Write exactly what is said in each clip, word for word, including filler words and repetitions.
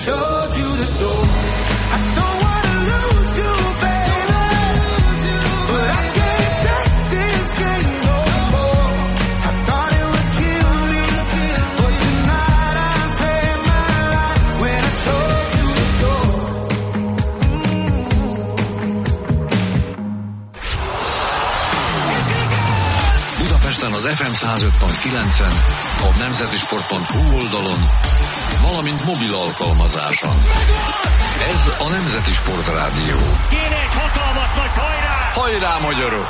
showed you the door. I don't wanna lose you, baby, but I can't take this game no more. I thought it would kill me, but tonight I saved my life when I showed you the door. Budapesten az ef em száz öt pont kilencen, a nemzetisport pont hu oldalon, valamint mobil alkalmazáson. Ez a Nemzeti Sport Rádió. Kéne egy hatalmas nagy hajrá! Hajrá, magyarok!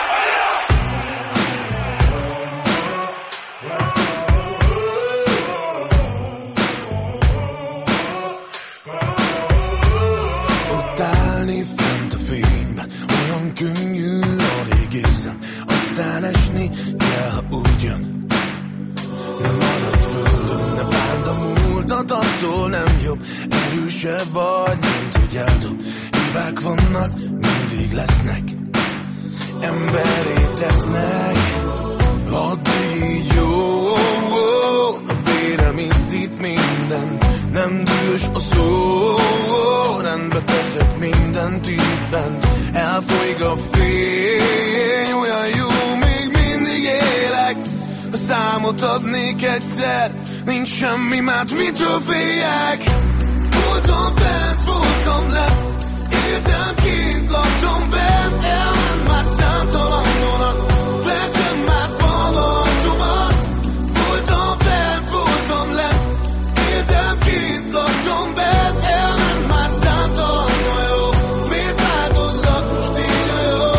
Ott állni fent a fényben, olyan könnyű, alig érzem, aztán esni kell, ha úgy jön. Nem marad földön, ne bánd a múltat, attól nem jobb. Erősebb vagy, mint hogy eldob. Hibák vannak, mindig lesznek. Emberé tesznek, addig így jó. A vérem iszít mindent, nem dühös a szó. Rendbe teszek mindent itt bent, elfolyik a fény. Olyan jó, még mindig élek. Ha számot adnék egyszer, nincs semmi más, mitől féljek. Voltam fent, voltam lent, éltem kint, laktam bent. Elment már számtalan vonat, vertem már falba arcomat. Voltam fent, voltam lent, éltem kint, laktam bent. Elment már számtalan hajó, miért változzak most így a jó?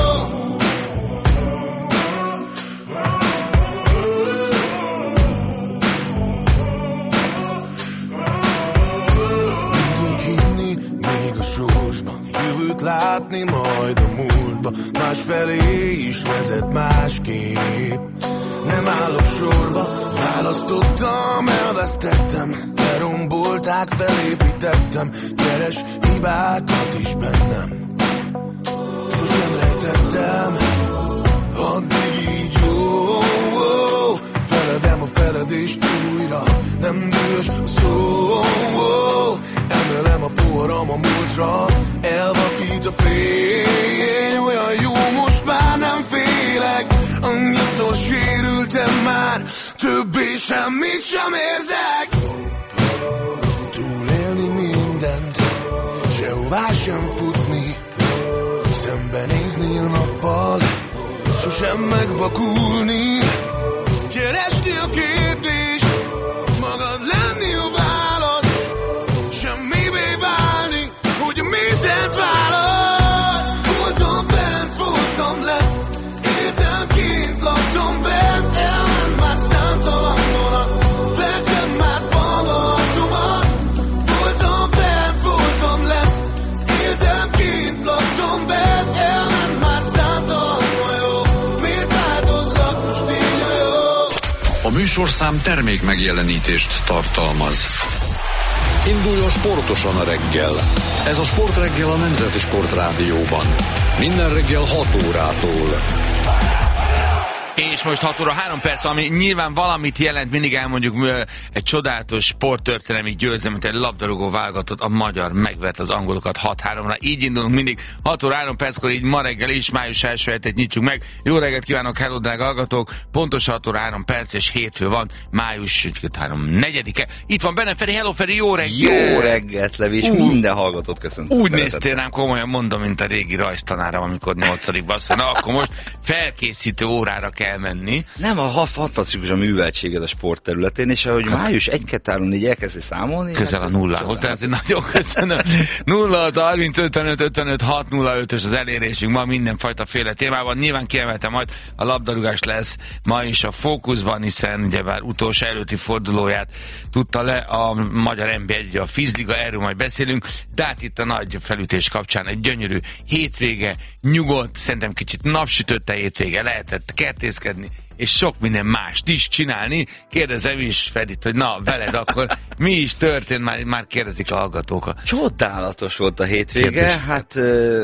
Jövőt látni majd a múltba, másfelé is vezet másképp. Nem állok sorba, választottam, elvesztettem, lerombolták, felépítettem, keres hibákat is bennem. Sosem rejtettem, addig így jó. Feledem a feledést újra, nem dühös a szó. Emelem a poharam a múltra, elvakít a fény. Olyan jó, most már nem félek, annyiszor sérültem már, többé semmit sem érzek. Túlélni mindent, sehová sem futni, szembenézni a nappal, sosem megvakulni. Keresni a kérdést, magad lenni a válasz, semmivé válni, hogy mindent válasz. Voltam fent, voltam lent, éltem kint, laktam bent. Elment már számtalan vonat, vertem már falba arcomat. Voltam fent, voltam lent, éltem kint, laktam bent. Elment már számtalan hajó, miért változzak most így a jó? A műsorszám termék megjelenítést tartalmaz. Induljon sportosan a reggel. Ez a Sportreggel a Nemzeti Sport Rádióban. Minden reggel hat órától. És most hat óra három perc, ami nyilván valamit jelent, mindig elmondjuk egy csodálatos sporttörténelmi győzelmet, egy labdarúgó válogatott, a magyar megvert az angolokat hat háromra. Így indulunk mindig hat óra három perckor, így ma reggel is, május első hetét nyitjuk meg. Jó reggelt kívánok, hello, drága hallgatók! Pontos hat óra három perc, és hétfő van, május három negyedike. Itt van benne Feri, hello Feri, jó reggel! Jó reggelt, Levi, és minden hallgatót köszöntöm. Úgy néztél rám, komolyan mondom, mint a régi rajztanáram, amikor nyolcadikban azt mondja, na akkor most felkészítő órára kell menni. Nem, a fantasztikus a műveltséged a sportterületén, és ahogy hát, május egy kettő három négy elkezdi számolni. Közel hát a nullához, de azért nagyon köszönöm. nulla hat harminc ötvenöt ötvenöt hat nulla ötös az elérésünk ma mindenfajta féle témában. Nyilván kiemeltem majd a labdarúgás lesz ma is a fókuszban, hiszen ugyebár utolsó előtti fordulóját tudta le a magyar en bé egy, a Fizliga, erről majd beszélünk, de hát itt a nagy felütés kapcsán egy gyönyörű hétvége, nyugodt, szerintem kicsit napsütötte hétvége, lehetett kertészkedni, és sok minden mást is csinálni. Kérdezem is Fedit, hogy na, veled akkor mi is történt, már, már kérdezik a hallgatók. Csodálatos volt a hétvége, Kérdés. hát uh,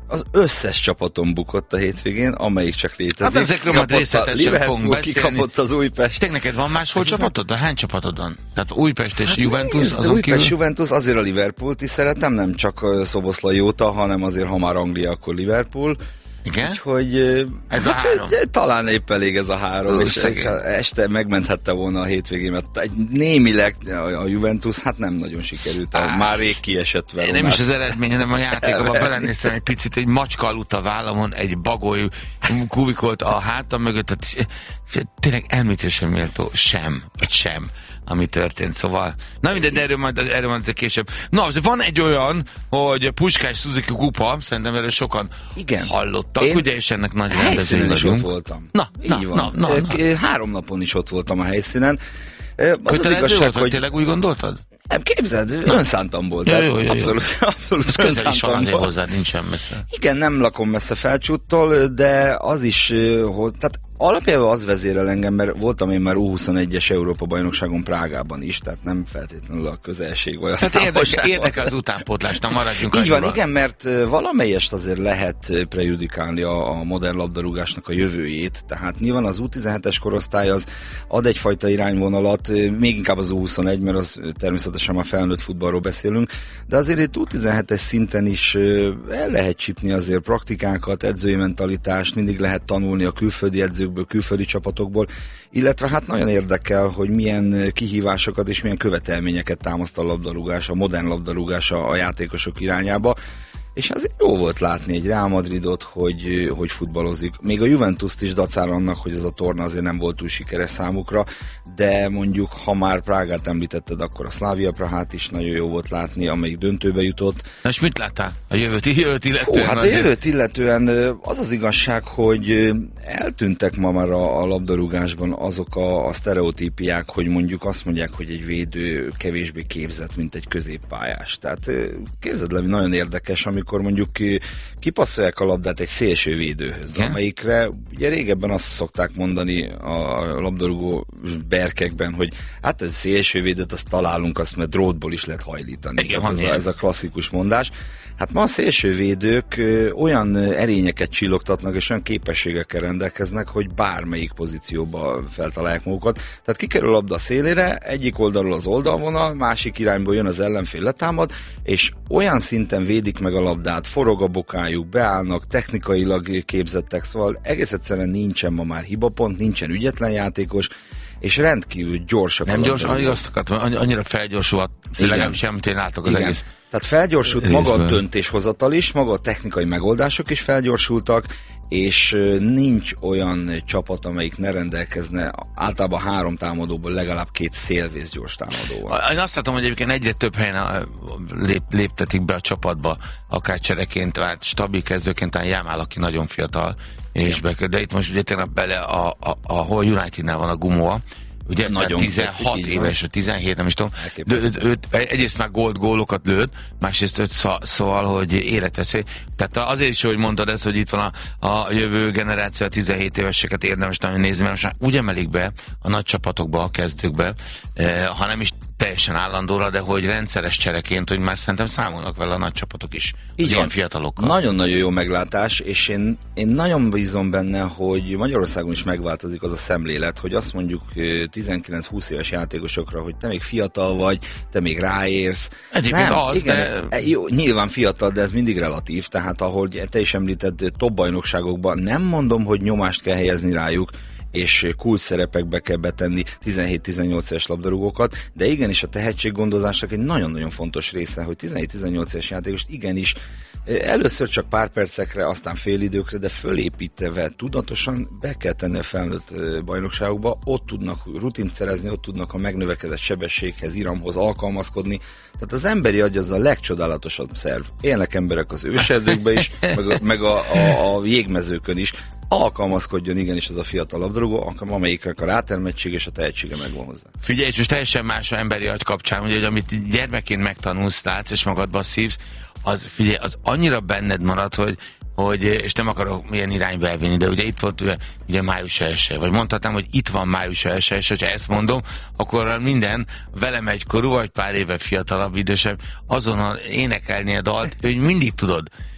az összes csapaton bukott a hétvégén, amelyik csak létezik. Hát ezekről majd részletesen fogunk beszélni. Kikapott az Újpest. Te neked van máshol csapatod? Hány csapatod van? Tehát Újpest és hát Juventus? Az Újpest, kívül? Juventus, azért a Liverpoolt is szeretem, nem csak Szoboszlai óta, hanem azért, ha már Anglia, akkor Liverpool. Igen? Úgyhogy ez hát, a három. Talán épp elég ez a három, Ó, és, és este megmenthette volna a hétvégémet. Egy némileg a Juventus, hát nem nagyon sikerült, Á, már rég kiesett vele. Nem is az eredmény, hanem a játékban belenéztem egy picit, egy macska aludt a vállamon, egy bagoly kuvikolt a hátam mögött, tehát tényleg említésem méltó sem, vagy sem, ami történt, szóval. Na mindegy, de erről majd, erről majd később. Na, azért van egy olyan, hogy Puskás Suzuki kupa, szerintem erről sokan Igen. hallottak, Én ugye, és ennek nagy rendezvény is ott voltam. Na, Így na, van. Na, na, na. Három napon is ott voltam a helyszínen. Az Kötelező az igazság, volt, hogy tényleg úgy gondoltad? Nem, képzeld, önszántam volt. Jó, jó, jó, abszolút, abszolút ez közel is van azért hozzá, nincsen messze. Igen, nem lakom messze Felcsúttól, de az is, hogy, tehát alapjában az vezérel engem, mert voltam én már U huszonegyes Európa-bajnokságon Prágában is, tehát nem feltétlenül a közelség vagy a Tehát érdekel, érdekel az utánpótlás, nem maradjunk Így van, igen, mert valamelyest azért lehet prejudikálni a, a modern labdarúgásnak a jövőjét, tehát nyilván az U tizenhetes korosztály az ad egyfajta irányvonalat, még inkább az U huszonegy, mert az természetesen már felnőtt futballról beszélünk, de azért egy U tizenhetes szinten is el lehet csípni azért praktikákat, edzői mentalitást, mindig lehet tanulni a külföldi edzőkből, külföldi csapatokból, illetve hát nagyon érdekel, hogy milyen kihívásokat és milyen követelményeket támaszt a labdarúgás, a modern labdarúgás a játékosok irányába, és azért jó volt látni egy Real Madridot, hogy, hogy futballozik. Még a Juventust is dacára annak, hogy ez a torna azért nem volt túl sikeres számukra, de mondjuk, ha már Prágát említetted, akkor a Slavia Prahát is nagyon jó volt látni, amelyik döntőbe jutott. Na és mit láttál a jövőt, jövőt illetően? Hú, hát a jövőt illetően az az igazság, hogy eltűntek ma már a, a labdarúgásban azok a, a sztereotípiák, hogy mondjuk azt mondják, hogy egy védő kevésbé képzett, mint egy középpályás. Tehát képzeld le, nagyon érdekes, amikor amikor mondjuk kipasszolják a labdát egy szélső védőhöz, yeah. amelyikre ugye régebben azt szokták mondani a labdarúgó berkekben, hogy hát ez szélső védőt, azt találunk, azt mert drótból is lehet hajlítani. Igen, ez, a, ez a klasszikus mondás. Hát ma a szélsővédők ö, olyan erényeket csillogtatnak, és olyan képességekkel rendelkeznek, hogy bármelyik pozícióba feltalálják magukat. Tehát kikerül a labda a szélére, egyik oldalról az oldalvonal, másik irányból jön az ellenfél, letámad, és olyan szinten védik meg a labdát, forog a bokájuk, beállnak, technikailag képzettek, szóval egész egyszerűen nincsen ma már hibapont, nincsen ügyetlen játékos, és rendkívül gyorsak. Nem gyors, azt akartam, annyira felgyorsult, legalábbis semmit én látok az Igen. egész. Tehát felgyorsult részből. Maga a döntéshozatal is, maga a technikai megoldások is felgyorsultak, és nincs olyan csapat, amelyik ne rendelkezne általában három támadóból legalább két szélvész gyors támadóval. Én azt látom, hogy egyébként egyre több helyen lép, léptetik be a csapatba, akár csereként, vagy stabil kezdőként, talán Jámál, aki nagyon fiatal, és be, de itt most ugye tényleg bele, a, a, a, ahol Unitednál van a Gumóa, ugye nagyon tizenhat tetszik, éves, tizenhét, nem is tudom. Őt, őt, egyrészt már gólt gólokat lőtt, másrészt öt szó, szóval, hogy életveszély. Tehát azért is, hogy mondtad ezt, hogy itt van a, a jövő generáció, a tizenhét éveseket érdemes nagyon nézni, mert most úgy emelik be a nagy csapatokba, a kezdőkbe, eh, hanem is teljesen állandóra, de hogy rendszeres csereként, hogy már szerintem számolnak vele a nagy csapatok is. Így ilyen fiatalokkal. Nagyon-nagyon jó meglátás, és én, én nagyon bízom benne, hogy Magyarországon is megváltozik az a szemlélet, hogy azt mondjuk tizenkilenc-húsz éves játékosokra, hogy te még fiatal vagy, te még ráérsz. Egyébként nem, az, igen, de... Jó, nyilván fiatal, de ez mindig relatív, tehát ahogy te is említed, top bajnokságokban nem mondom, hogy nyomást kell helyezni rájuk, és kulcs szerepekbe kell betenni tizenhét-tizennyolc éves labdarúgókat, de igenis a tehetséggondozásnak egy nagyon-nagyon fontos része, hogy tizenhét-tizennyolc éves játékost igenis először csak pár percekre, aztán fél időkre, de fölépítve tudatosan be kell tenni a felnőtt bajnokságokba, ott tudnak rutint szerezni, ott tudnak a megnövekedett sebességhez, iramhoz alkalmazkodni. Tehát az emberi agy az a legcsodálatosabb szerv. Élnek emberek az őserdőkben is, meg a, meg a, a, a jégmezőkön is. Alkalmazkodjon igenis az a fiatal labdarúgó, amelyiknek a rátermettség és a tehetsége megvan hozzá. Figyelj, és most teljesen más emberi agy kapcsán, ugye, hogy amit gyermekként megtanulsz, látsz és magadba szívsz, az, figyelj, az annyira benned marad, hogy, hogy, és nem akarok milyen irányba elvinni, de ugye itt volt ugye, ugye május első, vagy mondhatnám, hogy itt van május első, és hogyha ezt mondom, akkor minden velem egykorú, vagy pár éve fiatalabb, idősebb, azonnal énekelni a dalt, hogy mindig tudod.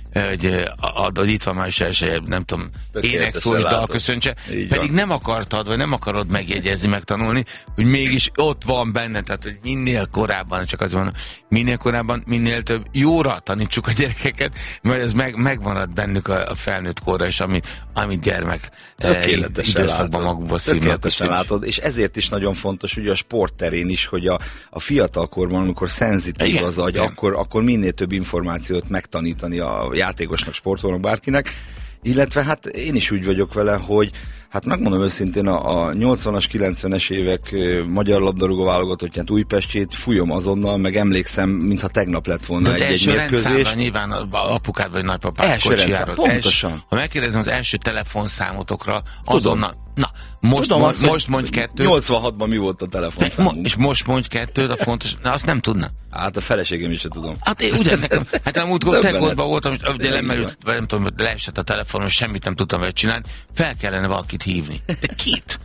hogy, hogy itt van május elsője, nem tudom, énekszó és dalköszöntse, pedig nem akartad, vagy nem akarod megjegyezni, megtanulni, hogy mégis ott van benne, tehát hogy minél korábban, csak az van, minél korábban, minél több jóra tanítsuk a gyerekeket, mert ez meg, megmarad bennük a, a felnőtt korra is, amit, amit gyermek időszakban magukba szívnak. Tökéletesen látod, és ezért is nagyon fontos, ugye a sportterén is, hogy a, a fiatalkorban, amikor szenzitív igen, az agy, akkor, akkor minél több információt megtanítani a játékosnak, sportolónak, bárkinek, illetve hát én is úgy vagyok vele, hogy hát megmondom őszintén, a, a nyolcvanas, kilencvenes évek magyar labdarúgó válogatottját, Újpestjét fújom azonnal, meg emlékszem, mintha tegnap lett volna egy, egy mérkőzés. Nyilván apukád vagy nagypapád kocsijáról. Pontosan. Els, ha megkérdezem az első telefonszámotokra, azonnal, na, most, Tudom, most, most mondj kettőt. nyolcvanhatban mi volt a telefonszámunk? Mo- és most mondj kettőt, a fontos, na azt nem tudna. Hát a feleségem is tudom. Hát én ugyan nekem, hát a múltkor tegódban voltam, és ugye lemerült, nem tudom, leesett a telefonon, és semmit nem tudtam vele csinálni, fel kellene valakit hívni. Kit?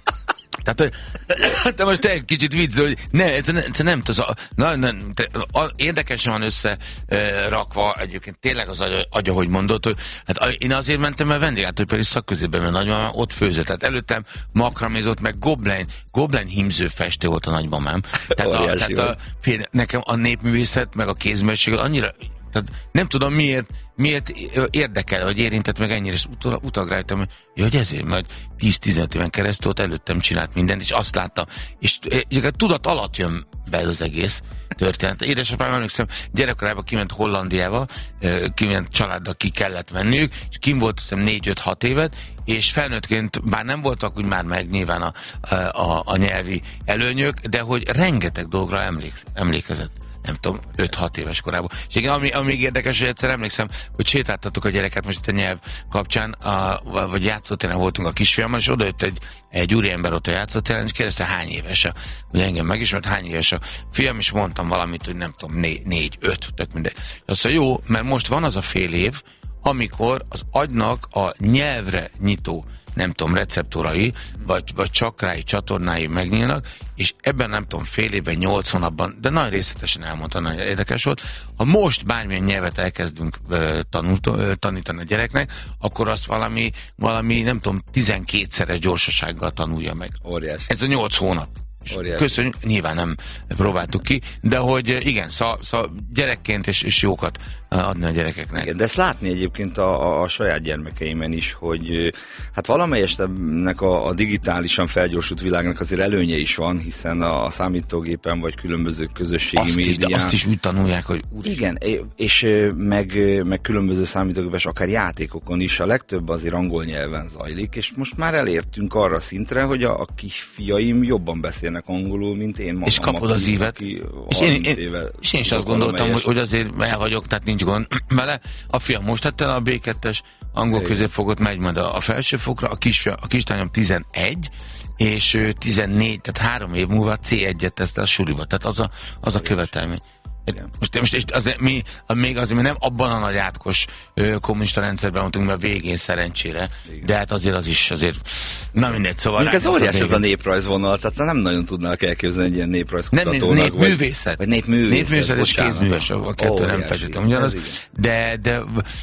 Tehát, te most te egy kicsit vicc, hogy ne, ez nem, ez nem tudsz, na, nem, te, a, érdekesen van összerakva, egyébként tényleg az agy, agy ahogy mondod, hogy hát én azért mentem, mert vendéglátóipari szakközében, mert nagymamám ott főzött, tehát előttem makramézott, meg goblen, goblen hímző festő volt a nagymamám. Tehát, a, tehát a, fél, nekem a népművészet, meg a kézművészség annyira, tehát nem tudom miért, miért érdekel, hogy érintett meg ennyire, és utal, utagráltam, hogy, ja, hogy ezért majd tíz-tizenöt éven keresztül ott előttem csinált mindent, és azt láttam, és e, tudat alatt jön be ez az egész történet. Édesapám, emlékszem, gyerekkorában kiment Hollandiába, kiment családdal ki kellett menniük, és kim volt hiszem négy-öt-hat évet, és felnőttként, bár nem voltak úgy már meg nyilván a, a, a nyelvi előnyök, de hogy rengeteg dolgra emlék, emlékezett. Nem tudom, öt-hat éves korában. És igen, ami, ami még érdekes, hogy egyszer emlékszem, hogy sétáltattuk a gyereket most itt a nyelv kapcsán, a, vagy játszótéren voltunk a kisfiammal, és odajött egy, egy úriember ott a játszótéren, és kérdezte, hány éves a, hogy engem megismert, hány éves a fiam, és mondtam valamit, hogy nem tudom, né, négy, öt, tök mindegy. Azt mondja, jó, mert most van az a fél év, amikor az agynak a nyelvre nyitó nem tudom, receptorai, vagy, vagy csakrái, csatornái megnyílnak, és ebben nem tudom, fél évben, nyolc hónapban, de nagyon részletesen elmondta, nagyon érdekes volt, ha most bármilyen nyelvet elkezdünk uh, tanult, uh, tanítani a gyereknek, akkor azt valami, valami nem tudom, tizenkétszeres gyorsasággal tanulja meg. Óriás. Ez a nyolc hónap. Köszönjük, nyilván nem próbáltuk ki, de hogy igen, szóval szó, gyerekként és, és jókat adni a gyerekeknek. Igen, de ezt látni egyébként a, a, a saját gyermekeimen is, hogy hát valamelyest ennek a, a digitálisan felgyorsult világnak azért előnye is van, hiszen a, a számítógépen vagy különböző közösségi azt médián. Is, azt is úgy tanulják, hogy... Úr. Igen, és meg, meg különböző számítógépes, akár játékokon is a legtöbb azért angol nyelven zajlik, és most már elértünk arra szintre, hogy a, a kisfiaim jobban beszélnek angolul, mint én magam. És kapod az ívet. És én, én, és én is azt gondoltam, hogy, hogy azért el vagyok, tehát nincs gond vele. A fiam most tette el a bé kettes angol középfokot, megy majd a, a felsőfokra, a, kisfia, a kislányom tizenegy, és ő tizennégy, tehát három év múlva cé egyet tesz a suriba. Tehát az a, az a követelmény. Most, most azért, mi, még azért mi nem abban a nagy átkos ö, kommunista rendszerben voltunk, mert végén szerencsére, igen. De hát azért az is, azért, na mindegy, szóval... Ez óriás ez a néprajzvonal, tehát nem nagyon tudnák elképzelni egy ilyen néprajzkutatónak. Nem, ez népművészet. Vagy népművészet. Népművészet és kézműves, a kettő óriás, nem feltétlenül ugyanaz. De, de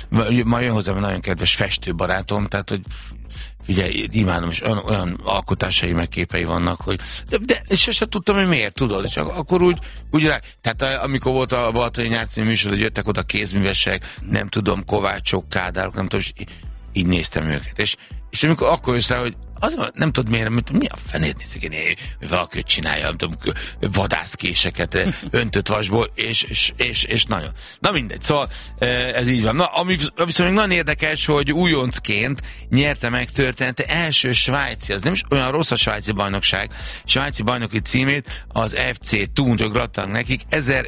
ma jön hozzám nagyon kedves festőbarátom, tehát hogy ugye imádom, és olyan, olyan alkotásai meg képei vannak, hogy de, de és sosem tudtam, hogy miért, tudod, és akkor úgy, úgy rá, tehát amikor volt a Balatoni Nyár című műsor, hogy jöttek oda kézművesek, nem tudom, kovácsok, kádárok, nem tudom, és így néztem őket, és, és amikor akkor jössz rá, hogy az, nem tudod miért, mi a fenét nézik én, hogy valaki csinálja, nem tudom, vadászkéseket öntött vasból, és, és, és, és nagyon. Na mindegy, szóval ez így van. Na, ami viszont még nagyon érdekes, hogy újoncként nyerte meg története első svájci, az nem is olyan rossz a svájci bajnokság, svájci bajnoki címét az ef cé Thun, gratulálunk nekik,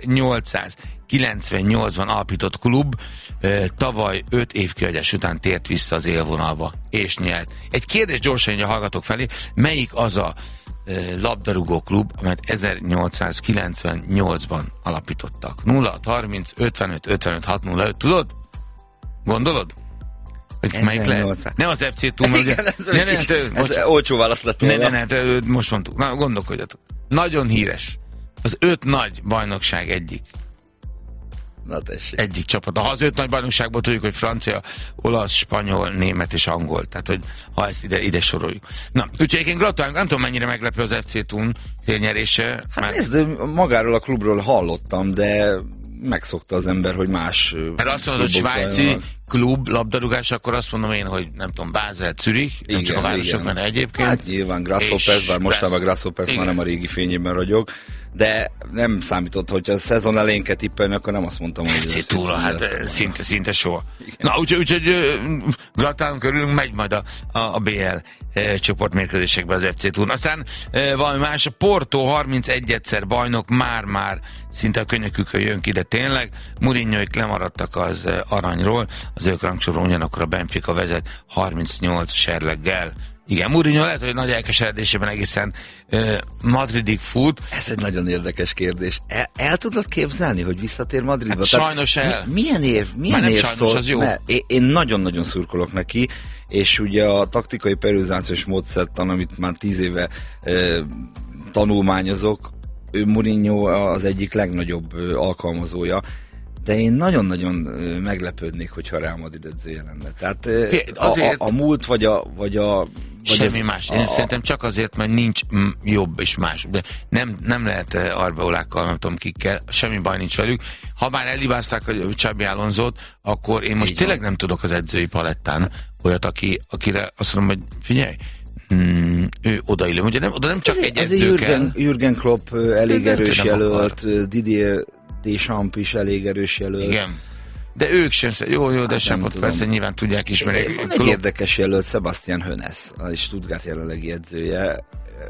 ezernyolcszázkilencvennyolcban alapított klub, tavaly öt év kihagyás után tért vissza az élvonalba, és nyert. Egy kérdés gyorsan a hallgatók felé, melyik az a e, labdarúgó klub, amelyet ezernyolcszázkilencvennyolcban alapítottak? nulla hat harminc ötvenöt ötvenöt hat nulla öt, tudod? Gondolod? Hogy melyik lehet? Nem az ef cé Thun, igen, ez, ne, ne, te, ez olcsó válasz lett volna. Ne, ne, ne, most mondtuk. Na, gondolkodjatok. Nagyon híres. Az öt nagy bajnokság egyik. Na tessék. Egyik csapat. Ha az öt nagy bajnokságból tudjuk, hogy francia, olasz, spanyol, német és angol. Tehát, hogy ha ezt ide, ide soroljuk. Na, úgyhogy én gratulálunk, nem tudom mennyire meglepő az ef cé Thun térnyerése. Hát mert... nézd, magáról a klubról hallottam, de megszokta az ember, hogy más... Mert azt mondod, hogy svájci zajlanak. Klub labdarúgás, akkor azt mondom én, hogy nem tudom, Basel, Zürich, nem igen, csak a városok benne egyébként. Hát nyilván Grasshoppers, bár mostában Grasshoppers már nem a régi fényében ragyog, de nem számított, hogyha a szezon elején kell tippelni, akkor nem azt mondtam, hogy... ef cé Thun, hát szinte, szinte soha. Igen. Na, úgyhogy, úgyhogy gratulálunk, örülünk, megy majd a, a, a bé el e, csoportmérkőzésekbe az ef cé Thun. Aztán e, valami más, a Porto harmincegy-szer bajnok, már-már szinte a könnyekükön jön ki, de tényleg Mourinhoék lemaradtak az e, aranyról, az ők rangsorolón ugyanakkor a Benfica vezet harmincnyolc serleggel. Igen, Mourinho lehet, hogy nagy elkeseredésében egészen uh, Madridig fut. Ez egy nagyon érdekes kérdés. El, el tudod képzelni, hogy visszatér Madridba? Hát sajnos el. Mi, milyen év, milyen év sajnos, szól? Az jó. Én, én nagyon-nagyon szurkolok neki, és ugye a taktikai periodizációs módszertan, amit már tíz éve uh, tanulmányozok, ő Mourinho az egyik legnagyobb uh, alkalmazója. De én nagyon-nagyon meglepődnék, hogyha a Real Madrid edzője lenne. Tehát azért a, a, a múlt, vagy a... Vagy a vagy semmi az, más. Én a, szerintem csak azért, mert nincs jobb és más. De nem, nem lehet Arbeolákkal, nem tudom kikkel, semmi baj nincs velük. Ha már elibázták a Xabi Alonzót, akkor én most tényleg nem tudok az edzői palettán olyat, aki, akire azt mondom, hogy figyelj, Hmm, ő odaillő. Ugye nem, oda nem csak ez egy edző kell. Jürgen Klopp elég nem erős jelölt, akar. Didier Deschamps is elég erős jelölt. Igen. De ők sem, jó, jó, de hát sem ott persze nyilván tudják ismerni. Van egy érdekes jelölt, Sebastian Hoeneß, a Stuttgart jelenlegi edzője.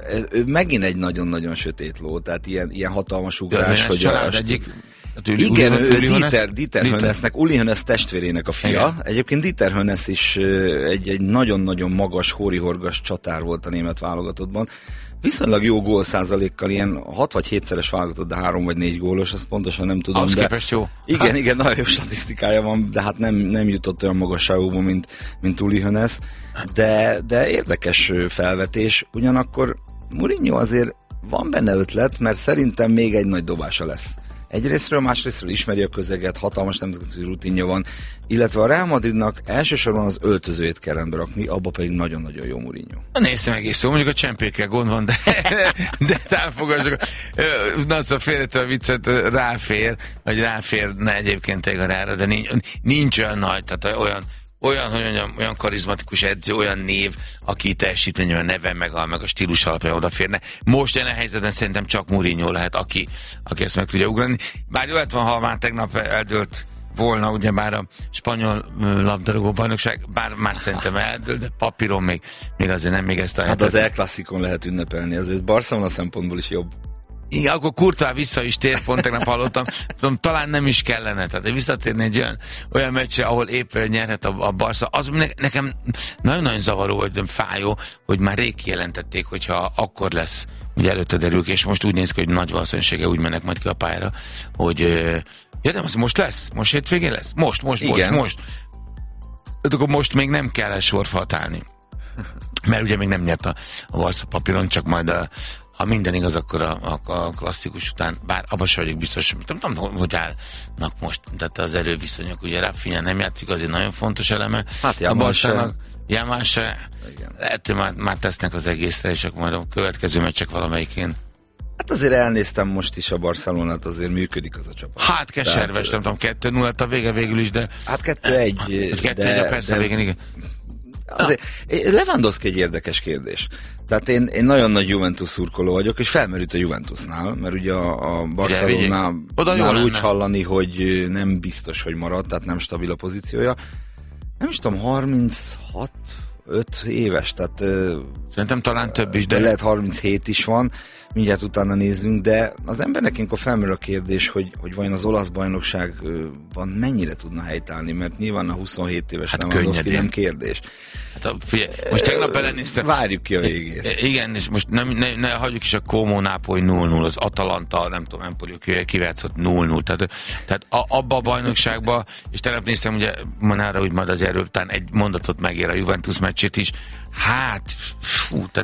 Ő megint egy nagyon-nagyon sötét ló, tehát ilyen, ilyen hatalmas ugrás, ja, hogy a... egyik... Uli, Igen, Uli, ő Uli Dieter, Dieter Hoeneßnek, Uli Hoeneß testvérének a fia. Igen. Egyébként Dieter Hoeneß is egy, egy nagyon-nagyon magas, hórihorgas csatár volt a német válogatottban. Viszonylag jó gólszázalékkal, ilyen hat vagy hétszeres válogatott, de három vagy négy gólos, azt pontosan nem tudom. Az de képest jó. Igen, hát. igen, nagyon jó statisztikája van, de hát nem, nem jutott olyan magasságúba, mint, mint Uli Hoeneß. De, de érdekes felvetés, ugyanakkor Mourinho azért van benne ötlet, mert szerintem még egy nagy dobása lesz. Egyrésztről, másrésztről ismeri a közeget, hatalmas nemzetközi rutinja van, illetve a Real Madridnak elsősorban az öltözőjét kell rendbe rakni, abba pedig nagyon-nagyon jó Mourinho. Néztem egész jó, mondjuk a csempékkel gond van, de, de támogassuk. Na, szóval félretől a viccet ráfér, vagy ráférne egyébként egy rára, de nincs, nincs olyan nagy, tehát olyan Olyan, hogy olyan, olyan karizmatikus edző, olyan név, aki teljesítményben neve meg a, meg a stílus alapján odaférne. Most jelen helyzetben szerintem csak Mourinho lehet, aki, aki ezt meg tudja ugrani. Bár jó lett van, ha már tegnap eldőlt volna, ugye bár a spanyol labdarúgó bajnokság, bár már szerintem eldőlt, de papíron még, még azért nem még ezt a hát hetet. Az El Clasicon lehet ünnepelni, azért Barcelona szempontból is jobb. Igen, akkor Courtois vissza is tér, pont tegnap hallottam, tudom, talán nem is kellene, tehát visszatérni egy olyan, olyan meccsre, ahol épp nyerhet a, a Barca, az ne, nekem nagyon-nagyon zavaró, vagy fájó, hogy már rég kijelentették, hogyha akkor lesz, ugye előtte derül ki, és most úgy néz ki, hogy nagy valószínűsége úgy mennek majd ki a pályára, hogy ja, de most lesz, most hétvégén lesz, most, most, igen. most, most. Akkor most még nem kell sorfalt állni, mert ugye még nem nyert a, a Barca papíron, csak majd a ha minden igaz, akkor a, a, a klasszikus után, bár abban sem vagyok biztos, nem tudom, hogy állnak most, tehát az erőviszonyok, ugye Rafinha nem játszik, azért nagyon fontos eleme. Hát a Barsának, Yamal se, lehet, hogy már, már tesznek az egészre, és akkor majd a következő meccsek valamelyikén. Hát azért elnéztem most is a Barcelonát, azért működik az a csapat. Hát keserves, tehát, nem tudom, kettő nulla a vége végül is, de... Hát kettő egy. kettő egy, persze de... végén, igen. Azért, Lewandowski egy érdekes kérdés. Tehát én, én nagyon nagy Juventus szurkoló vagyok, és felmerült a Juventusnál, mert ugye a, a Barcelonánál úgy hallani, hogy nem biztos, hogy marad, tehát nem stabil a pozíciója. Nem is tudom, harminchat öt éves, tehát szerintem talán több is, de, de lehet harminchét is van, mindjárt utána nézzünk, de az embernek ilyenkor felmerül a kérdés, hogy, hogy vajon az olasz bajnokságban mennyire tudna helytállni, mert nyilván a huszonhét éves hát Lewandowski nem kérdés. Hát a, figyelj, most tegnap belenéztem. Várjuk ki a végét. Igen, és most nem, ne, ne hagyjuk is a Como Nápoly nulla nulla, az Atalanta, nem tudom, Empoli kivátszott nulla nulla, tehát, tehát a, abba a bajnokságba, és tegnap néztem ugye Manára, hogy majd az erőtán egy mondatot megér a Juventus meccsét is, hát fú, tehát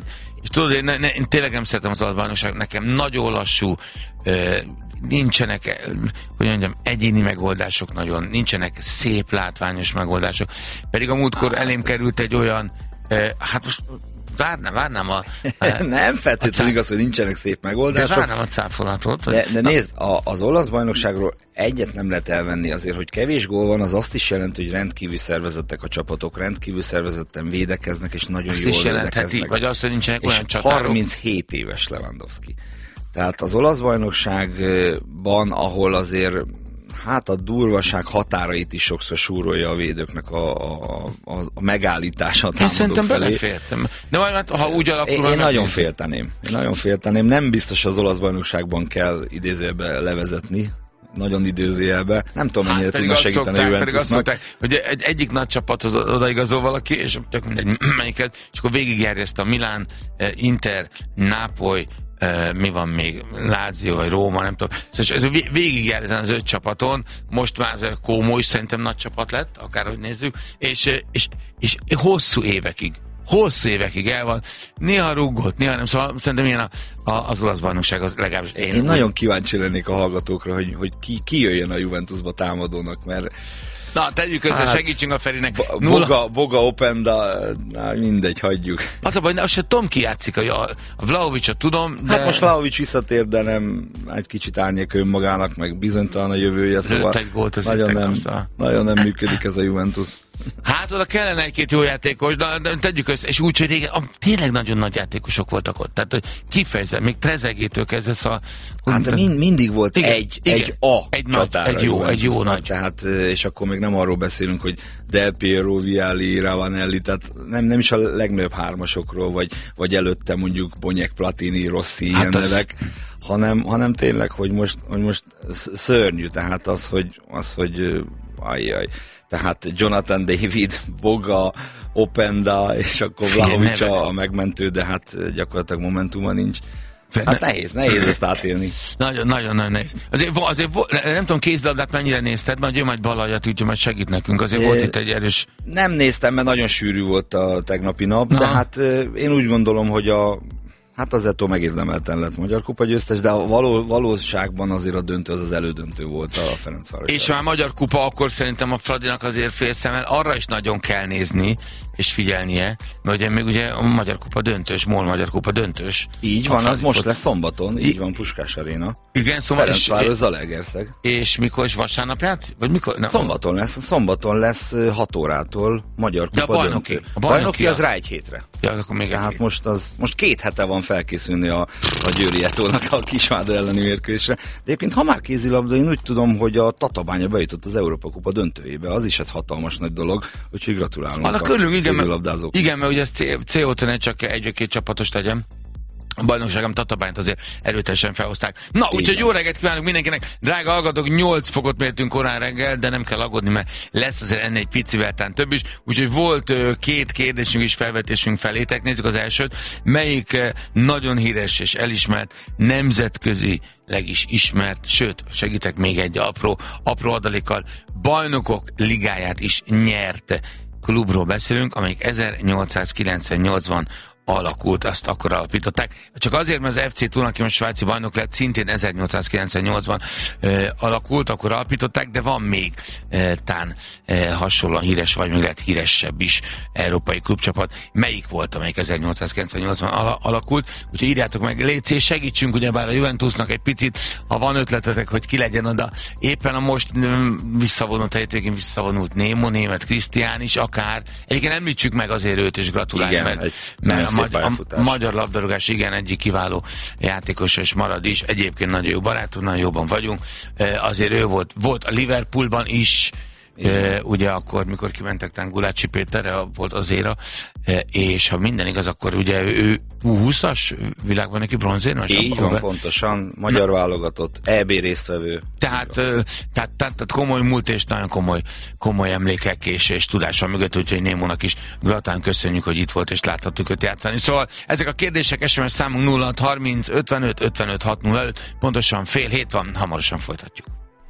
És tudod, én, ne, ne, én tényleg nem szeretem az alapbajnokságot, nekem nagyon lassú, ö, nincsenek, hogy mondjam, egyéni megoldások nagyon, nincsenek szép, látványos megoldások. Pedig a múltkor elém került egy olyan, ö, hát most várnám, várnám a... a nem feltétlenül igaz, hogy nincsenek szép megoldások. De várnám a cáfolatot. De, de nézd, a, az olasz bajnokságról egyet nem lehet elvenni azért, hogy kevés gól van, az azt is jelenti, hogy rendkívül szervezettek a csapatok, rendkívül szervezetten védekeznek, és nagyon azt jól is védekeznek. jelentheti, vagy azt, hogy nincsenek és olyan csatárok. harminchét éves Lewandowski. Tehát az olasz bajnokságban, ahol azért hát a durvaság határait is sokszor súrolja a védőknek a, a, a, a megállítása a támadók Én szerintem felé. belefértem. De majd, ha úgy alakul... Én, én nagyon félteném. Én nagyon félteném. Nem biztos az olasz bajnokságban kell idézőjelbe levezetni. Nagyon idézőjelbe. Nem tudom, mennyire hát tudna segíteni a Juventusnak. Pedig azt szokták, hogy egy, egyik nagy csapathoz odaigazol valaki, és tök mindegy melyiket, és akkor végigjárja ezt a Milán, Inter, Nápoly, Uh, mi van még, Lazio vagy Róma, nem tudom. Szóval ez végigjár ezen az öt csapaton, most már ez Como is szerintem nagy csapat lett, akárhogy nézzük, és, és, és hosszú évekig, hosszú évekig el van, néha rúgott, néha nem, szóval szerintem ilyen a, a, az olasz bajnokság, az legalábbis én. Én nagyon kíváncsi lennék a hallgatókra, hogy, hogy ki, ki jöjjön a Juventusba támadónak, mert na, tegyük össze, hát, segítsünk a Ferinek. Boga, Boga Openda, na, mindegy, hagyjuk. Az a baj, azt sem tudom, ki játszik, a, a Vlahovicsot tudom, de... Hát most Vlahovics visszatér, de nem egy kicsit árnyék önmagának, meg bizonytalan a jövője, szóval nagyon nem, nagyon nem működik ez a Juventus. Hát oda kellene egy-két jó játékos, de, de tegyük össze, és úgy, hogy régen a, tényleg nagyon nagy játékosok voltak ott. Tehát, hogy kifejezem, még Trezeguétől kezdve, szóval... Hát de mind, mindig volt igen, egy, igen, egy A egy nagy, egy jó, egy jó nagy. Tehát, és akkor még nem arról beszélünk, hogy Del Piero, Vialli, Ravanelli, tehát nem, nem is a legnagyobb hármasokról, vagy, vagy előtte mondjuk Bonyek, Platini, Rossi, hát ilyen az... nevek, hanem, hanem tényleg, hogy most, hogy most szörnyű, tehát az, hogy, az, hogy ajjaj. Tehát Jonathan David, Boga, Openda, és akkor Vlahovics a megmentő, de hát gyakorlatilag momentuma nincs. Hát nehéz, nehéz ezt átélni. Nagyon, nagyon, nagyon nehéz. Azért, azért nem tudom, kézilabdát mennyire nézted, majd jön majd Balajat, úgyhogy majd segít nekünk. Azért é, volt itt egy erős... Nem néztem, mert nagyon sűrű volt a tegnapi nap, na. De hát én úgy gondolom, hogy a Hát az ettől megérdemelten lett Magyar Kupa győztes, de a való, valóságban azért a döntő az az elődöntő volt a Ferencváros. És már Magyar Kupa, akkor szerintem a Fradinak azért félszemmel arra is nagyon kell nézni, és figyelnie, mert ugye még ugye a Magyar Kupa döntős, MOL Magyar Kupa döntős. Így van, az most lesz szombaton, így van, Puskás Aréna. Igen, szombaton. Ferencváros, Zalaegerszeg. És mikor is vasárnap játszik? Vagy mikor? Nem, szombaton lesz, szombaton lesz hat órától Magyar Kupa a bajnoki, döntő. A bajnoki, bajnoki az rá egy hétre. Ja, akkor még Tehát most, az, most két hete van felkészülni a, a Győri Etónak a Kisvárda elleni mérkőzésre. De egyébként, ha már kézilabda, én úgy tudom, hogy a Tatabánya bejutott az Európa Kupa döntőjébe. Az is ez hatalmas nagy dolog, úgyhogy gratulálunk a, a kézilabdázók. Igen, mert ugye ez cé o té ne csak egy-két csapatos legyen. A bajnokságom Tatabányt azért erőteljesen felhozták. Na, úgyhogy jó reggelt kívánok mindenkinek. Drága hallgatók, nyolc fokot mértünk korán reggel, de nem kell aggódni, mert lesz azért ennél egy picivel tán több is. Úgyhogy volt ö, két kérdésünk is, felvetésünk felétek. Nézzük az elsőt. Melyik ö, nagyon híres és elismert, nemzetközi is ismert, sőt, segítek még egy apró, apró adalékkal, bajnokok ligáját is nyert klubról beszélünk, amelyik ezernyolcszázkilencvennyolcban alakult, azt akkor alapították. Csak azért, mert az ef cé Thun, aki most svájci bajnok lett, szintén ezernyolcszázkilencvennyolcban e, alakult, akkor alapították, de van még e, tán e, hasonlóan híres, vagy még lehet híresebb is európai klubcsapat. Melyik volt, amelyik ezernyolcszázkilencvennyolcban al- alakult? Úgyhogy írjátok meg, légy, segítsünk ugyebár a Juventusnak egy picit, ha van ötletetek, hogy ki legyen oda. Éppen a most visszavonult, hétvégén visszavonult Némo, német Krisztián is, akár. Egyébként említsük meg azért őt, és gratulálj, mert, egy, mert Magy- a magyar labdarúgás igen egyik kiváló játékos, és marad is. Egyébként nagyon jó barátunk, nagyon jóban vagyunk. E, azért ő volt, volt a Liverpoolban is, e, ugye akkor, mikor kimentek tán Gulácsi Péterre, volt az éra, e, és ha minden igaz, akkor ugye ő U húszas világban neki bronzérmes. Így van, pontosan. Magyar válogatott, é bé résztvevő. Tehát, tehát, tehát, tehát komoly múlt és nagyon komoly, komoly emlékek és, és tudása mögött, úgyhogy Némónak is gratulálunk, köszönjük, hogy itt volt és láthattuk őt játszani. Szóval ezek a kérdések, es em es számunk nulla hat harminc ötvenöt ötvenöt hat nulla öt, pontosan fél hét van, hamarosan folytatjuk.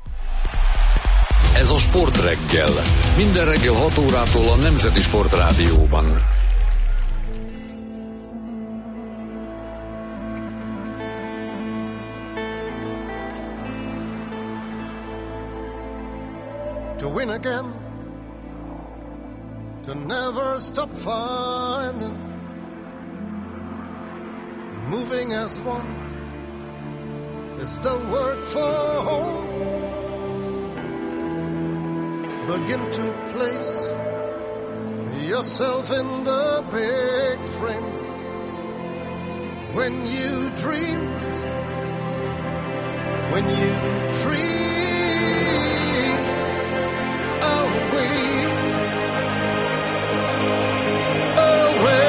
Ez a Sport Reggel. Minden reggel hat órától a Nemzeti Sport Rádióban. to win again, to never stop finding, moving as one is the word for home. Begin to place yourself in the big frame. When you dream, when you dream away, away.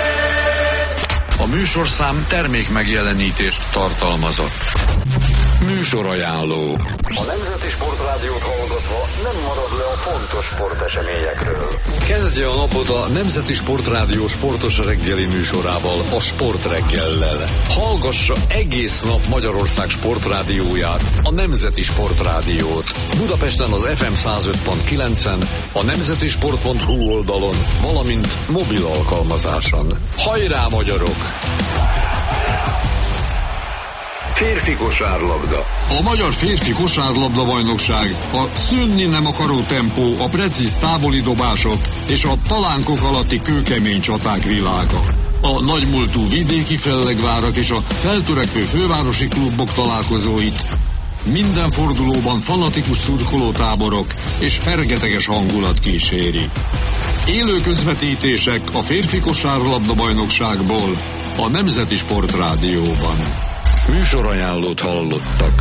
Műsorszám termék megjelenítést tartalmazott. Műsorajánló. A Nemzeti Sportrádiót hallgatva nem marad le a fontos sporteseményekről. Kezdje a napot a Nemzeti Sportrádió sportos reggeli műsorával, a Sportreggellel. Hallgassa egész nap Magyarország sportrádióját, a Nemzeti Sportrádiót. Budapesten az ef em száz öt pont kilencen, a nemzetisport pont hu oldalon, valamint mobil alkalmazáson. Hajrá, magyarok! Férfi kosárlabda. A Magyar Férfi Kosárlabda Bajnokság a szűnni nem akaró tempó, a precíz távoli dobások és a palánkok alatti kőkemény csaták világa. A nagymúltú vidéki fellegvárak és a feltörekvő fővárosi klubok találkozóit minden fordulóban fanatikus szurkolótáborok és fergeteges hangulat kíséri. Élő közvetítések a Férfi Kosárlabda Bajnokságból a Nemzeti Sportrádióban. Műsorajánlót hallottak.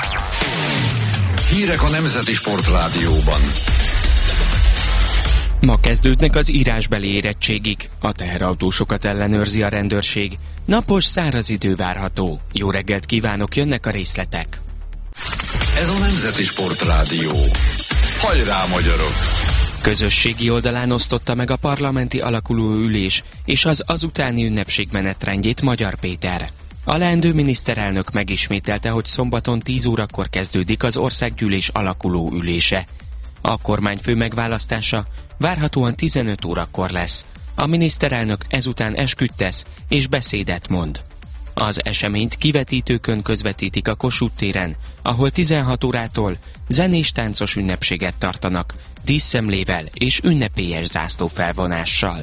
Hírek a Nemzeti Sportrádióban. Ma kezdődnek az írásbeli érettségig. A teherautósokat ellenőrzi a rendőrség. Napos, száraz idő várható. Jó reggelt kívánok, jönnek a részletek. Ez a Nemzeti Sportrádió. Hajrá, magyarok! Közösségi oldalán osztotta meg a parlamenti alakuló ülés és az azutáni ünnepség menetrendjét Magyar Péter. A leendő miniszterelnök megismételte, hogy szombaton tíz órakor kezdődik az országgyűlés alakuló ülése. A kormányfő megválasztása várhatóan tizenöt órakor lesz. A miniszterelnök ezután esküt tesz és beszédet mond. Az eseményt kivetítőkön közvetítik a Kossuth téren, ahol tizenhat órától zenés-táncos ünnepséget tartanak, díszszemlével és ünnepélyes zászlófelvonással.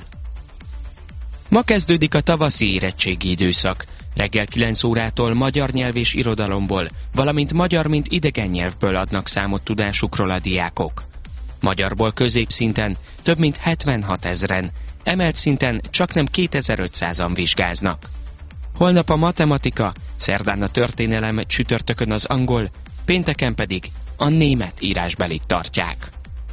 Ma kezdődik a tavaszi érettségi időszak. Reggel kilenc órától magyar nyelv és irodalomból, valamint magyar, mint idegen nyelvből adnak számot tudásukról a diákok. Magyarból középszinten több mint hetvenhat ezren, emelt szinten csaknem kétezer-ötszázan vizsgáznak. Holnap a matematika, szerdán a történelem, csütörtökön az angol, pénteken pedig a német írásbelit tartják.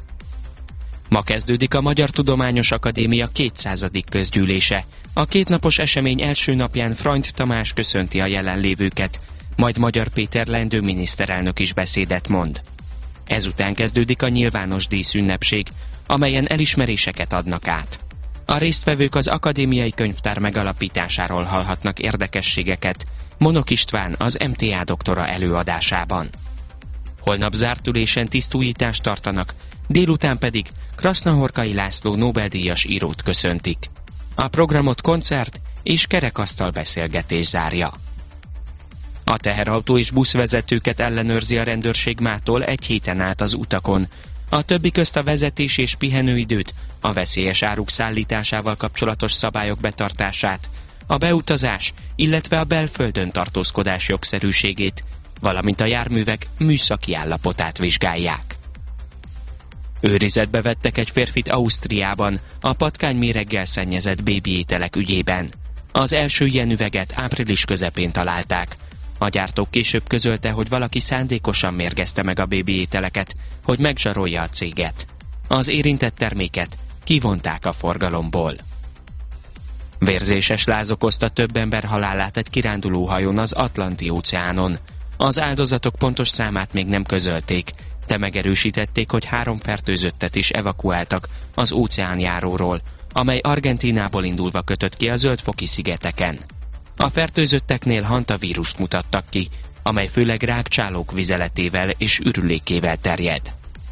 Ma kezdődik a Magyar Tudományos Akadémia kétszázadik közgyűlése. A kétnapos esemény első napján Freund Tamás köszönti a jelenlévőket, majd Magyar Péter leendő miniszterelnök is beszédet mond. Ezután kezdődik a nyilvános díszünnepség, amelyen elismeréseket adnak át. A résztvevők az akadémiai könyvtár megalapításáról hallhatnak érdekességeket, Monok István az em té á doktora előadásában. Holnap zárt ülésen tisztújítást tartanak, délután pedig Krasznahorkai László Nobel-díjas írót köszöntik. A programot koncert és kerekasztal beszélgetés zárja. A teherautó és buszvezetőket ellenőrzi a rendőrség mától egy héten át az utakon. A többi közt a vezetés és pihenőidőt, a veszélyes áruk szállításával kapcsolatos szabályok betartását, a beutazás, illetve a belföldön tartózkodás jogszerűségét, valamint a járművek műszaki állapotát vizsgálják. Őrizetbe vettek egy férfit Ausztriában a patkányméreggel szennyezett bébi ételek ügyében. Az első ilyen üveget április közepén találták. A gyártók később közölte, hogy valaki szándékosan mérgezte meg a bébi ételeket, hogy megzsarolja a céget. Az érintett terméket kivonták a forgalomból. Vérzéses láz okozta több ember halálát egy kirándulóhajón az Atlanti-óceánon. Az áldozatok pontos számát még nem közölték, de megerősítették, hogy három fertőzöttet is evakuáltak az óceánjáróról, amely Argentínából indulva kötött ki a Zöld-foki szigeteken. A fertőzötteknél hantavírust mutattak ki, amely főleg rágcsálók vizeletével és ürülékével terjed.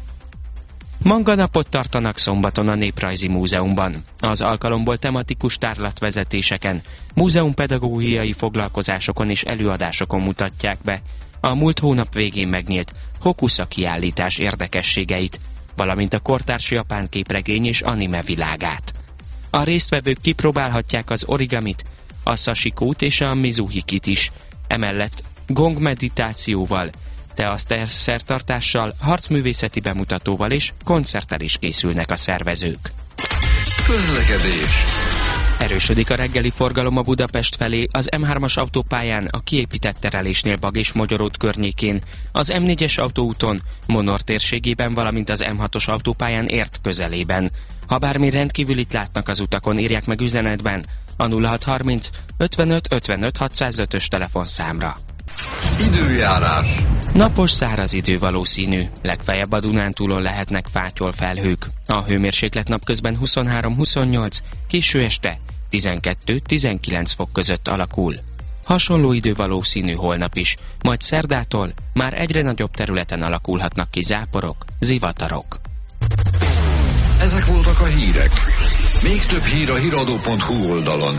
Manganapot tartanak szombaton a Néprajzi Múzeumban. Az alkalomból tematikus tárlatvezetéseken, múzeumpedagógiai foglalkozásokon és előadásokon mutatják be a múlt hónap végén megnyílt Hokusza kiállítás érdekességeit, valamint a kortárs japán képregény és anime világát. A résztvevők kipróbálhatják az origamit, a sashikót és a mizuhikit is, emellett gongmeditációval, teaszterszertartással, harcművészeti bemutatóval és koncerttel is készülnek a szervezők. Közlekedés. Erősödik a reggeli forgalom a Budapest felé, az em hármas autópályán, a kiépített terelésnél Bag és Mogyoród környékén, az em négyes autóúton, Monor térségében, valamint az em hatos autópályán Ért közelében. Ha bármi rendkívülit látnak az utakon, írják meg üzenetben a nulla hat harminc ötvenöt ötvenöt hatszázötös telefonszámra. Időjárás. Napos, száraz idő valószínű. Legfeljebb a Dunántúlon lehetnek fátyol felhők. A hőmérséklet napközben huszonhárom-huszonnyolc, késő este tizenkettő-tizenkilenc fok között alakul. Hasonló idő valószínű holnap is, majd szerdától már egyre nagyobb területen alakulhatnak ki záporok, zivatarok. Ezek voltak a hírek. Még több hír a híradó pont hu oldalon.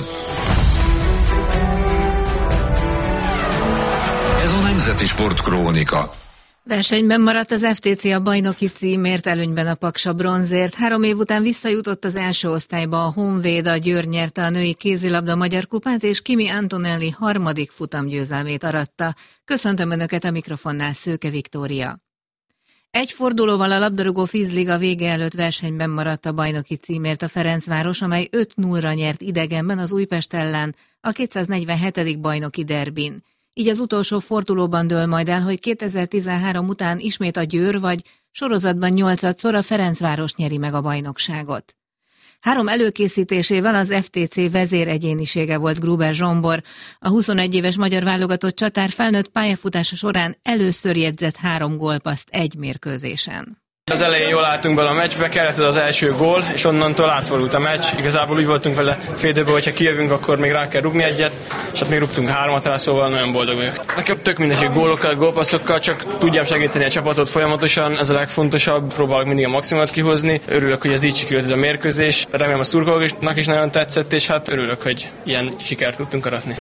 Ez a Nemzeti Sport Krónika. Versenyben maradt az ef té cé a bajnoki címért, előnyben a Paks a bronzért. Három év után visszajutott az első osztályba a Honvéd, a Győr nyerte a női kézilabda magyar kupát, és Kimi Antonelli harmadik futamgyőzelmét aratta. Köszöntöm Önöket, a mikrofonnál Szőke Viktória. Egy fordulóval a labdarúgó Fizliga vége előtt versenyben maradt a bajnoki címért a Ferencváros, amely öt nullra nyert idegenben az Újpest ellen a kétszáznegyvenhetedik bajnoki derbin. Így az utolsó fordulóban dől majd el, hogy kétezer-tizenhárom után ismét a Győr vagy sorozatban nyolcadszor a Ferencváros nyeri meg a bajnokságot. Három előkészítésével az ef té cé vezéregyénisége volt Gruber Zsombor. A huszonegy éves magyar válogatott csatár felnőtt pályafutása során először jegyzett három gólpasszt egy mérkőzésen. Az elején jól álltunk bele a meccsbe, kellett az első gól, és onnantól átfordult a meccs. Igazából úgy voltunk vele fél időben, hogyha kijövünk, akkor még rá kell rúgni egyet, és hát még rúgtunk háromat rá, szóval nagyon boldog vagyok. Nekem tök mindegy, gólokkal, gólpasszokkal, csak tudjam segíteni a csapatot folyamatosan, ez a legfontosabb, próbálok mindig a maximumot kihozni. Örülök, hogy ez így sikerült ez a mérkőzés, remélem a szurkolóknak is nagyon tetszett, és hát örülök, hogy ilyen sikert tudtunk aratni.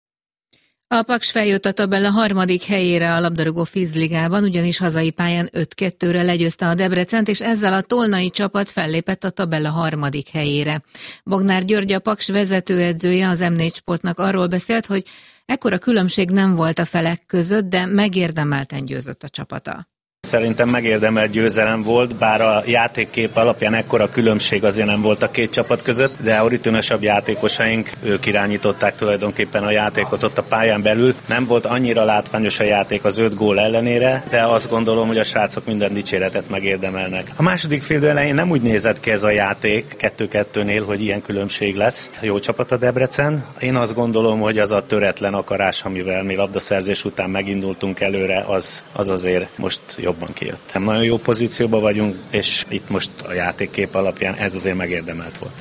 A Paks feljött a tabella harmadik helyére a labdarúgó Fizligában, ugyanis hazai pályán öt kettőre legyőzte a Debrecent, és ezzel a tolnai csapat fellépett a tabella harmadik helyére. Bognár György, a Paks vezetőedzője az em négy Sportnak arról beszélt, hogy ekkora különbség nem volt a felek között, de megérdemelten győzött a csapata. Szerintem megérdemelt győzelem volt, bár a játékkép alapján ekkora különbség azért nem volt a két csapat között, de a rutinösabb játékosaink, ők irányították tulajdonképpen a játékot ott a pályán belül. Nem volt annyira látványos a játék az öt gól ellenére, de azt gondolom, hogy a srácok minden dicséretet megérdemelnek. A második félidő elején nem úgy nézett ki ez a játék kettő-kettőnél, hogy ilyen különbség lesz. Jó csapat a Debrecen. Én azt gondolom, hogy az a töretlen akarás, amivel mi labdaszerzés után megindultunk előre, az, az azért most jobban kijött. Nagyon jó pozícióban vagyunk, és itt most a játékkép alapján ez azért megérdemelt volt.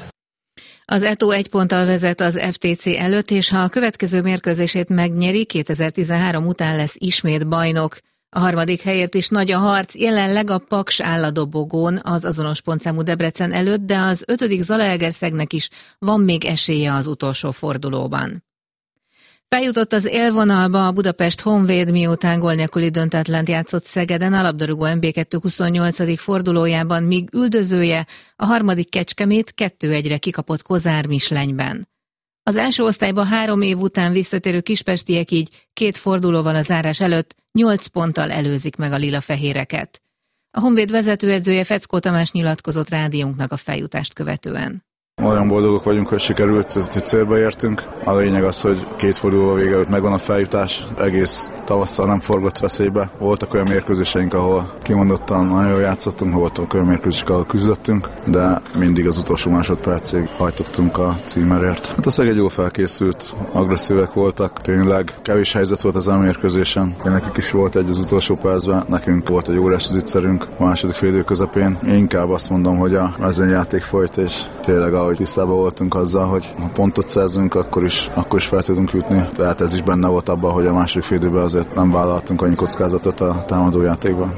Az Eto egy ponttal vezet az ef té cé előtt, és ha a következő mérkőzését megnyeri, kétezer-tizenhárom után lesz ismét bajnok. A harmadik helyért is nagy a harc, jelenleg a Paks áll a dobogón az azonos pontszámú Debrecen előtt, de az ötödik Zalaegerszegnek is van még esélye az utolsó fordulóban. Feljutott az élvonalba a Budapest Honvéd, miután gól nélküli döntetlent játszott Szegeden a labdarúgó em bé kettő huszonnyolcadik fordulójában, míg üldözője a harmadik Kecskemét kettő egyre kikapott Kozár Mislenyben. Az első osztályba három év után visszatérő kispestiek így két fordulóval a zárás előtt nyolc ponttal előzik meg a lila-fehéreket. A Honvéd vezetőedzője Feckó Tamás nyilatkozott rádiónknak a feljutást követően. Olyan boldogok vagyunk, hogy sikerült, hogy célba értünk. A lényeg az, hogy két fordulóval vége előtt megvan a feljutás. Egész tavasszal nem forgott veszélybe. Voltak olyan mérkőzéseink, ahol kimondottan nagyon jól játszottunk, voltak olyan mérkőzések, ahol küzdöttünk, de mindig az utolsó másodpercig hajtottunk a címerért. Hát a Szeged jól felkészült, agresszívek voltak, tényleg kevés helyzet volt az a mérkőzésen. Nekik is volt egy az utolsó percben, nekünk volt egy órás zicserünk a második félidő közepén. Én inkább azt mondom, hogy a mezőnyjáték folyt, és tényleg a hogy tisztában voltunk azzal, hogy ha pontot szerzünk, akkor is, akkor is fel tudunk jutni. Tehát ez is benne volt abban, hogy a második fél időben azért nem vállaltunk annyi kockázatot a támadójátékban.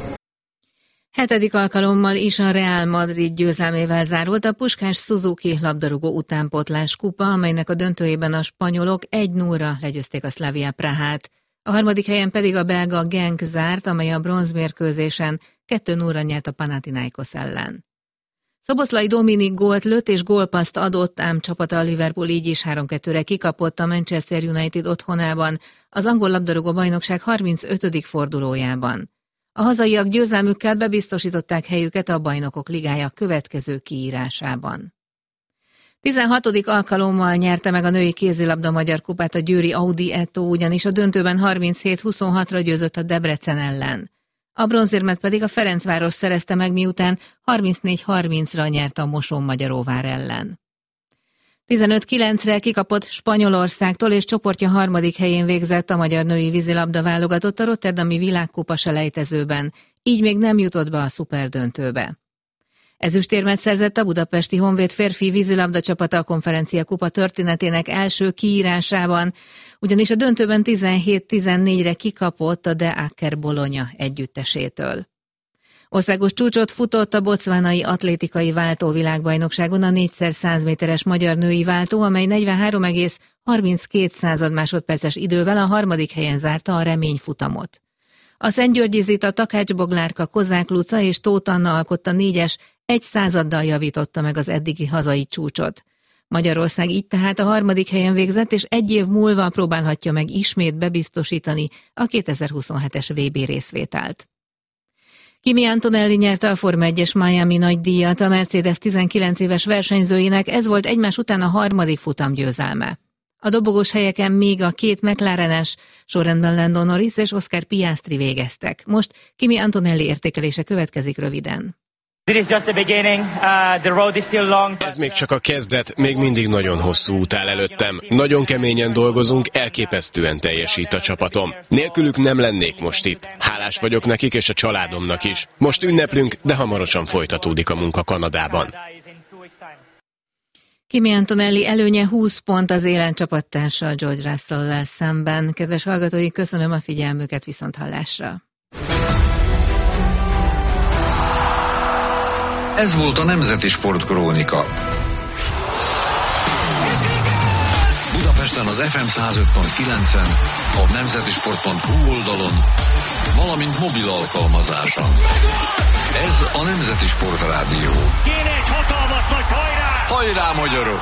Hetedik alkalommal is a Real Madrid győzelmével zárult a Puskás Suzuki labdarúgó utánpótlás kupa, amelynek a döntőjében a spanyolok egy nullra legyőzték a Slavia Prahát. A harmadik helyen pedig a belga Genk zárt, amely a bronzmérkőzésen kettő nullra nyert a Panathinaikos ellen. Szoboszlai Dominik gólt lőtt és gólpasszt adott, ám csapata a Liverpool így is három kettőre kikapott a Manchester United otthonában, az angol labdarúgó bajnokság harmincötödik fordulójában. A hazaiak győzelmükkel bebiztosították helyüket a Bajnokok Ligája következő kiírásában. tizenhatodik alkalommal nyerte meg a női kézilabda magyar kupát a győri Audi Eto, ugyanis a döntőben harminchét huszonhatra győzött a Debrecen ellen. A bronzérmet pedig a Ferencváros szerezte meg, miután harmincnégy harmincra nyert a Mosón-Magyaróvár ellen. tizenöt kilencre kikapott Spanyolországtól, és csoportja harmadik helyén végzett a magyar női vízilabda válogatott a rotterdami világkupa selejtezőben, így még nem jutott be a szuperdöntőbe. Ezüstérmet szerzett a budapesti Honvéd férfi vízilabda csapata a konferencia kupa történetének első kiírásában, ugyanis a döntőben tizenhét tizennégyre kikapott a De Akker Bologna együttesétől. Országos csúcsot futott a bocvánai atlétikai váltó világbajnokságon a négyszer száz méteres magyar női váltó, amely negyvenhárom egész harminckét másodperces idővel a harmadik helyen zárta a reményfutamot. A Szentgyörgyi Zita, Takács Boglárka, Kozák Luca és Tóth Anna alkotta négyes, egy századdal javította meg az eddigi hazai csúcsot. Magyarország így tehát a harmadik helyen végzett, és egy év múlva próbálhatja meg ismét bebiztosítani a kétezer-huszonhetes vé bé részvételt. Kimi Antonelli nyerte a Forma egyes Miami nagydíjat, a Mercedes tizenkilenc éves versenyzőinek ez volt egymás után a harmadik futamgyőzelme. A dobogós helyeken még a két McLarenes, sorrendben Lando Norris és Oscar Piastri végeztek. Most Kimi Antonelli értékelése következik röviden. Ez még csak a kezdet, még mindig nagyon hosszú út áll előttem. Nagyon keményen dolgozunk, elképesztően teljesít a csapatom. Nélkülük nem lennék most itt. Hálás vagyok nekik és a családomnak is. Most ünneplünk, de hamarosan folytatódik a munka Kanadában. Kimi Antonelli előnye húsz pont az élen csapattársa George Russell-lel szemben. Kedves hallgatói, köszönöm a figyelmüket, viszont hallásra. Ez volt a Nemzeti Sportkrónika. Budapesten az ef em száz öt pont kilencen, a nemzetisport pont hu oldalon, valamint mobil alkalmazáson. Ez a Nemzeti Sportrádió. Kéne egy hatalmas nagy hajrá! Hajrá, magyarok!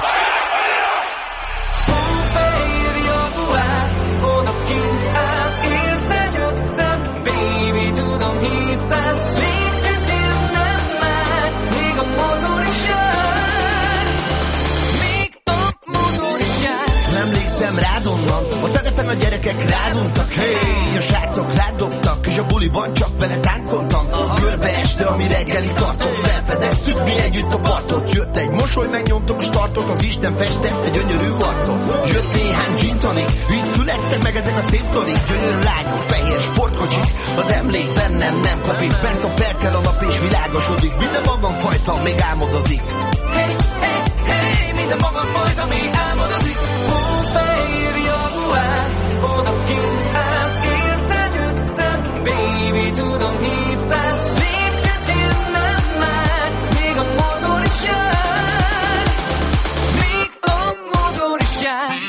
Emlékszem rád onnan, a terepen a gyerekek ráduntak, hey, a srácok rádobtak, és a buliban csak vele táncoltam. Körbe este, ami reggelig tartott, felfedeztük mi együtt a partot. Jött egy mosoly, megnyomtok a startot, az Isten festett egy gyönyörű arcot. Jött néhány gin tonic, így születtek meg ezek a szép sztorik. Gyönyörű lányok, fehér sportkocsik, az emlék bennem nem kapik. Bent a felkel a nap és világosodik, minden magamfajta még álmodozik. Hey, hey, hey, minden magamfajta még álmodozik. Baby, tudom hívtál, lépkedél nem már, még a motor is jár, még a motor is jár.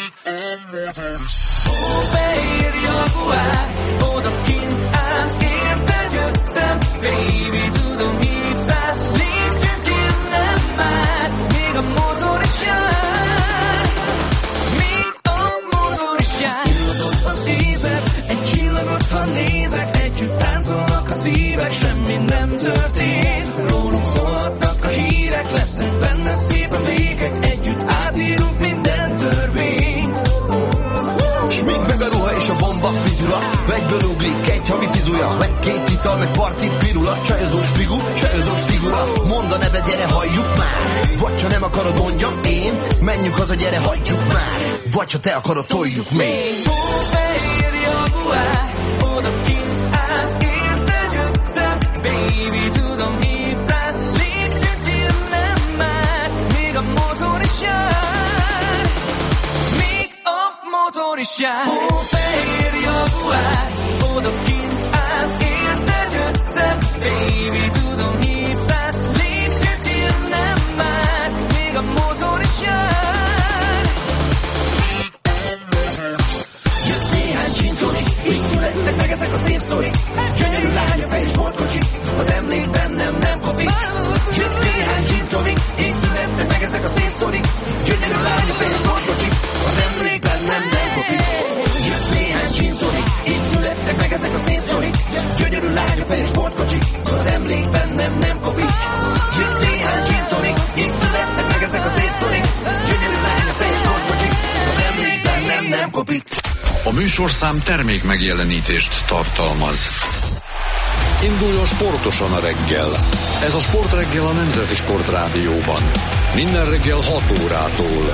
Ó, fehér jaguár, oda kint áll, érted jöttem, baby, tudom hívtál, lépkedél nem már, még a motor is jár, még a motor is jár. Kiadott az észre, egy csillagot, ha nézek, együtt táncolnak a szívek, semmi nem történt. Rólunk szólhatnak a hírek, lesznek benne szép emlékek, együtt átírunk minden törvényt. S még meg a ruha és a bomba fizura, egyből ugrik egy havi fizúja, meg két ital, meg parti pirula, csajozós figu, csajozós figura. Mondd a neved, gyere, halljuk már, vagy ha nem akarod, mondjam én, menjünk haza, gyere, hagyjuk már, vagy ha te akarod, toljuk még. Ó, fehér jaguár, oda kint áll, érted jöttem, baby, tudom hívtál, lépkedél nem már, még a motor is jár, még a motor is jár. Ó, fehér jaguár, oda kint áll, érted jöttem, baby, tudom hívtál, lépkedél nem már, még a motor is jár, még a motor is jár. Jött néhány gin tonic, így születtek meg ezek a szép sztorik. Gyönyörű lány, a fehér sportkocsik, az emlék bennem nem kopik. Jött néhány gin tonic, így születtek meg ezek a szép sztorik. Gyönyörű lány, a fehér sportkocsik, az emlék bennem nem kopik. Jött néhány gin tonic, így születtek meg ezek a szép sztorik. Gyönyörű lány, a fehér sportkocsik, az emlék bennem nem kopik. Jött néhány gin tonic, így születtek meg ezek a szép sztorik. Gyönyörű lány, a fehér sportkocsik, az emlék bennem nem kopik. A műsorszám termék megjelenítést tartalmaz. Induljon sportosan a reggel. Ez a Sportreggel a Nemzeti Sportrádióban. Minden reggel hat órától.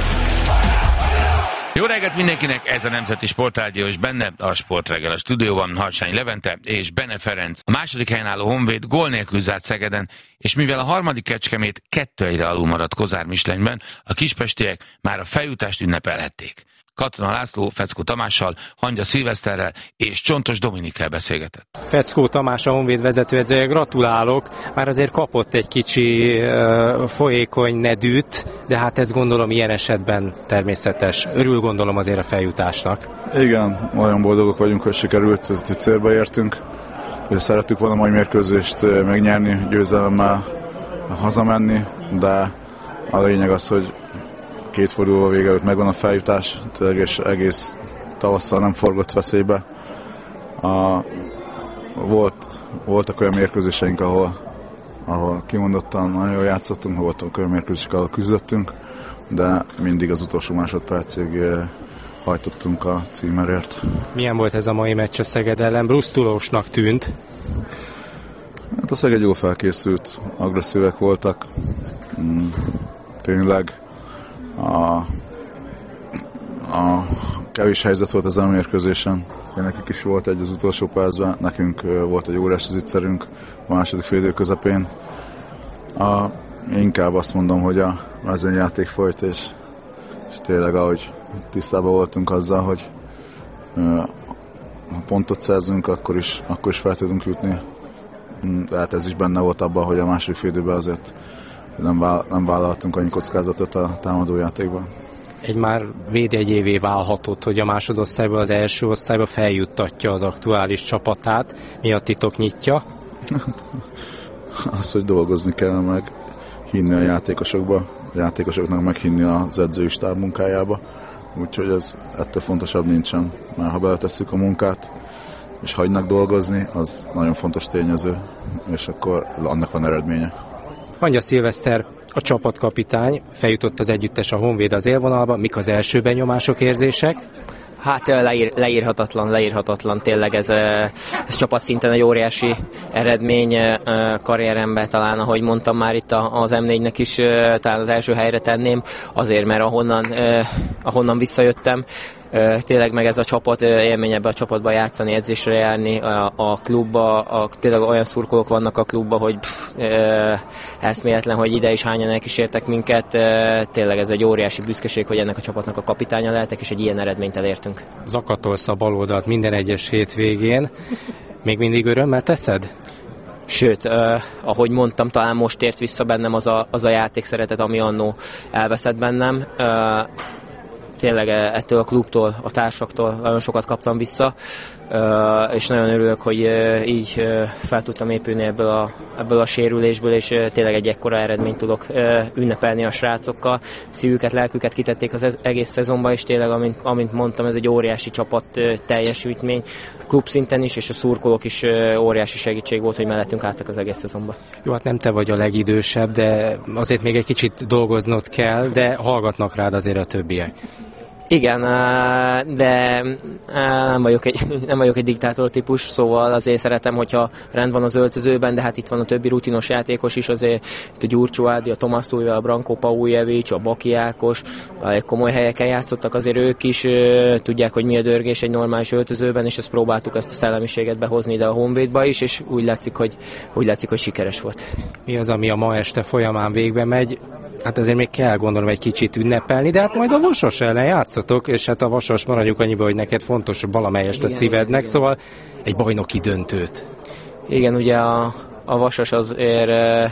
Jó reggelt mindenkinek, ez a Nemzeti Sportrádió, és benne a Sportreggel. A stúdióban Harsány Levente és Bene Ferenc. A második helyen álló Honvéd gól nélkül zárt Szegeden, és mivel a harmadik Kecskemét kettő egyre alul maradt Kozár Mislenyben, a kispestiek már a feljutást ünnepelhették. Katona László Feckó Tamással, Hangya Szilveszterrel és Csontos Dominikkel beszélgetett. Feckó Tamás, a Honvéd vezetőedzője, gratulálok, már azért kapott egy kicsi uh, folyékony nedűt, de hát ez gondolom ilyen esetben természetes. Örül gondolom azért a feljutásnak. Igen, nagyon boldogok vagyunk, hogy sikerült, hogy célba értünk. Szerettük volna mai mérkőzést megnyerni, győzelemmel hazamenni, de a lényeg az, hogy két fordulóval vége előtt megvan a feljutás, egész, egész tavasszal nem forgott veszélybe. A, volt, voltak olyan mérkőzéseink, ahol, ahol kimondottan nagyon jól játszottunk, voltak olyan mérkőzések, ahol küzdöttünk, de mindig az utolsó másodpercig hajtottunk a címerért. Milyen volt ez a mai meccs a Szeged ellen? Brusztulósnak tűnt. Hát a Szeged jól felkészült, agresszívek voltak. Mm, tényleg A, a kevés helyzet volt az elmérkőzésen. Nekik is volt egy az utolsó percben, nekünk volt egy óriási zicserünk a második fél idő közepén. A, inkább azt mondom, hogy a mezőnyjáték folyt, és, és tényleg ahogy tisztában voltunk azzal, hogy ha pontot szerzünk, akkor is, akkor is fel tudunk jutni. De hát ez is benne volt abban, hogy a második fél időben azért Nem, váll- nem vállaltunk annyi kockázatot a támadójátékban. Egy már védjegyévé válhatott, hogy a másodosztályban az első osztályba feljuttatja az aktuális csapatát. Mi a titok nyitja? Az, hogy dolgozni kell, meg hinni a játékosokba, a játékosoknak meghinni az edzői stáb munkájába. Úgyhogy ez ettől fontosabb nincsen, mert ha beletesszük a munkát, és hagynak dolgozni, az nagyon fontos tényező, és akkor annak van eredménye. Hangya Szilveszter, a csapatkapitány, feljutott az együttes a Honvéd az élvonalba. Mik az első benyomások, érzések? Hát leír, leírhatatlan, leírhatatlan. Tényleg ez, ez csapatszinten egy óriási eredmény karrieremben, talán ahogy mondtam már itt az em négynek is, talán az első helyre tenném, azért, mert ahonnan, ahonnan visszajöttem, tényleg meg ez a csapat, élmény ebbe a csapatba játszani, edzésre járni, a, a klubba, a, tényleg olyan szurkolók vannak a klubba, hogy pff, e, eszméletlen, hogy ide is hányan elkísértek minket, e, tényleg ez egy óriási büszkeség, hogy ennek a csapatnak a kapitánya lehetek, és egy ilyen eredményt elértünk. Zakatolsz a baloldalt minden egyes hétvégén, még mindig örömmel teszed? Sőt, eh, ahogy mondtam, talán most ért vissza bennem az a, az a játékszeretet, ami annó elveszett bennem. Eh, tényleg ettől a klubtól, a társaktól nagyon sokat kaptam vissza, és nagyon örülök, hogy így fel tudtam épülni ebből a, ebből a sérülésből, és tényleg egy ekkora eredményt tudok ünnepelni a srácokkal. Szívüket, lelküket kitették az egész szezonban, és tényleg, amint, amint mondtam, ez egy óriási csapat teljesítmény, klub szinten is, és a szurkolók is óriási segítség volt, hogy mellettünk álltak az egész szezonban. Jó, hát nem te vagy a legidősebb, de azért még egy kicsit dolgoznod kell, de hallgatnak rád azért a többiek. Igen, de nem vagyok egy, nem vagyok egy diktátor típus, szóval azért szeretem, hogyha rend van az öltözőben, de hát itt van a többi rutinos játékos is, azért itt a Gyurcsó Ádi, a Tomasz Túlja, a Branko Paujevics, a Baki Ákos, komoly helyeken játszottak, azért ők is tudják, hogy mi a dörgés egy normális öltözőben, és ezt próbáltuk ezt a szellemiséget behozni ide a Honvédba is, és úgy látszik, hogy, úgy látszik, hogy sikeres volt. Mi az, ami a ma este folyamán végbe megy? Hát azért még kell gondolom egy kicsit ünnepelni, de hát majd a Vasas ellen játszotok, és hát a Vasas maradjuk annyiba, hogy neked fontos valamelyest a szívednek, szóval egy bajnoki döntőt. Igen, ugye a, a Vasas azért,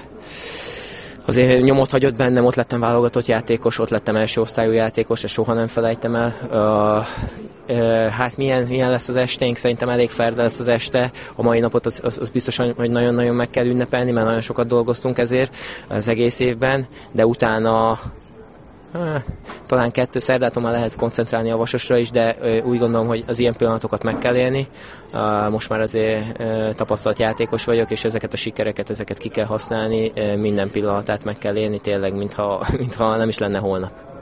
azért nyomot hagyott bennem, ott lettem válogatott játékos, ott lettem első osztályú játékos, ezt soha nem felejtem el. Uh, Hát milyen, milyen lesz az esténk, szerintem elég ferde lesz az este. A mai napot az, az, az biztosan, hogy nagyon-nagyon meg kell ünnepelni, mert nagyon sokat dolgoztunk ezért az egész évben, de utána hát, talán kettő szerdától már lehet koncentrálni a Vasasra is, de úgy gondolom, hogy az ilyen pillanatokat meg kell élni. Most már azért tapasztalt játékos vagyok, és ezeket a sikereket, ezeket ki kell használni, minden pillanatát meg kell élni tényleg, mintha, mintha nem is lenne holnap.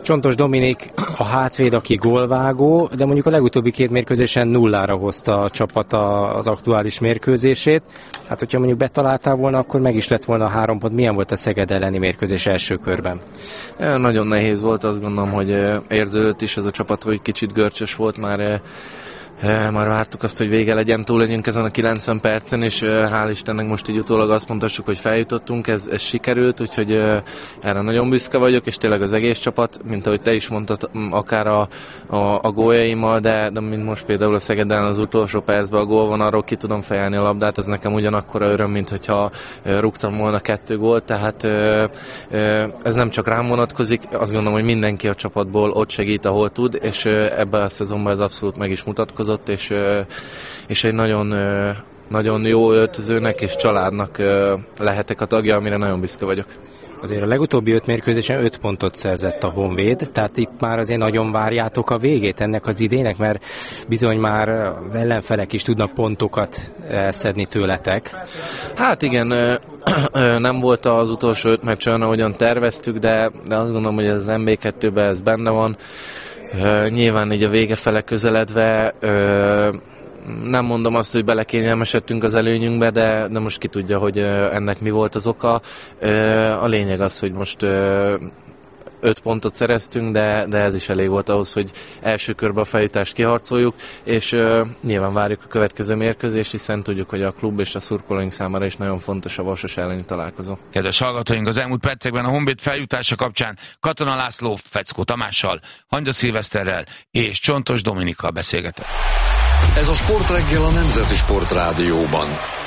Csontos Dominik a hátvéd, aki gólvágó, de mondjuk a legutóbbi két mérkőzésen nullára hozta a csapat az aktuális mérkőzését. Hát, hogyha mondjuk betaláltál volna, akkor meg is lett volna a három pont. Milyen volt a Szeged elleni mérkőzés első körben? Ja, nagyon nehéz volt, azt gondolom, hogy érződött is ez a csapat, hogy kicsit görcsös volt már. Már vártuk azt, hogy vége legyen, túl legyünk ezen a kilencven percen, és hál' Istennek most így utólag azt mondhassuk, hogy feljutottunk, ez, ez sikerült, úgyhogy erre nagyon büszke vagyok, és tényleg az egész csapat, mint ahogy te is mondtad, akár a, a, a góljaimmal, de, de mint most például a Szegeden az utolsó percben a gól van, arról ki tudom fejelni a labdát, ez nekem ugyanakkora öröm, mint hogyha rúgtam volna kettő gólt, tehát ez nem csak rám vonatkozik, azt gondolom, hogy mindenki a csapatból ott segít, ahol tud, és ebben a szezonban ez abszolút meg is mutatkozott, és, és egy nagyon, nagyon jó öltözőnek és családnak lehetek a tagja, amire nagyon büszke vagyok. Azért a legutóbbi öt mérkőzésen öt pontot szerzett a Honvéd, tehát itt már azért nagyon várjátok a végét ennek az idének, mert bizony már az ellenfelek is tudnak pontokat szedni tőletek. Hát igen, nem volt az utolsó öt meccs olyan, ahogyan terveztük, de, de azt gondolom, hogy ez az en bé kettőben ez benne van. Uh, nyilván így a vége fele közeledve uh, nem mondom azt, hogy belekényelmesedtünk az előnyünkbe, de, de most ki tudja, hogy uh, ennek mi volt az oka. Uh, a lényeg az, hogy most uh, öt pontot szereztünk, de, de ez is elég volt ahhoz, hogy első körben a feljutást kiharcoljuk, és uh, nyilván várjuk a következő mérkőzést, hiszen tudjuk, hogy a klub és a szurkolóink számára is nagyon fontos a Vasas elleni találkozó. Kedves hallgatóink, az elmúlt percekben a Honvéd feljutása kapcsán Katona László, Feckó Tamással, Hangya Szilveszterrel és Csontos Dominikkal beszélgetett. Ez a Sportreggel a Nemzeti Sportrádióban.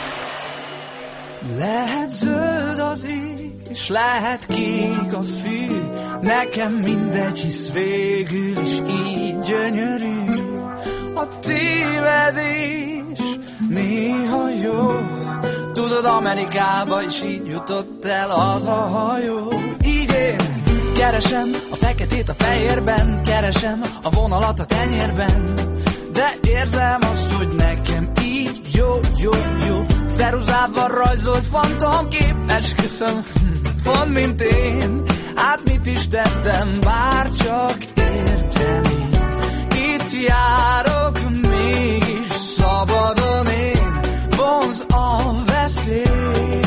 Lehet zöld az ég, és lehet kék a fű, nekem mindegy, hisz végül is így gyönyörű. A tévedés néha jó, tudod, Amerikába is így jutott el az a hajó. Így én keresem a feketét a fehérben, keresem a vonalat a tenyérben, de érzem azt, hogy nekem így jó, jó, jó. Ceruzával rajzolt fantomkép, esküszöm, pont mint én. Hát mit is tettem, bár csak érteni. Itt járok, mégis szabadon én, vonz a veszély.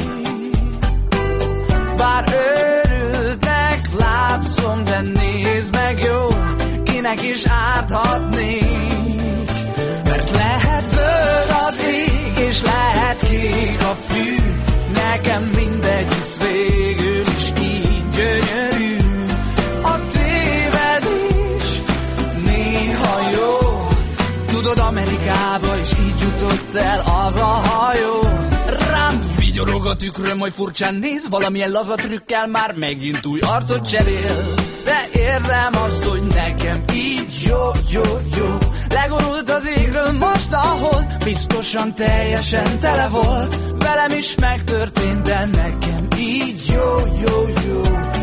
Bár őrültnek látszom, de nézd meg jó, kinek is árthatnék. Mert lehet zöld az ég, és lehet kék a fű, nekem mindegy, hisz végül is így gyönyörű. A tévedés néha jó, tudod, Amerikába is így jutott el az a hajó. Rám vigyorog a tükröm, hogy furcsán néz, valamilyen laza trükkel már megint új arcot cserél. De érzem azt, hogy nekem így jó, jó, jó. Legorult az égről most a hold, biztosan teljesen tele volt. Velem is megtörtént, de nekem így jó, jó, jó.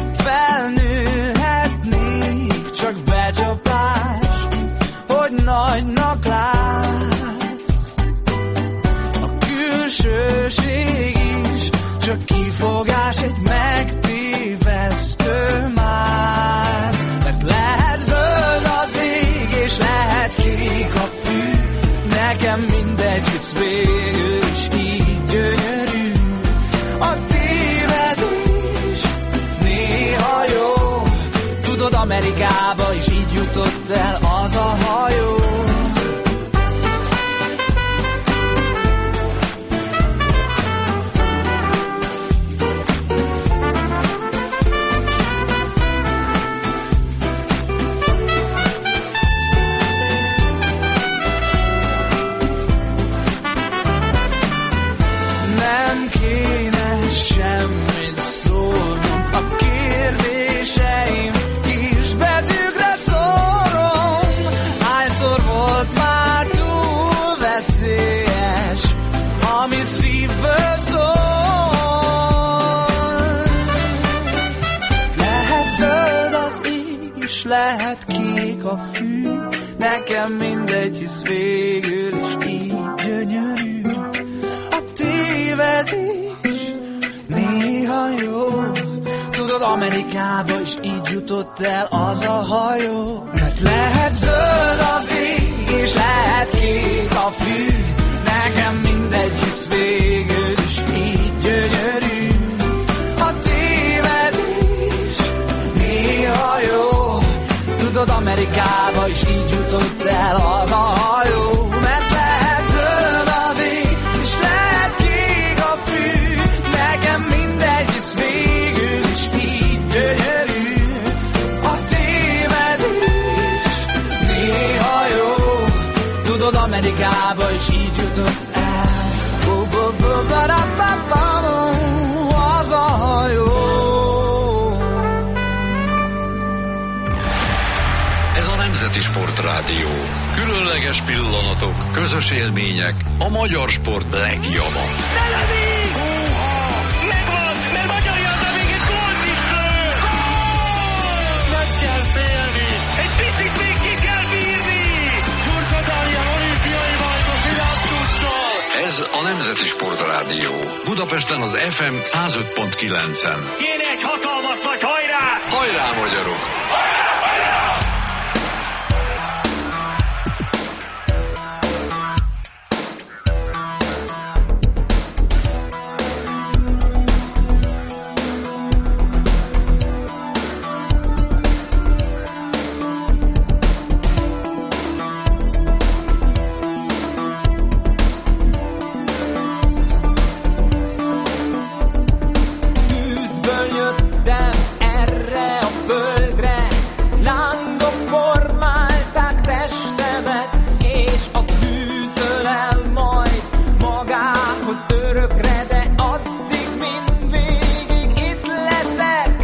Felnőhetnék, csak becsapás, hogy nagynak látsz. A külsőség is csak kifogás, egy megtévesztő máz. Mert lehet zöld az ég, és lehet kék a fű, nekem mindegy, hisz végül is így gyönyörű. A tévedés néha jó, tudod, Amerikába is így jutott el az a hajó. Lehet kék a fű, nekem mindegy, hisz végül is így gyönyörű. A tévedés néha jó, tudod, Amerikába is így jutott el az a hajó. Mert lehet zöld az ég, és lehet kék a fű, nekem mindegy, hisz végül is így gyönyörű. A tévedés néha jó, tudod, Amerikába is így jutott el az a hajó. Mert lehet zöld az ég, és lehet kék a fű, nekem mindegy, hisz végül is így gyönyörű. A tévedés néha jó, tudod, Amerikába is így jutott el. Az a hajó. Ez a Nemzeti Sportrádió. Különleges pillanatok, közös élmények, a magyar sport legjava. Megvan, mert Magyar János még egy gólt is lő! Nem kell félni! Egy picit még ki kell bírni! Gyurka Dániel olimpiai bajnok világcsúccsal! Ez a Nemzeti Sportrádió. Budapesten az ef em száz öt pont kilencen. Kéne egy hatalmas nagy hajrá! Hajrá, magyarok! Tűzből jöttem erre a földre, lángok formálták testemet, és a tűz ölel majd magához örökre, de addig mindvégig itt leszek.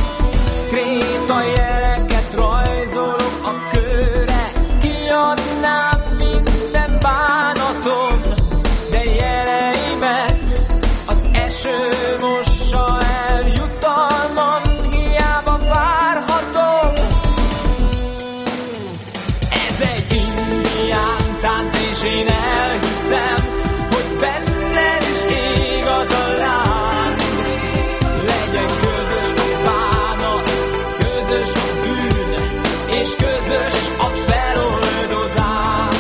Krétajeleket rajzolok a kőre, kiadnám minden bánatom, de jeleimet az eső mossa el, jutalmam hiába várhatom. Ez egy indián tánc, és én elhiszem, hogy benned is ég az a láng. Legyen közös a bánat, közös a bűn, és közös a feloldozás.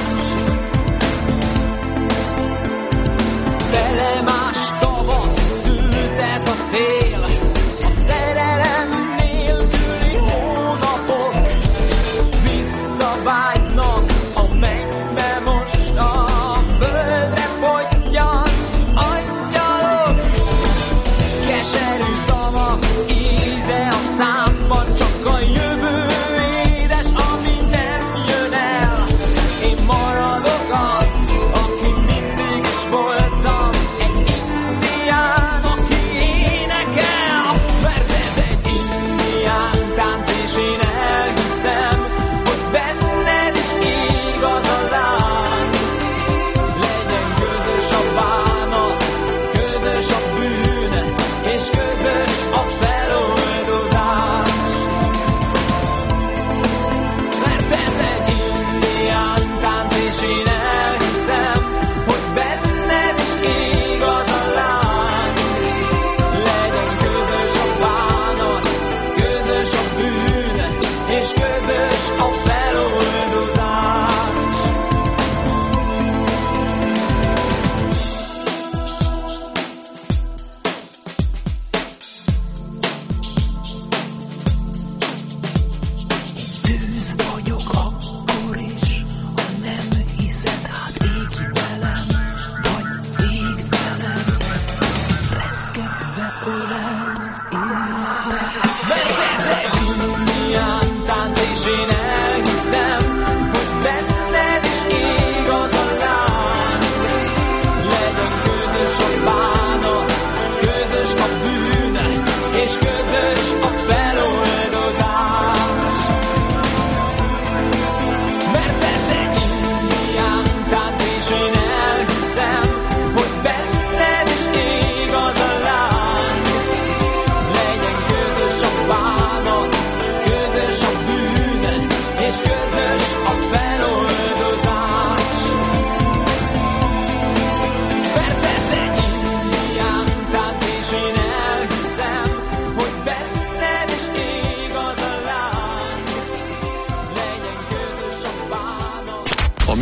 Felemás tavasz szült ez a tél, a szerelem nélküli hónapok visszavágynak a mennybe, most a földre fogyan angyalok. Keserű szavak íze a számban, csak a jövő édes, ami nem jön el. Én maradok az, aki mindig is voltam, egy indián, aki énekel. Mert ez egy indián tánc, és én elhiszem, hogy benned is ég az a láng. Legyen közös a bánat, közös a bűn, és közös a feloldozás. Mert ez egy indián tánc, és én elhiszem, hogy benned is ég az a láng. Legyen közös a bánat, közös a bűn, és közös a feloldozás. Tűz vagyok akkor is, ha nem hiszed, hát égj velem, vagy ég velem, reszketve ölel az életet. Mert ez egy indián tánc, és én elhiszem, hogy benned is ég az a láng. Legyen közös a bánat, közös a bűn, és közös a feloldozás. Mert ez egy indián tánc, és én elhiszem, hogy benned is ég az a láng. Legyen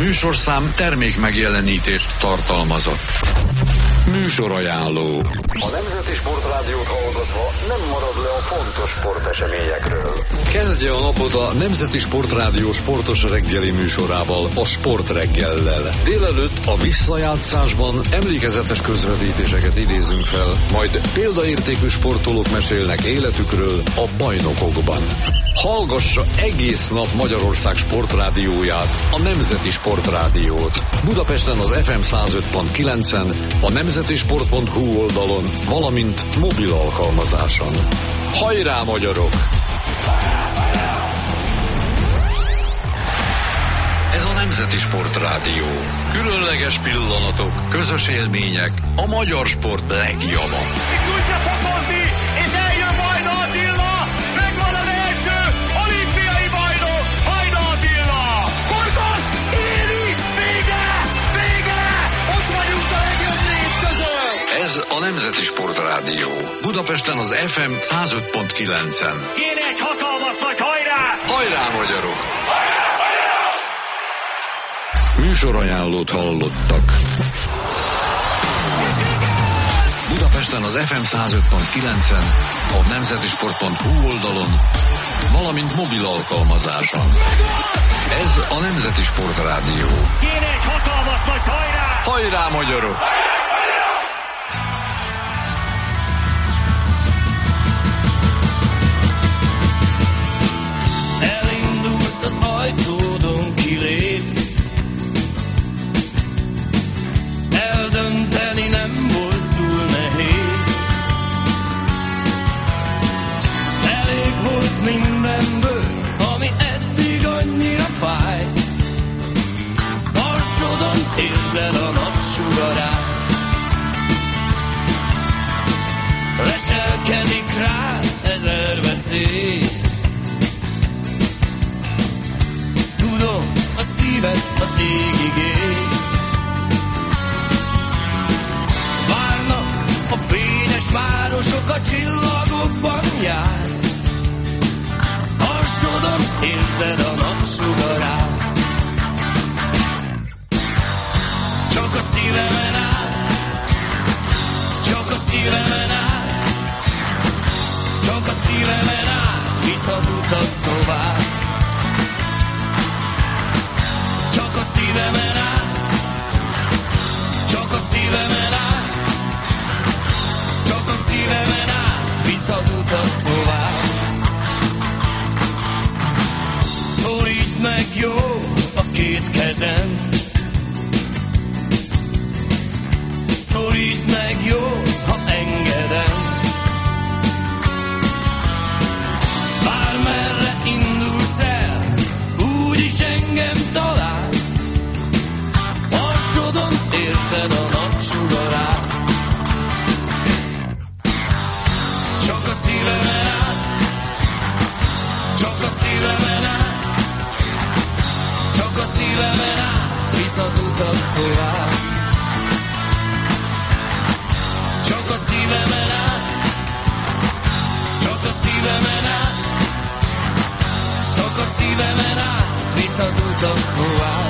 műsorszám termék megjelenítést tartalmazott. Műsorajánló. A Nemzeti Sportrádiót hallgatva nem marad le a fontos sporteseményekről. Kezdje a napot a Nemzeti Sportrádió sportos reggeli műsorával, a Sportreggellel. Délelőtt a visszajátszásban emlékezetes közvetítéseket idézünk fel, majd példaértékű sportolók mesélnek életükről a bajnokokban. Hallgassa egész nap Magyarország sportrádióját, a Nemzeti Sportrádiót. Budapesten az ef em száz öt pont kilencen, a nemzetisport pont hu oldalon, valamint mobil alkalmazáson. Hajrá, magyarok! Ez a Nemzeti Sportrádió. Különleges pillanatok, közös élmények, a magyar sport legjava. Tudja fokozni, és eljön Vajda Attila! Megvan az első olimpiai bajnok, Vajda Attila! Kordos, éri, vége, vége! Ott vagyunk a legjobb négy között! Ez a Nemzeti Sportrádió. Budapesten az ef em száz öt pont kilencen. Kéne egy hatalmas nagy hajrá! Hajrá, magyarok! Műsorajánlót hallottak. Budapesten az ef em száz öt pont kilencen, a nemzetisport pont hu oldalon, valamint mobil alkalmazáson. Ez a Nemzeti Sportrádió. Kéne egy hatalmas nagy hajrá! Hajrá, magyarok! Elindult az ajtódon kilép, eldönteni nem volt túl nehéz. Elég volt mindenből, ami eddig annyira fáj. Arcodon érzed a napsugarát, leselkedik rá ezer veszély. Tudom, a szíved az égig ég. Várnak a fényes városok, a csillagokban jársz. Arcodon érzed a napsugarát. Csak a szívemen át, csak a szívemen át, csak a szívemen át visz az utat tovább. Csak a szívemen át, csak a szívemen át, csak a szívemen át visz az utat tovább. Szorítsd meg jó a két kezem, szorítsd meg jó, ha engedem. Bármerre indulsz el, úgyis engem talál. Arcodon érzed a napsugarát. Csak a szívemen át, csak a szívemen át, csak a szívemen át visz az utat tovább. Csak a szívemen át, csak a szívemen át, csak a szívemen át visz az utat tovább.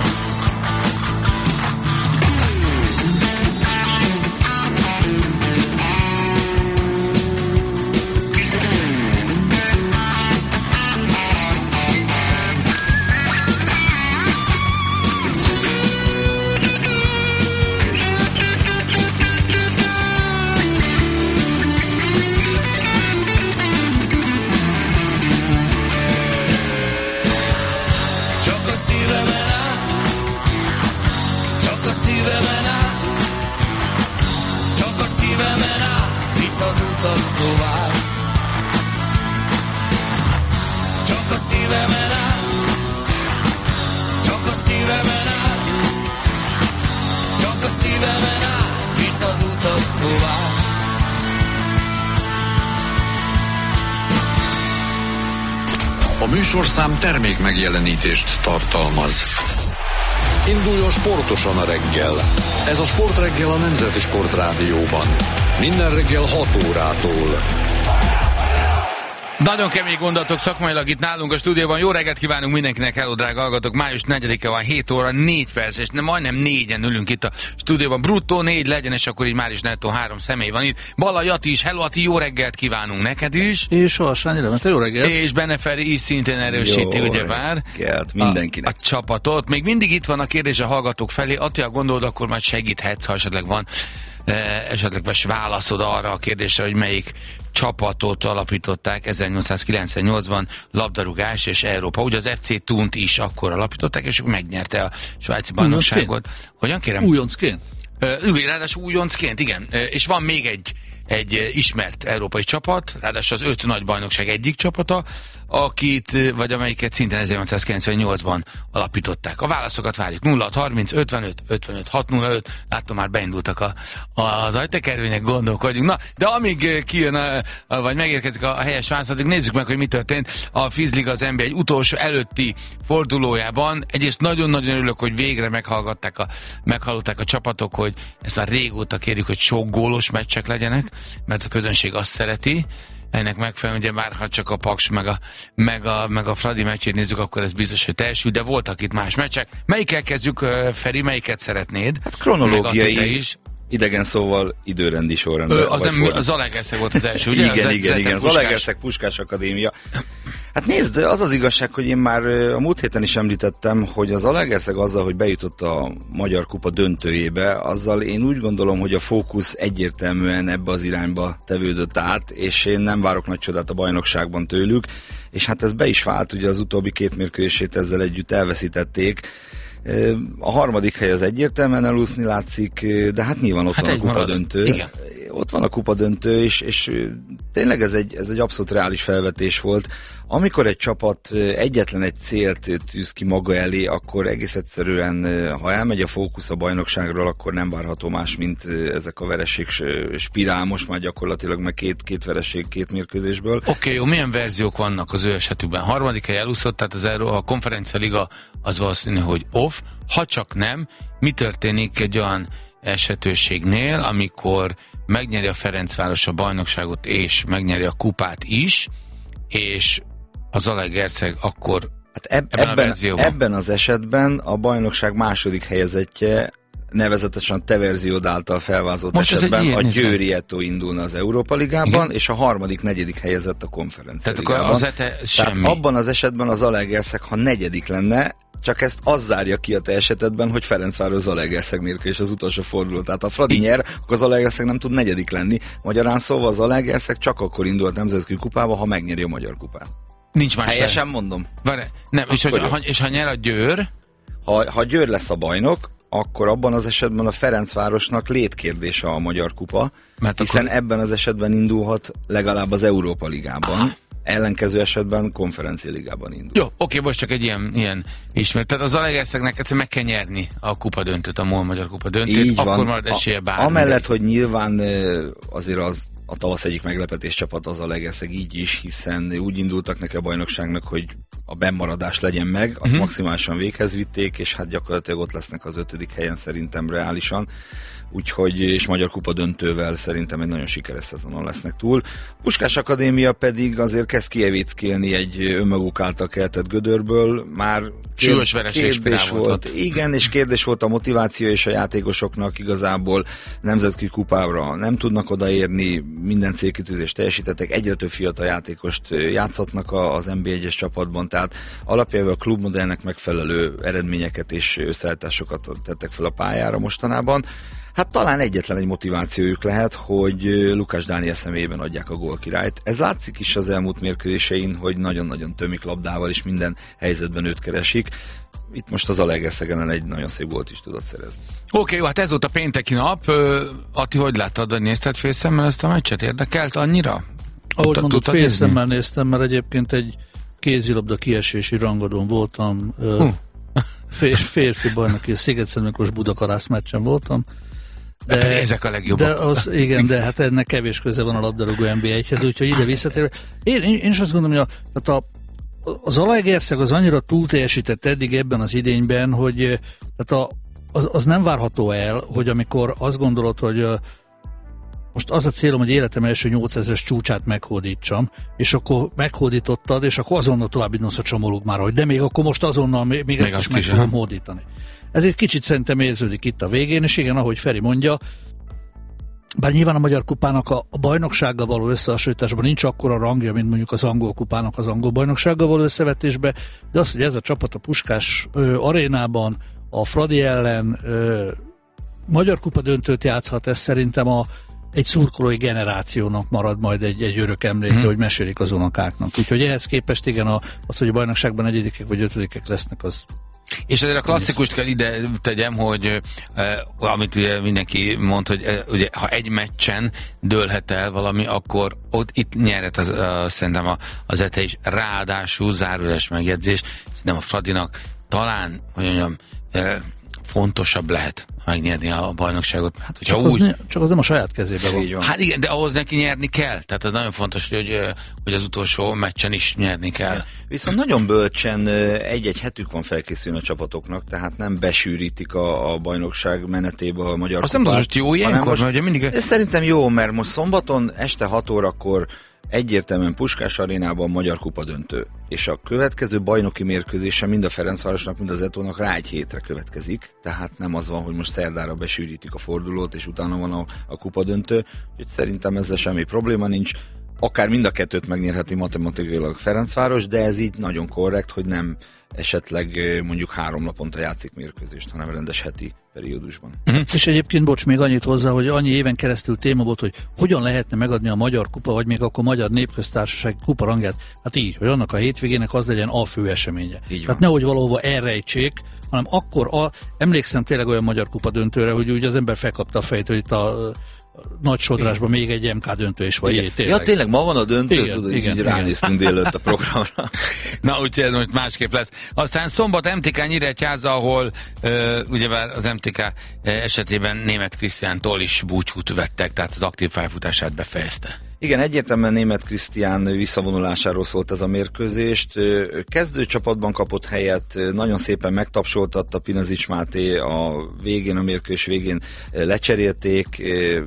A műsorszám termék megjelenítést tartalmaz. Induljon sportosan a reggel. Ez a Sportreggel a Nemzeti Sportrádióban. Minden reggel hat órától. Nagyon kemény gondolatok szakmailag itt nálunk a stúdióban. Jó reggelt kívánunk mindenkinek, hello drága hallgatók. május negyedike van, hét óra, négy perc, és nem, majdnem négyen ülünk itt a stúdióban. Bruttó négy legyen, és akkor így már is nettó három személy van itt. Balla Jati is, hello Ati, jó reggelt kívánunk neked is. És Harsányi Levente, jó reggelt. És Benne Feri is szintén erősíti, ugyebár. mindenkinek. A, a csapatot. Még mindig itt van a kérdés a hallgatók felé. Ati, ha gondolod, akkor már segíthetsz, ha esetleg van esetleges válaszod arra a kérdésre, hogy melyik csapatot alapították ezernyolcszázkilencvennyolcban, labdarúgás és Európa. Ugye az ef cé Thunt is akkor alapították, és megnyerte a svájci bajnokságot. Hogyan kérem? Újoncként? Uh, ráadásul újoncként, igen. Uh, és van még egy, egy ismert európai csapat, ráadásul az öt nagy bajnokság egyik csapata, akit, vagy amelyiket szintén ezernyolcszázkilencvennyolcban alapították. A válaszokat várjuk. nulla hat harminc ötvenöt ötvenöt hat nulla öt. Látom, már beindultak a, az ajtekervények, gondolkodjunk. Na, de amíg kijön, a, a, vagy megérkezik a, a helyes válasz, addig nézzük meg, hogy mi történt a Fizliga az en bé á egy utolsó előtti fordulójában. Egyrészt nagyon-nagyon örülök, hogy végre meghallgatták a, meghallották a csapatok, hogy ezt már régóta kérjük, hogy sok gólos meccsek legyenek, mert a közönség azt szereti. Ennek megfelelően, ugye már ha csak a Paks meg a, meg a, meg a Fradi meccsét nézzük, akkor ez biztos, hogy teljesül, de voltak itt más meccsek. Melyikkel kezdjük, Feri, melyiket szeretnéd? Hát kronológiai is. Idegen szóval időrendi sorrendben. Az nem, az Zalaegerszeg volt az első, ugye? igen, az igen, igen. Zalaegerszeg Puskás Akadémia. Hát nézd, az az igazság, hogy én már a múlt héten is említettem, hogy az Zalaegerszeg azzal, hogy bejutott a Magyar Kupa döntőjébe, azzal én úgy gondolom, hogy a fókusz egyértelműen ebbe az irányba tevődött át, és én nem várok nagy csodát a bajnokságban tőlük, és hát ez be is vált, ugye az utóbbi két mérkőzését ezzel együtt elveszítették. A harmadik hely az egyértelműen elúszni látszik, de hát nyilván ott hát van a kupa döntő. Igen. Ott van a kupa döntő, és, és tényleg ez egy, ez egy abszolút reális felvetés volt. Amikor egy csapat egyetlen egy célt tűz ki maga elé, akkor egész egyszerűen, ha elmegy a fókusz a bajnokságról, akkor nem várható más, mint ezek a vereség spirál, most már gyakorlatilag meg két, két vereség, két mérkőzésből. Oké, okay, jó, milyen verziók vannak az ő esetükben? Harmadik hely elúszott, tehát az Euró, a Konferencia Liga az valószínű, hogy off, ha csak nem, mi történik egy olyan esetőségnél, amikor megnyeri a Ferencváros a bajnokságot, és megnyeri a kupát is, és a Zalaegerszeg akkor hát eb- ebben, ebben, a verzióban. Ebben az esetben a bajnokság második helyezettje, nevezetesen a te verziód által felvázolt most esetben a Győri Eto indulna az Európa Ligában, igen? És a harmadik, negyedik helyezett a Konferencia Ligában. Tehát az ete semmi. Tehát abban az esetben a Zalaegerszeg, ha negyedik lenne, csak ezt az zárja ki a te esetedben, hogy Ferencváros Zalaegerszeg mérkőzés az utolsó forduló. Tehát ha Fradi nyer, akkor a Zalaegerszeg nem tud negyedik lenni. Magyarán szóval a Zalaegerszeg csak akkor indult nemzetközi kupába, ha megnyeri a Magyar Kupát. Nincs más. Helyesen fel. Mondom. Várj, nem, és, hogy, ha, és ha nyer a Győr? Ha, ha Győr lesz a bajnok, akkor abban az esetben a Ferencvárosnak létkérdése a Magyar Kupa, mert hiszen akkor... ebben az esetben indulhat legalább az Európa Ligában. Aha. Ellenkező esetben Konferencia Ligában indul. Jó, oké, most csak egy ilyen, ilyen ismert. Tehát az Zalaegerszegnek egyszerűen meg kell nyerni a kupa döntőt, a MOL Magyar Kupa döntőt, így akkor van. marad esélye bármi. Amellett, hogy nyilván azért az a tavasz egyik meglepetés csapat az Zalaegerszeg így is, hiszen úgy indultak neki a bajnokságnak, hogy a bennmaradás legyen meg, azt uh-huh. maximálisan véghez vitték, és hát gyakorlatilag ott lesznek az ötödik helyen szerintem reálisan. Úgyhogy, és Magyar Kupa döntővel szerintem egy nagyon sikeres szezonon lesznek túl. Puskás Akadémia pedig azért kezd kievéckélni egy önmaguk által keltett gödörből. Már Súlyos vereség volt. Igen, és kérdés volt a motiváció és a játékosoknak igazából nemzetközi kupára nem tudnak odaérni, minden célkitűzést teljesítettek, egyre több fiatal játékost játszatnak az en bé egyes csapatban, tehát alapjában a klubmodellnek megfelelő eredményeket és összeállításokat tettek fel a pályára mostanában. Hát talán egyetlen egy motivációjuk lehet, hogy Lukács Dániel személyében adják a gólkirályt. Ez látszik is az elmúlt mérkőzésein, hogy nagyon-nagyon tömik labdával, és minden helyzetben őt keresik. Itt most az Zalaegerszegen egy nagyon szép gólt is tudott szerezni. Oké, okay, jó, hát ez volt a pénteki nap. Ati, hogy láttad, vagy nézted félszemmel ezt a meccset? Érdekelt annyira? Ahogy mondod, félszemmel néztem, mert egyébként egy kézilabda kiesési rangadón voltam. Uh. Fér, férfi bajnoki Sziget-Szentmiklós Budakarász meccsen voltam. De, de ezek a legjobbak. De az, igen, de hát ennek kevés köze van a labdarúgó en bé egyhez, úgyhogy ide visszatérve. Én, én, én is azt gondolom, hogy a, tehát a, a Zalaegerszeg az annyira túl teljesített eddig ebben az idényben, hogy tehát a, az, az nem várható el, hogy amikor azt gondolod, hogy, most az a célom, hogy életem első nyolcezres csúcsát meghódítsam, és akkor meghódítottad, és akkor azonnal tovább indulsz a csomológ már, hogy de még akkor most azonnal még, még ezt is meg is, tudom hódítani. Ez egy kicsit szerintem érződik itt a végén, és igen, ahogy Feri mondja, bár nyilván a Magyar Kupának a, a bajnoksággal való összehasonlításban nincs akkora rangja, mint mondjuk az angol kupának az angol bajnoksággal való összevetésben, de az, hogy ez a csapat a Puskás ö, arénában a Fradi ellen ö, Magyar Kupa döntőt játszhat, ez szerintem a, egy szurkolói generációnak marad majd egy, egy örök emléke, hmm. hogy mesélik az unokáknak. Úgyhogy ehhez képest igen, a, az, hogy a bajnokságban negyedikek vagy ötödikek lesznek, az... És azért a klasszikust kell ide tegyem, hogy eh, amit ugye mindenki mond, hogy eh, ugye, ha egy meccsen dőlhet el valami, akkor ott itt nyerhet az, uh, szerintem a, az Ete is. Ráadásul zárójeles megjegyzés, szerintem a Fradinak talán, hogy mondjam, eh, fontosabb lehet megnyerni a bajnokságot. Hát, csak, úgy... az ne, csak az nem a saját kezében van. van. Hát igen, de ahhoz neki nyerni kell. Tehát az nagyon fontos, hogy, hogy az utolsó meccsen is nyerni kell. Viszont nagyon bölcsen egy-egy hetük van felkészülni a csapatoknak, tehát nem besűrítik a, a bajnokság menetébe a magyar Azt kupát. Nem az most jó ilyenkor? Most, mert mindig... Ez szerintem jó, mert most szombaton este hat órakor egyértelműen Puskás arénában Magyar Kupa döntő. És a következő bajnoki mérkőzése mind a Ferencvárosnak, mind az Etónak rá egy hétre következik. Tehát nem az van, hogy most szerdára besűrítik a fordulót, és utána van a, a kupa döntő. Úgyhogy szerintem ezzel semmi probléma nincs. Akár mind a kettőt megnyerheti matematikailag Ferencváros, de ez így nagyon korrekt, hogy nem esetleg mondjuk három naponta játszik mérkőzést, hanem rendes heti periódusban. Uh-huh. És egyébként, bocs, még annyit hozzá, hogy annyi éven keresztül téma volt, hogy hogyan lehetne megadni a Magyar Kupa, vagy még akkor Magyar Népköztársaság kupa rangját. Hát így, hogy annak a hétvégének az legyen a fő eseménye. Tehát nehogy valahova elrejtsék, hanem akkor a, emlékszem tényleg olyan Magyar Kupa döntőre, hogy úgy az ember felkapta a fejét, hogy itt a nagy sodrásban még egy em ká döntő is van. Jé, tényleg. Ja, tényleg ma van a döntő, igen, tudod, igen, így ránéztünk délőtt a programra. Na, úgyhogy ez most másképp lesz. Aztán szombat em té ká Nyíregyháza, ahol uh, ugyebár az em té ká esetében Németh Krisztiántól is búcsút vettek, tehát az aktív pályafutását befejezte. Igen, egyértelműen Németh Krisztián visszavonulásáról szólt ez a mérkőzést. Kezdőcsapatban kapott helyet, nagyon szépen megtapsoltatta Pinazics Máté a végén, a mérkőzés végén lecserélték,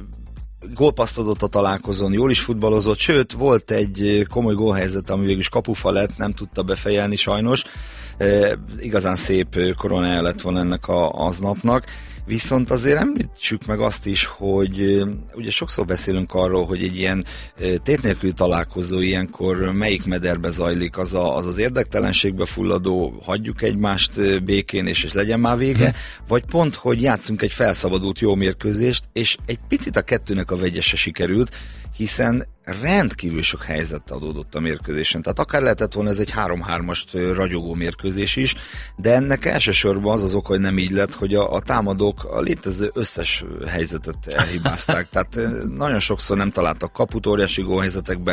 gólpasszt adott a találkozón, jól is futballozott, sőt, volt egy komoly gólhelyzet, ami végül is kapufa lett, nem tudta befejelni sajnos. E, igazán szép koronája lett volna ennek a, aznapnak. Viszont azért említsük meg azt is, hogy ugye sokszor beszélünk arról, hogy egy ilyen tét nélküli találkozó ilyenkor melyik mederbe zajlik, az a, az, az érdektelenségbe fulladó, hagyjuk egymást békén, és, és legyen már vége, hmm. vagy pont, hogy játszunk egy felszabadult jó mérkőzést, és egy picit a kettőnek a vegyese sikerült, hiszen rendkívül sok helyzet adódott a mérkőzésen. Tehát akár lehetett volna ez egy három-hármast ragyogó mérkőzés is, de ennek elsősorban az az ok, hogy nem így lett, hogy a, a támadók a létező összes helyzetet elhibázták. Tehát nagyon sokszor nem találtak kaput óriási gólhelyzetekbe,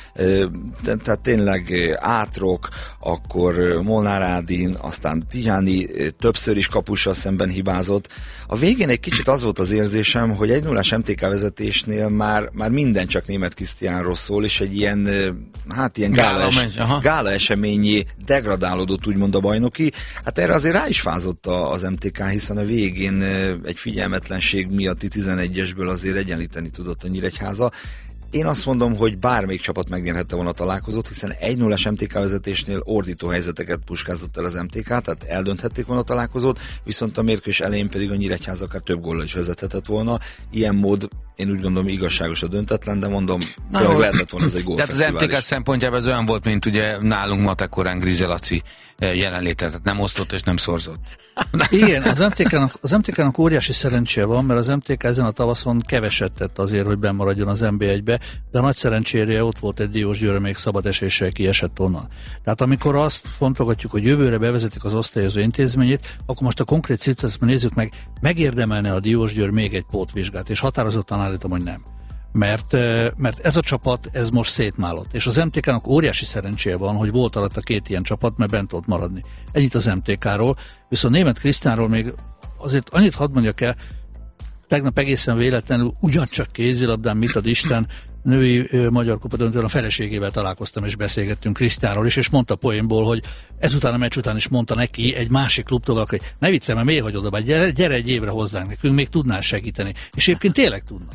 tehát tényleg Átrok, akkor Molnár Ádin, aztán Tiháni többször is kapussal szemben hibázott. A végén egy kicsit az volt az érzésem, hogy egy nullás em té ká vezetésnél már, már minden csak Németh Krisztiánról szól, és egy ilyen, hát ilyen gála, es, gála eseményé degradálódott úgymond a bajnoki. Hát erre azért rá is fázott az em té ká, hiszen a végén egy figyelmetlenség miatti tizenegyesből azért egyenlíteni tudott a Nyíregyháza. Én azt mondom, hogy bármelyik csapat megnyerhette volna a találkozót, hiszen egy nullás em té ká vezetésnél ordító helyzeteket puskázott el az em té ká, tehát eldönthették volna a találkozót, viszont a mérkőzés elején pedig a Nyíregyháza akár több góllal is vezethetett volna. Ilyen mód, én úgy gondolom, igazságos a döntetlen, de mondom, tényleg lehetett volna ez egy gólfesztivál. Tehát az em té ká szempontjában ez olyan volt, mint ugye nálunk Matekorán Grize Laci jelenléte, tehát nem osztott és nem szorzott. Igen, az em té ká-nak, az em té ká-nak óriási szerencséje van, mert az em té ká ezen a tavaszon keveset tett azért, hogy bennmaradjon az en bé egybe, de nagy szerencsére ott volt egy Diósgyőr, még szabad eséssel kiesett onnan. Tehát amikor azt fontolgatjuk, hogy jövőre bevezetik az osztályozó intézményét, akkor most a konkrét szituációt nézzük meg, megérdemelne a Diósgyőr még egy pótvizsgát, és határozottan állítom, hogy nem. Mert, mert ez a csapat, ez most szétmálott. És az em té ká-nak óriási szerencséje van, hogy volt alatt a két ilyen csapat, mert bent tudott maradni. Ennyit az em té ká-ról. Viszont Németh Krisztiánról még azért annyit hadd mondjak el, tegnap egészen véletlenül ugyancsak kézilabdán, mit ad Isten, női ö, Magyar Kupa döntőn a feleségével találkoztam, és beszélgettünk Krisztiánról is, és mondta poénból, hogy ezután a meccs után is mondta neki egy másik klubtól, hogy ne viccelj, mert miért hagyod oda, gyere, gyere egy évre hozzánk, nekünk még tudnál segíteni. És egyébként tényleg tudnak.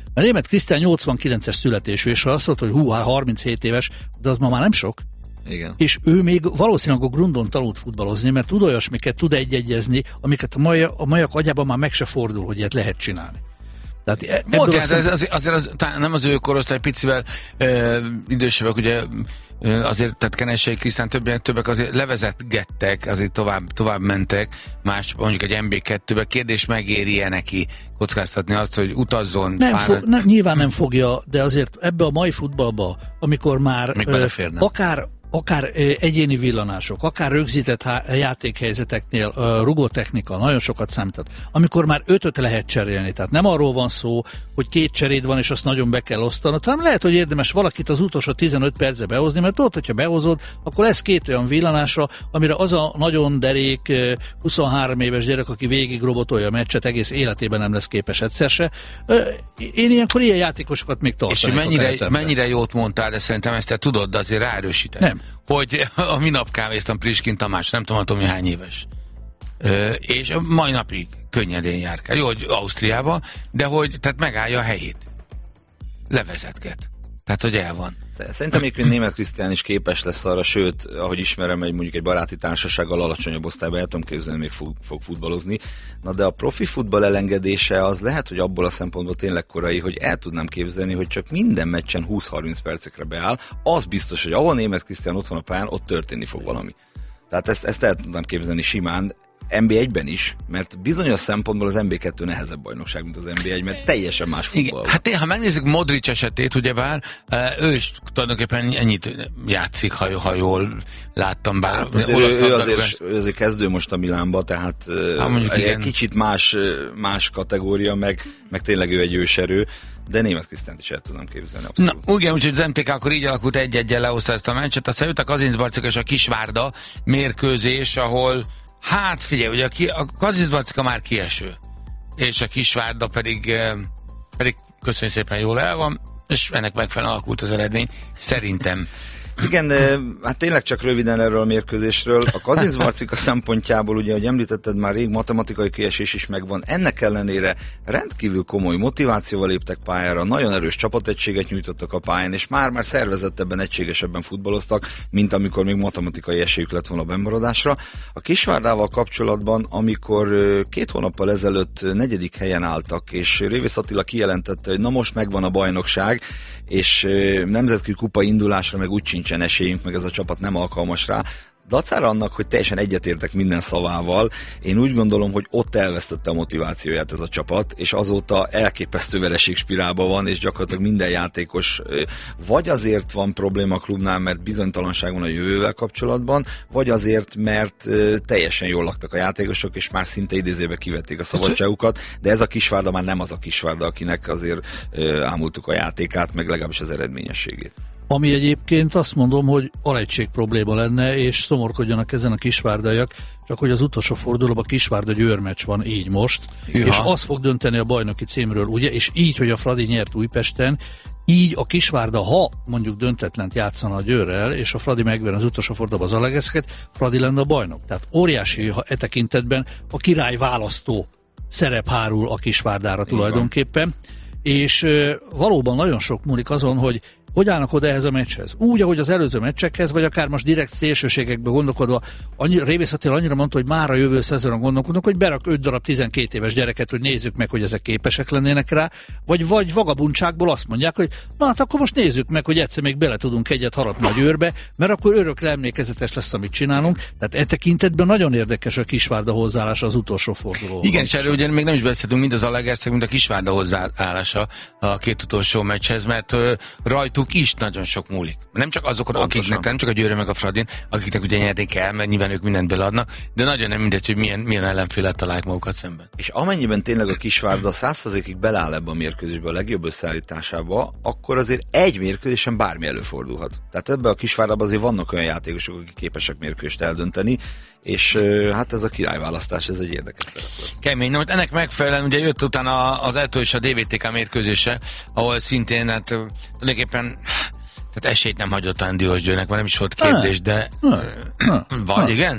Mert Németh Krisztián nyolcvankilences születésű, és azt mondta, hogy hú, harminchét éves, de az ma már nem sok. Igen. És ő még valószínűleg a Grundon tanult futballozni, mert tud olyasmiket, tud egy-egyezni, amiket a, maja, a majak agyában már meg se fordul, hogy ilyet lehet csinálni. Tehát Mondjál, szem... ez, azért, azért az, nem az ő korosztály, picivel e, idősebbek, ugye azért, tehát Kenessei Krisztán többek, többek azért levezetgettek, azért tovább, tovább mentek, más mondjuk egy em bé kettőbe, kérdés megéri-e neki kockáztatni azt, hogy utazzon? Nem fog, nem, nyilván nem fogja, de azért ebbe a mai futballba, amikor már ö, akár akár egyéni villanások, akár rögzített játékhelyzeteknél uh, rugótechnika nagyon sokat számított. Amikor már ötöt lehet cserélni, tehát nem arról van szó, hogy két cseréd van, és azt nagyon be kell osztanod, hanem lehet, hogy érdemes valakit az utolsó tizenöt percbe behozni, mert ott, hogyha behozod, akkor lesz két olyan villanásra, amire az a nagyon derék huszonhárom éves gyerek, aki végig robotolja a meccset, egész életében nem lesz képes egyszer se. Én ilyenkor ilyen játékosokat még tartanék. És mennyire, mennyire jót mondtál, de szerintem ezt te tudod, de azért ráerősíteni. Nem. Hogy a minap kávéztam Priskin Tamás, nem tudom, hogy hány éves. Ö, és mai napig könnyedén járkál. Jó, hogy Ausztriában, de hogy tehát megállja a helyét. Levezetget. Tehát, hogy el van. Szerintem még Németh Krisztián is képes lesz arra, sőt, ahogy ismerem, egy mondjuk egy baráti társasággal alacsonyabb osztályban, el tudom képzelni, még fog, fog futballozni. Na de a profi futball elengedése az lehet, hogy abból a szempontból tényleg korai, hogy el tudnám képzelni, hogy csak minden meccsen húsz-harminc percekre beáll, az biztos, hogy ahol Németh Krisztián ott van a pályán, ott történni fog valami. Tehát ezt, ezt el tudnám képzelni simán, en bé egyben is, mert bizonyos szempontból az en bé kettő nehezebb bajnokság, mint az en bé egy, mert teljesen más futball. Hát én, ha megnézzük Modric esetét, ugyebár, ő is tulajdonképpen ennyit játszik, ha, ha jól láttam, bár hát azért ő, ő, azért, ő azért kezdő most a Milánba, tehát hát egy igen. kicsit más, más kategória, meg, meg tényleg ő egy őserő, de Németh Krisztiánt is el tudom képzelni. Abszolút. Na, igen, úgyhogy az em té ká akkor így alakult egy-egyen lehozta ezt a meccset, aztán jött a Kazincbarcika és a Kisvárda mérkőzés, ahol hát figyelj, ugye a, a Kazincbarcika már kieső, és a Kisvárda pedig, pedig köszönjük szépen, jól el van, és ennek megfelelően alakult az eredmény, szerintem. Igen, de hát tényleg csak röviden erről a mérkőzésről. A Kazincbarcika szempontjából, ugye, ahogy említetted, már rég matematikai kiesés is megvan. Ennek ellenére rendkívül komoly motivációval léptek pályára, nagyon erős csapategységet nyújtottak a pályán, és már-már szervezettebben, egységesebben futballoztak, mint amikor még matematikai esélyük lett volna a bemaradásra. A Kisvárdával kapcsolatban, amikor két hónappal ezelőtt negyedik helyen álltak, és Révész Attila kijelentette, hogy na most megvan a bajnokság, és nemzetközi kupa indulásra meg úgy sincsen esélyünk, meg ez a csapat nem alkalmas rá. Dacára annak, hogy teljesen egyetértek minden szavával, én úgy gondolom, hogy ott elvesztette a motivációját ez a csapat, és azóta elképesztő vereségspirálban van, és gyakorlatilag minden játékos vagy azért van probléma a klubnál, mert bizonytalanság van a jövővel kapcsolatban, vagy azért, mert teljesen jól laktak a játékosok, és már szinte idézőbe kivették a szabadságukat, de ez a Kisvárda már nem az a Kisvárda, akinek azért ámultuk a játékát, meg legalábbis az eredményességét. Ami egyébként azt mondom, hogy alegység probléma lenne, és szomorkodjanak ezen a kisvárdaiak, csak hogy az utolsó fordulóban Kisvárda Győr meccs van így most, Hűha. és az fog dönteni a bajnoki címről, ugye, és így, hogy a Fradi nyert Újpesten, így a Kisvárda, ha mondjuk döntetlent játszana a Győrrel, és a Fradi megver az utolsó fordulóban az Zalaegerszeket, Fradi lenne a bajnok. Tehát óriási ha e tekintetben a király választó szerep hárul a Kisvárdára tulajdonképpen, és e, valóban nagyon sok múlik azon, hogy hogy állnak oda ehhez a meccshez? Úgy, ahogy az előző meccsekhez, vagy akár most direkt szélsőségekbe gondolkodva, annyi, Révész Attila annyira mondta, hogy már a jövő szezonon gondolkodnak, hogy berak öt darab tizenkét éves gyereket, hogy nézzük meg, hogy ezek képesek lennének rá, vagy, vagy vagabundságból azt mondják, hogy na hát akkor most nézzük meg, hogy egyszer még bele tudunk egyet harapni a Győrbe, mert akkor örökre emlékezetes lesz, amit csinálunk. Tehát e tekintetben nagyon érdekes a Kisvárda hozzáállása az utolsó fordulóban. Igen, és erről ugye még nem is beszéltünk mind az Zalaegerszeg, mind a Kisvárda hozzáállása a két utolsó meccshez, mert uh, rajtuk is nagyon sok múlik. Nem csak azokon, akiknek, nem csak a Győrön meg a Fradin, akiknek ugye nyerni kell, mert nyilván ők mindent beleadnak, de nagyon nem mindegy, hogy milyen, milyen ellenfélet találják magukat szemben. És amennyiben tényleg a Kisvárda száz százalékig beláll ebbe a mérkőzésbe, a legjobb összeállításába, akkor azért egy mérkőzésen bármi előfordulhat. Tehát ebbe a Kisvárdában azért vannak olyan játékosok, akik képesek mérkőzést eldönteni, és hát ez a királyválasztás, ez egy érdekes szereplő. Kemény, na, ennek megfelelően ugye jött utána az Eltó és a dé vé té ká mérkőzése, ahol szintén hát tulajdonképpen tehát esélyt nem hagyott a Diós Győrnek, mert nem is volt kérdés, de ha, ha, vagy ha. igen?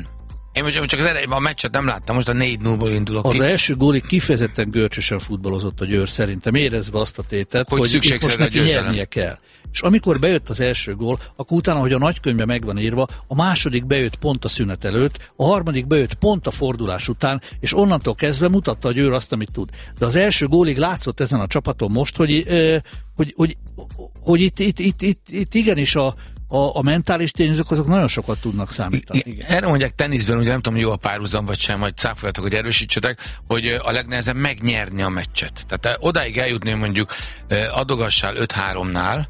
Én most csak az elejében a meccset nem láttam, most a négy nullból indulok Az ki. első gólig kifejezetten görcsösen futballozott a Győr szerintem, érezve azt a tétet, hogy, hogy itt most neki nyernie kell. És amikor bejött az első gól, akkor utána, hogy a nagykönyvben meg van írva, a második bejött pont a szünet előtt, a harmadik bejött pont a fordulás után, és onnantól kezdve mutatta a Győr azt, amit tud. De az első gólig látszott ezen a csapaton most, hogy, hogy, hogy, hogy itt, itt, itt, itt, itt igenis a A, a mentális tényezők azok nagyon sokat tudnak számítani. Igen. Erre mondják teniszben, ugye nem tudom, jó a párhuzam vagy sem, majd cáfoljatok, hogy erősítsetek, hogy a legnehezebb megnyerni a meccset. Tehát odáig eljutni, mondjuk adogassál öt háromnál,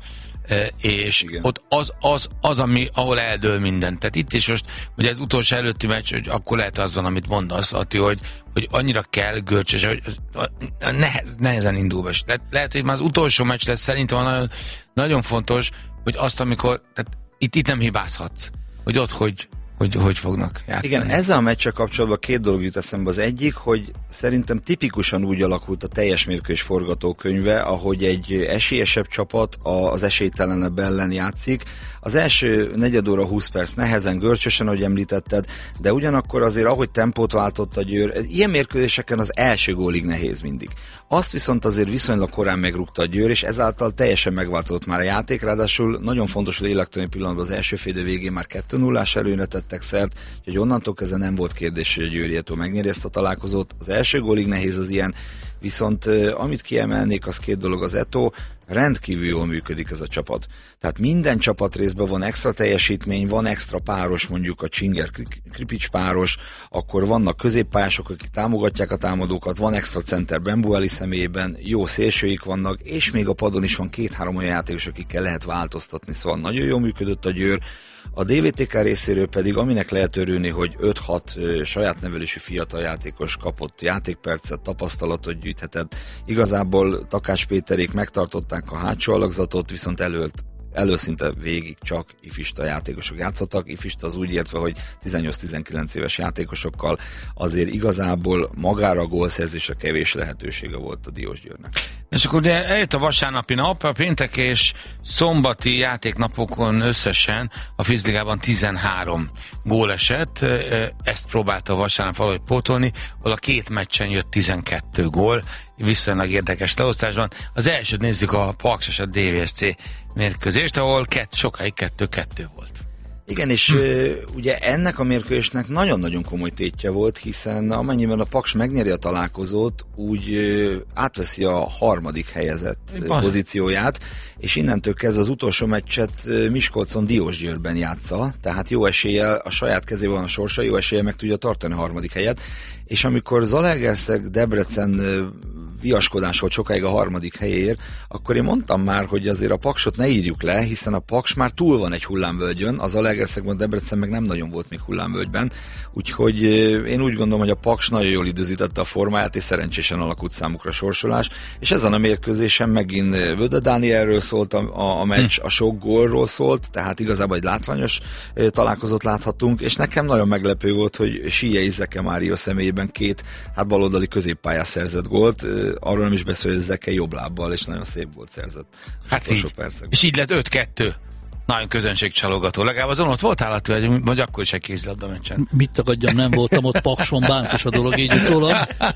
és igen. Ott az, az, az ami, ahol eldől minden. Tehát itt is most, ugye ez utolsó előtti meccs, hogy akkor lehet azzal, amit mondasz, Ati, hogy, hogy annyira kell görcsös, hogy az, nehez, nehezen indul be. Le, lehet, hogy már az utolsó meccs lesz, szerintem nagyon, nagyon fontos, hogy azt, amikor, tehát itt, itt nem hibázhatsz, hogy ott hogy, hogy, hogy fognak játszani. Igen, ezzel a meccsel kapcsolatban két dolog jut eszembe. Az egyik, hogy szerintem tipikusan úgy alakult a teljes mérkőzés forgatókönyve, ahogy egy esélyesebb csapat az esélytelenebb ellen játszik. Az első negyed óra húsz perc nehezen, görcsösen, ahogy említetted, de ugyanakkor azért, ahogy tempót váltott a Győr, ilyen mérkőzéseken az első gólig nehéz mindig. Azt viszont azért viszonylag korán megrúgta a Győr, és ezáltal teljesen megváltozott már a játék, ráadásul nagyon fontos lélektani pillanatban az első fél idő végén már kettő nullás előnyre tettek szert, úgyhogy onnantól kezdve nem volt kérdés, hogy a Győri Eto megnyeri ezt a találkozót. Az első gólig nehéz az ilyen, viszont amit kiemelnék, az két dolog. Az Eto, rendkívül jól működik ez a csapat. Tehát minden csapat részben van extra teljesítmény, van extra páros, mondjuk a Csinger-Kripics páros, akkor vannak középpályások, akik támogatják a támadókat, van extra center Bembueli személyében, jó szélsőik vannak, és még a padon is van két-három olyan játékos, akikkel lehet változtatni, szóval nagyon jól működött a Győr. A dé vé té ká részéről pedig, aminek lehet örülni, hogy öt-hat saját nevelésű fiatal játékos kapott játékpercet, tapasztalatot gyűjthetett. Igazából Takács Péterék megtartották a hátsó alakzatot, viszont előtt előszinte végig csak ifista játékosok játszottak, ifista az úgy értve, hogy tizennyolc-tizenkilenc éves játékosokkal, azért igazából magára a gólszerzésre kevés lehetősége volt a Diósgyőrnek. És akkor ugye eljött a vasárnapi nap, a péntek és szombati játéknapokon összesen a Fizligában tizenhárom gól esett, ezt próbálta a vasárnap valahogy pótolni, ahol a két meccsen jött tizenkettő gól, viszonylag érdekes leosztásban. Az elsőt nézzük, a Paks és a dé vé es cé mérkőzést, ahol kett, sokáig kettő-kettő volt. Igen, és hm. ugye ennek a mérkőzésnek nagyon-nagyon komoly tétje volt, hiszen amennyiben a Paks megnyeri a találkozót, úgy átveszi a harmadik helyezett Bazd. pozícióját, és innentől kezdve az utolsó meccset Miskolcon Diósgyőrben játsza, tehát jó eséllyel, a saját kezében van a sorsa, jó eséllyel meg tudja tartani a harmadik helyet, és amikor Zalaegerszeg Debrecen viaskodás volt sokáig a harmadik helyéért, akkor én mondtam már, hogy azért a Paksot ne írjuk le, hiszen a Paks már túl van egy hullámvölgyön, az Zalaegerszegben Debrecen meg nem nagyon volt még hullámvölgyben, úgyhogy én úgy gondolom, hogy a Paks nagyon jól időzítette a formáját, és szerencsésen alakult számukra a sorsolás, és ezen a mérkőzésen megint Vöde Dánielről szólt a, a meccs, a sok gólról szólt, tehát igazából egy látványos találkozót láthattunk, és nekem nagyon meglepő volt, hogy Siei Zeke Mária személyében két hát baloldali középpályás szerzett gólt, arról nem is beszél, hogy Zeke jobb lábbal, és nagyon szép gólt szerzett. Hát így. És így lett öt kettő. Nagyon közönségcsalogató. Legalább azon ott voltál, vagy akkor is egy kézilabda meccsen. Mit tagadjam, nem voltam ott Pakson, bántos a dolog így utólag.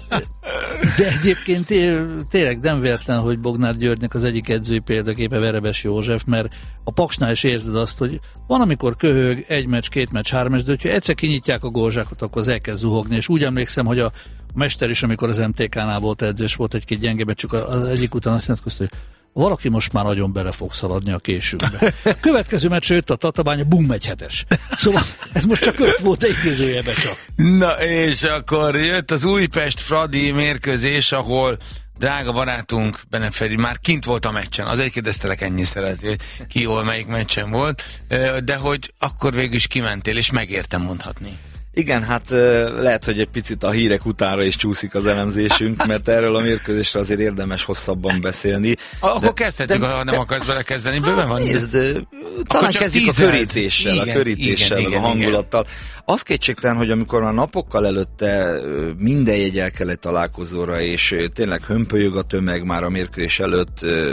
De egyébként tényleg nem véletlen, hogy Bognár Györgynek az egyik edzői példaképe Verebes József, mert a Paksnál is érzed azt, hogy van, amikor köhög egy meccs, két meccs, három meccs, de hogyha egyszer kinyitják a gólzsákot, akkor az elkezd zuhogni, és úgy emlékszem, hogy a mester is, amikor az em té ká-nál volt edzés, volt egy-két gyenge, csak az egyik után azt nyilatkozta, hogy valaki most már nagyon bele fog szaladni a későbbe. Következő meccs jött a Tatabánya, bum, egy hetes. Szóval ez most csak öt volt, de idézőjebe csak. Na és akkor jött az Újpest-Fradi mérkőzés, ahol drága barátunk Bene Feri már kint volt a meccsen. Azért kérdeztelek ennyi szerető, hogy ki hol melyik meccsen volt, de hogy akkor végül is kimentél, és megértem mondhatni. Igen, hát lehet, hogy egy picit a hírek utára is csúszik az elemzésünk, mert erről a mérkőzésről azért érdemes hosszabban beszélni. Akkor de, kezdhetjük, de, ha nem de, akarsz belekezdeni, bőven van. Nézd, talán kezdjük a körítéssel, igen, a körítéssel, igen, igen, a hangulattal. Igen. Az kétségtelen, hogy amikor már napokkal előtte minden jegy el kellett találkozóra, és tényleg hömpölyög a tömeg már a mérkőzés előtt,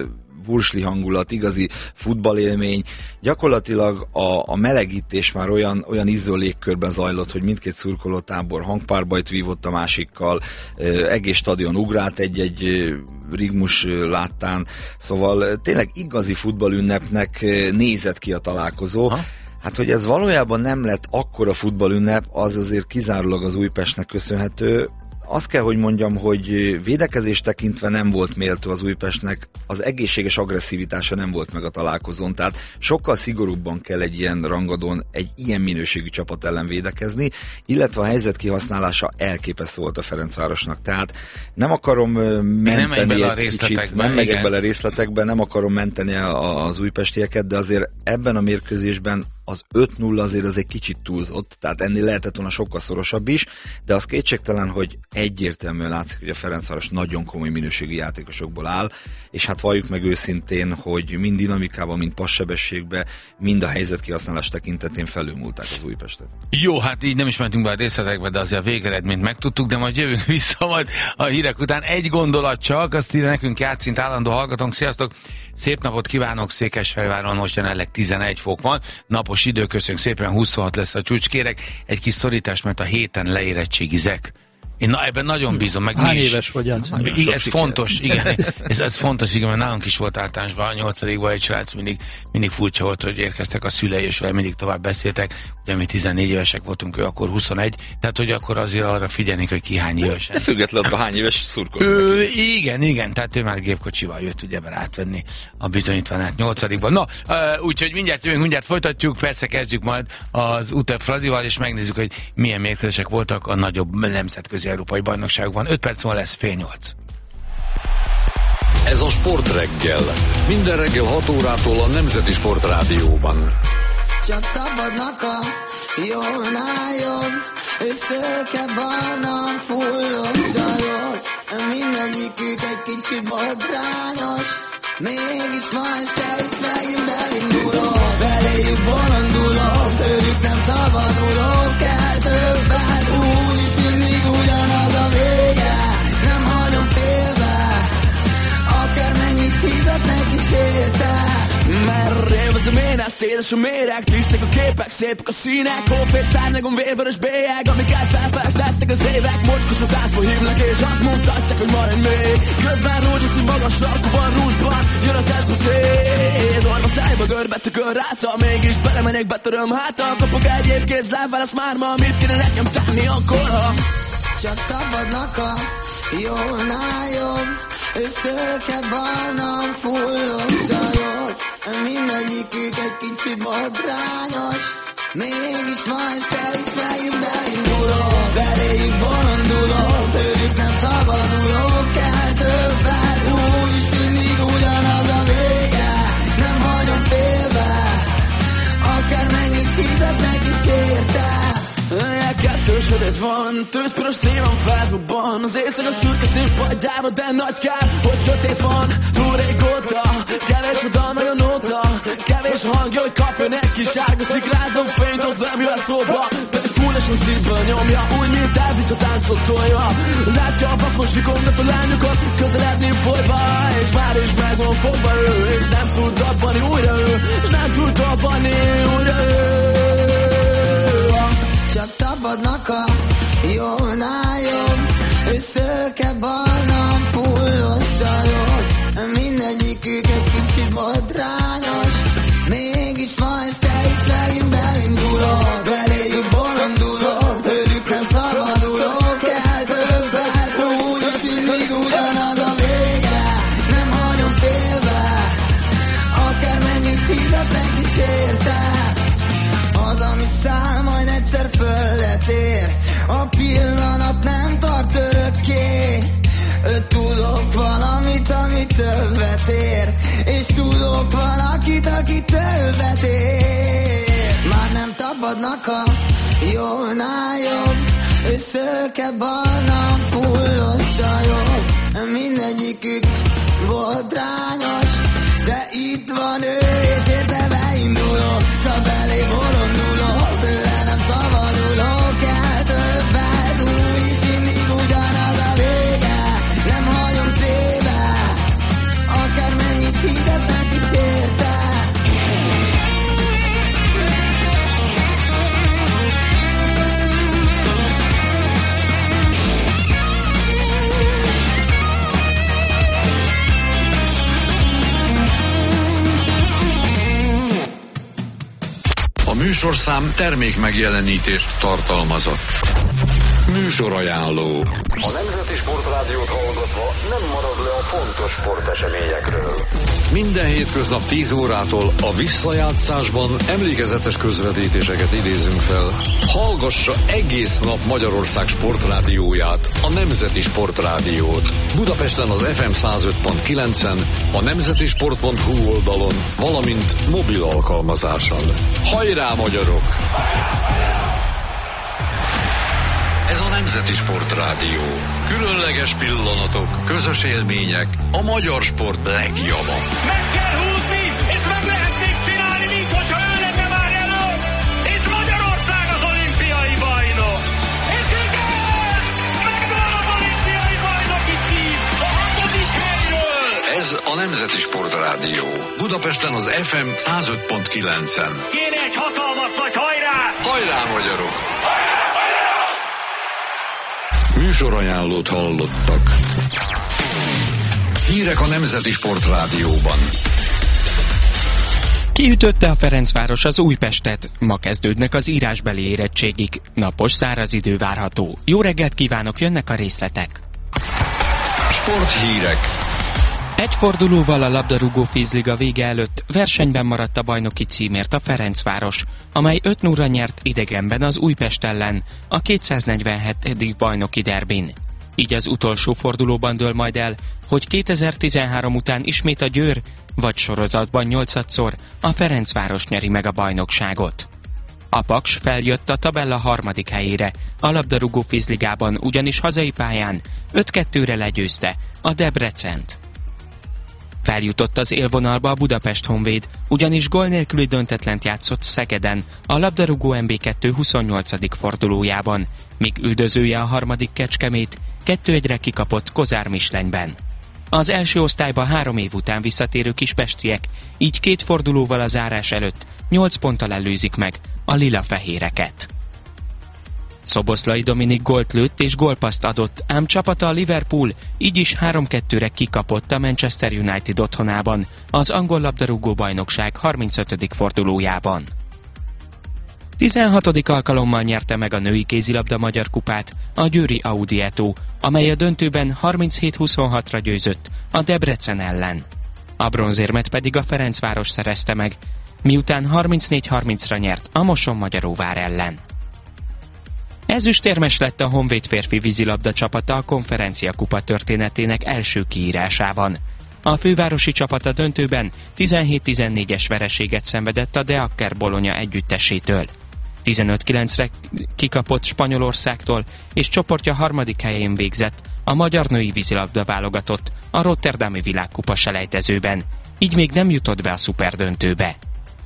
bursli hangulat, igazi futballélmény. Gyakorlatilag a, a melegítés már olyan, olyan izzó légkörben zajlott, hogy mindkét szurkolótábor hangpárbajt vívott a másikkal, egész stadion ugrált egy-egy rigmus láttán, szóval tényleg igazi futballünnepnek nézett ki a találkozó. Ha? Hát, hogy ez valójában nem lett akkora futballünnep, az azért kizárólag az Újpestnek köszönhető. Azt kell, hogy mondjam, hogy védekezés tekintve nem volt méltó az Újpestnek, az egészséges agresszivitása nem volt meg a találkozón, tehát sokkal szigorúbban kell egy ilyen rangadón egy ilyen minőségű csapat ellen védekezni, illetve a helyzet kihasználása elképesztő volt a Ferencvárosnak. Tehát nem akarom menteni nem egy kicsit, nem megyek bele részletekbe, nem akarom menteni az újpestieket, de azért ebben a mérkőzésben az öt nulla azért az egy kicsit túlzott, tehát ennél lehetett volna sokkal szorosabb is, de az kétségtelen, hogy egyértelműen látszik, hogy a Ferencváros nagyon komoly minőségi játékosokból áll, és hát valljuk meg őszintén, hogy mind dinamikában, mind passebességben, mind a helyzet kihasználás tekintetén felülmúlták az Újpestet. Jó, hát így nem is mentünk be a részletekbe, de azért a végeredményt megtudtuk, de majd jövünk vissza majd a hírek után. Egy gondolat csak, azt írja nekünk Játszint állandó hallgatónk. Sziasztok! Szép napot kívánok, Székesfehérváron most jelenleg tizenegy fok van, napos idő, köszönjük szépen, huszonhat lesz a csúcs. Kérek egy kis szorítás, mert a héten leérettségizek. Én na, ebben nagyon bízom, meg Hány mi is. éves vagy, Jánci? Igen, ez fontos, igen. Ez, ez fontos, igen, mert nálunk is volt általánosban, a nyolcadikban egy srác mindig, mindig furcsa volt, hogy érkeztek a szülei, és vele mindig tovább beszéltek. Ugye mi tizennégy évesek voltunk, ő akkor huszonegy, tehát hogy akkor azért arra figyelnék, hogy ki hány éves. De függetlenül a hány éves szurkoló. Ő, igen, igen, tehát ő már gépkocsival jött ugye be átvenni a bizonyítványát nyolcadikban. Na, úgyhogy mindjárt jövünk, mindjárt folytatjuk, persze kezdjük majd az u té e ef Fradival, és megnézzük, hogy milyen mérkőzések voltak a nagyobb nemzetközi európai bajnokságban. öt perc múlva lesz fél nyolc. Ez a Sportreggel. Minden reggel hat órától a Nemzeti Sport Rádióban. Csak tapadnak a jól álljon, összöke barna, fullos zsajok. Mindegyikük egy kicsit botrányos, mégis ma este is megint beindulok. Beléjük bolondulok, tőlük nem szabadulok, kell többet, úgyis mindig ugyanaz a vége. Nem hagyom félbe, akármennyit fizetnek is érte. Mert élvezem én ezt, édes a méreg, tisztek a képek, szépek a színek, hófér szárnyagon vérvörös bélyeg, amiket felfestettek az évek, mocskos a táncba hívnak és azt mutatják, hogy maradj még. Közben rózsaszín magas sarkúban, rúzsban jön a testbe széd, orva szájba görbetükön ráca, mégis belemegyek, betöröm hátra, kapok egyéb kézláb, válasz már ma, mit kéne nekem tenni akkor, ha csak tapadnak a jónál jobb, összöke barna, fullos zsajok. Mindegyikük egy kicsit botrányos, mégis ma este is megint beindulok. Beléjük bolondulok, tőlük nem szabadulok, kell többet, úgyis mindig ugyanaz a vége. Nem hagyom félbe, akármennyit fizetnek is érte. Kettős sötét van, tőzpiros szívem felrobban, az éjszaka szürke színpadjára, de nagy kár, hogy sötét van. Túl régóta, kevés oda, nagyon óta, kevés hangja, hogy kapjon egy kis sárga szikrázó fényt, az nem jöhet szóba, pedig fullasan szívből nyomja, úgy, mint elvisz a táncot tolja. Látja a vakon sikongat a lányokat, közeledni folyva, és már is meg van fogva ő, és nem tud abbanni újra ő, és nem tud abbanni újra ő. Csak tapadnak a jónál jobb, összöke barna, fullos zsajok. Mindegyikük egy kicsit botrányos, mégis ma este is megint beindulok. Beléjük bolondulok, tőlük nem szabadulok, kell többet, úgyis mindig ugyanaz a vége. Nem hagyom félbe, akármennyit fizetnek is érte. Az, ami száll, majd egyszer földet ér, a pillanat nem tart örökké. Tudok valamit, ami többet ér, és tudok valakit, aki többet ér. Már nem tapadnak a jónál jobb, összöke barna, fullos zsajok. Mindegyikük botrányos, de itt van ő, és érte beindulok. Csak belé bolondulok, tőle nem szabadulok, kell többet, úgyis mindig ugyanaz a vége. Nem hagyom téve, akármennyit fizet műsorszám termék megjelenítést tartalmazott. Műsorajánló. A Nemzeti Sportrádiót hallgatva nem marad le a fontos sporteseményekről. Minden hétköznap tíz órától a visszajátszásban emlékezetes közvetítéseket idézünk fel. Hallgassa egész nap Magyarország sportrádióját, a Nemzeti Sportrádiót. Budapesten az ef em száz öt pont kilencen, a nemzetisport pont hu oldalon, valamint mobil alkalmazáson. Hajrá, magyarok! Ez a Nemzeti Sportrádió. Különleges pillanatok, közös élmények, a magyar sport legjava. Meg kell húzni, és meg lehet még csinálni, mint hogyha ő lenne már előtt, és Magyarország az olimpiai bajnok. És igen! Megvan az olimpiai bajnoki cím, a hatodik helyről! Ez a Nemzeti Sportrádió. Budapesten az ef em száz öt pont kilencen. Kéne egy hatalmas nagy hajrá! Hajrá, magyarok! Műsorajánlót hallottak. Hírek a Nemzeti Sportrádióban. Kiütötte a Ferencváros az Újpestet. Ma kezdődnek az írásbeli érettségig. Napos, száraz idő várható. Jó reggelt kívánok, jönnek a részletek. Sporthírek. Egy fordulóval a labdarúgó vízliga vége előtt versenyben maradt a bajnoki címért a Ferencváros, amely öt nulla nyert idegenben az Újpest ellen a kétszáznegyvenhetedik bajnoki derbin. Így az utolsó fordulóban dől majd el, hogy kétezer-tizenhárom után ismét a Győr, vagy sorozatban nyolcadszor a Ferencváros nyeri meg a bajnokságot. A Paks feljött a tabella harmadik helyére, a labdarúgó vízligában ugyanis hazai pályán öt kettőre legyőzte a Debrecent. Feljutott az élvonalba a Budapest Honvéd, ugyanis gól nélküli döntetlent játszott Szegeden, a labdarúgó em bé kettő huszonnyolcadik fordulójában, míg üldözője a harmadik Kecskemét kettő egyre kikapott Kozár Mislenyben. Az első osztályba három év után visszatérő kispestiek, így két fordulóval a zárás előtt nyolc ponttal előzik meg a lila-fehéreket. Szoboszlai Dominik gólt lőtt és gólpaszt adott, ám csapata a Liverpool így is három kettőre kikapott a Manchester United otthonában, az angol labdarúgó bajnokság harmincötödik fordulójában. tizenhatodik alkalommal nyerte meg a női kézilabda magyar kupát a győri Audi Eto, amely a döntőben harminchét huszonhatra győzött a Debrecen ellen. A bronzérmet pedig a Ferencváros szerezte meg, miután harmincnégy harmincra nyert a Mosonmagyaróvár ellen. Ezüstérmes lett a Honvéd férfi vízilabda csapata a Konferencia Kupa történetének első kiírásában. A fővárosi csapat a döntőben tizenhét tizennégyes vereséget szenvedett a De Akker Bologna együttesétől. tizenöt kilencre kikapott Spanyolországtól, és csoportja harmadik helyén végzett a magyar női vízilabda válogatott a Rotterdami világkupa selejtezőben, így még nem jutott be a szuperdöntőbe.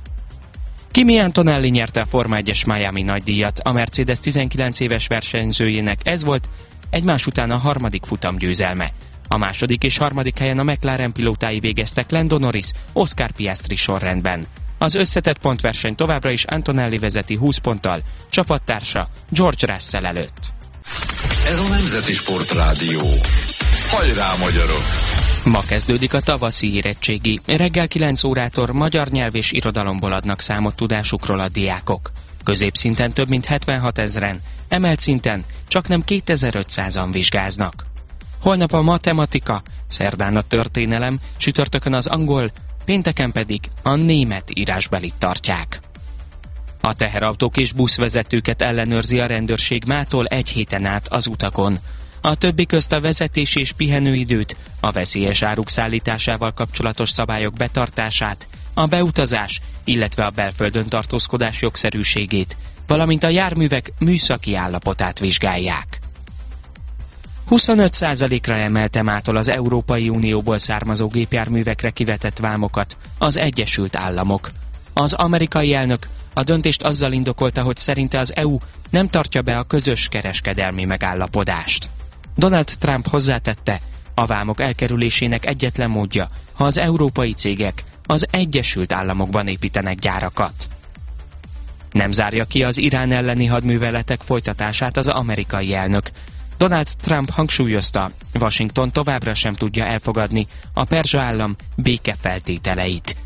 Kimi Antonelli nyerte a Forma egyes Miami nagydíjat, a Mercedes tizenkilenc éves versenyzőjének ez volt egymás után a harmadik futamgyőzelme. A második és harmadik helyen a McLaren pilótái végeztek Lando Norris, Oscar Piastri sorrendben. Az összetett pontverseny továbbra is Antonelli vezeti húsz ponttal, csapattársa George Russell előtt. Ez a Nemzeti Sportrádió. Hajrá, magyarok! Ma kezdődik a tavaszi érettségi. Reggel kilenc órától magyar nyelv és irodalomból adnak számot tudásukról a diákok. Középszinten több mint hetvenhat ezren, emelt szinten csaknem kétezer-ötszázan vizsgáznak. Holnap a matematika, szerdán a történelem, csütörtökön az angol, pénteken pedig a német írásbelit tartják. A teherautók és buszvezetőket ellenőrzi a rendőrség mától egy héten át az utakon. A többi közt a vezetés és pihenőidőt, a veszélyes áruk szállításával kapcsolatos szabályok betartását, a beutazás, illetve a belföldön tartózkodás jogszerűségét, valamint a járművek műszaki állapotát vizsgálják. huszonöt százalékra emelte mától az Európai Unióból származó gépjárművekre kivetett vámokat az Egyesült Államok. Az amerikai elnök a döntést azzal indokolta, hogy szerinte az é u nem tartja be a közös kereskedelmi megállapodást. Donald Trump hozzátette, a vámok elkerülésének egyetlen módja, ha az európai cégek az Egyesült Államokban építenek gyárakat. Nem zárja ki az Irán elleni hadműveletek folytatását az amerikai elnök. Donald Trump hangsúlyozta, Washington továbbra sem tudja elfogadni a perzsa állam békefeltételeit.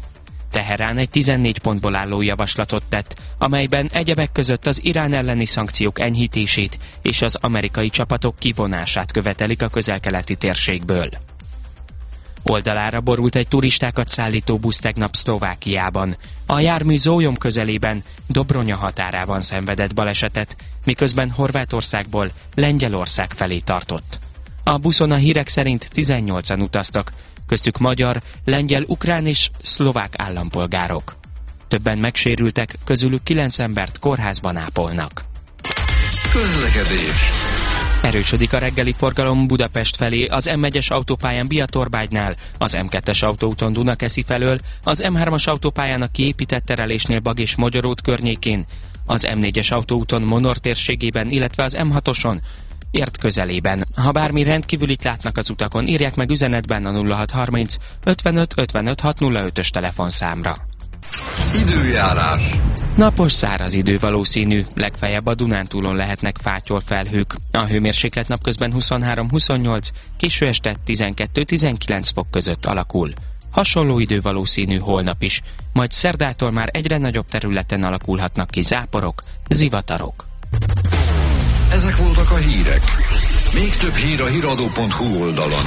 Teherán egy tizennégy pontból álló javaslatot tett, amelyben egyebek között az Irán elleni szankciók enyhítését és az amerikai csapatok kivonását követelik a közel-keleti térségből. Oldalára borult egy turistákat szállító busz tegnap Szlovákiában. A jármű Zólyom közelében, Dobronya határában szenvedett balesetet, miközben Horvátországból Lengyelország felé tartott. A buszon a hírek szerint tizennyolcan utaztak, köztük magyar, lengyel, ukrán és szlovák állampolgárok. Többen megsérültek, közülük kilenc embert kórházban ápolnak. Közlekedés. Erősödik a reggeli forgalom Budapest felé, az M egyes autópályán Biatorbágynál, az M kettes autóúton Dunakeszi felől, az M hármas autópályán a kiépített terelésnél Bag és Magyaród környékén, az M négyes autóúton Monor térségében, illetve az M hatoson Ért közelében. Ha bármi rendkívülit látnak az utakon, írják meg üzenetben a nulla hat harminc ötvenöt ötvenöt hatszázötös telefonszámra. Időjárás. Napos száraz idő valószínű, legfeljebb a Dunántúlon lehetnek fátyol felhők. A hőmérséklet napközben huszonhárom huszonnyolc, késő este tizenkettő tizenkilenc fok között alakul. Hasonló idő valószínű holnap is, majd szerdától már egyre nagyobb területen alakulhatnak ki záporok, zivatarok. Ezek voltak a hírek. Még több hír a híradó pont hu oldalon.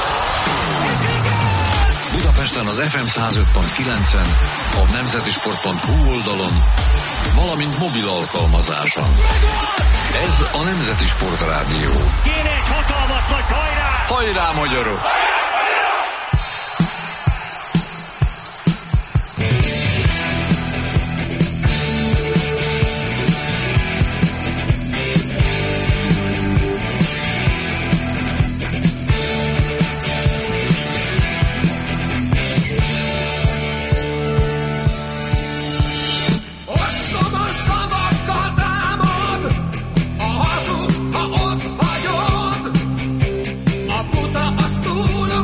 Budapesten az ef em száz öt pont kilencen, a nemzetisport pont hu oldalon, valamint mobil alkalmazáson. Ez a Nemzeti Sport Rádió. Kéne egy hatalmas nagy hajrá! Hajrá, magyarok! A buta az túl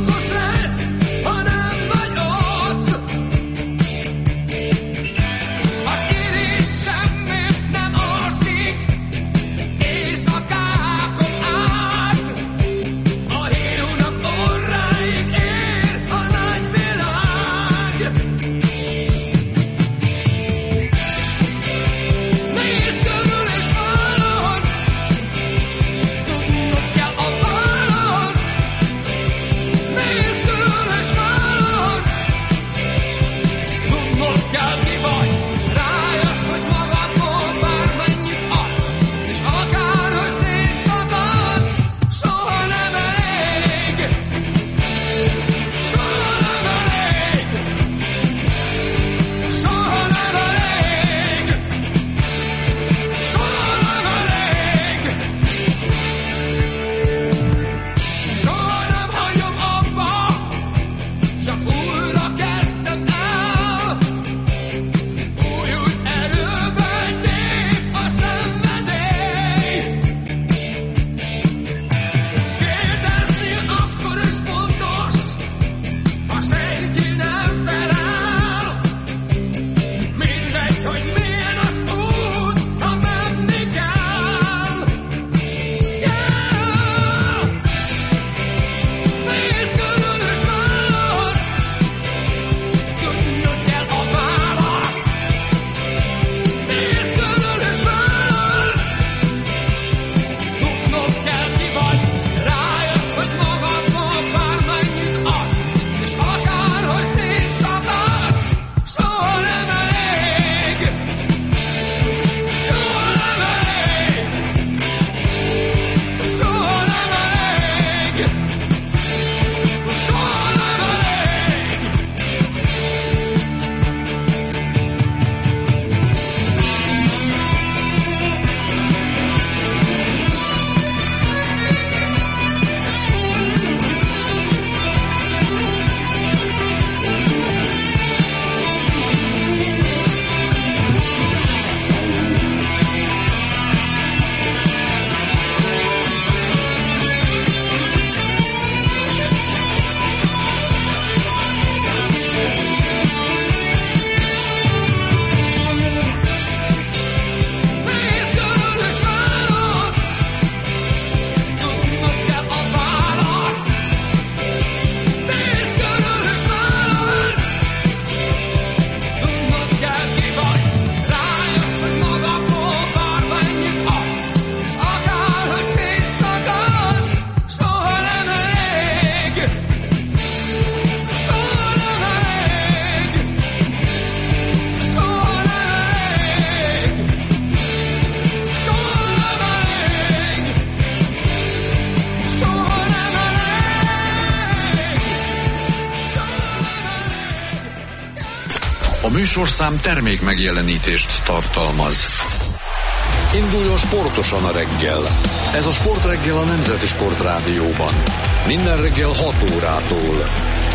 műsorszám termék megjelenítést tartalmaz. Induljon sportosan a reggel. Ez a Sportreggel a Nemzeti Sportrádióban. Minden reggel hat órától.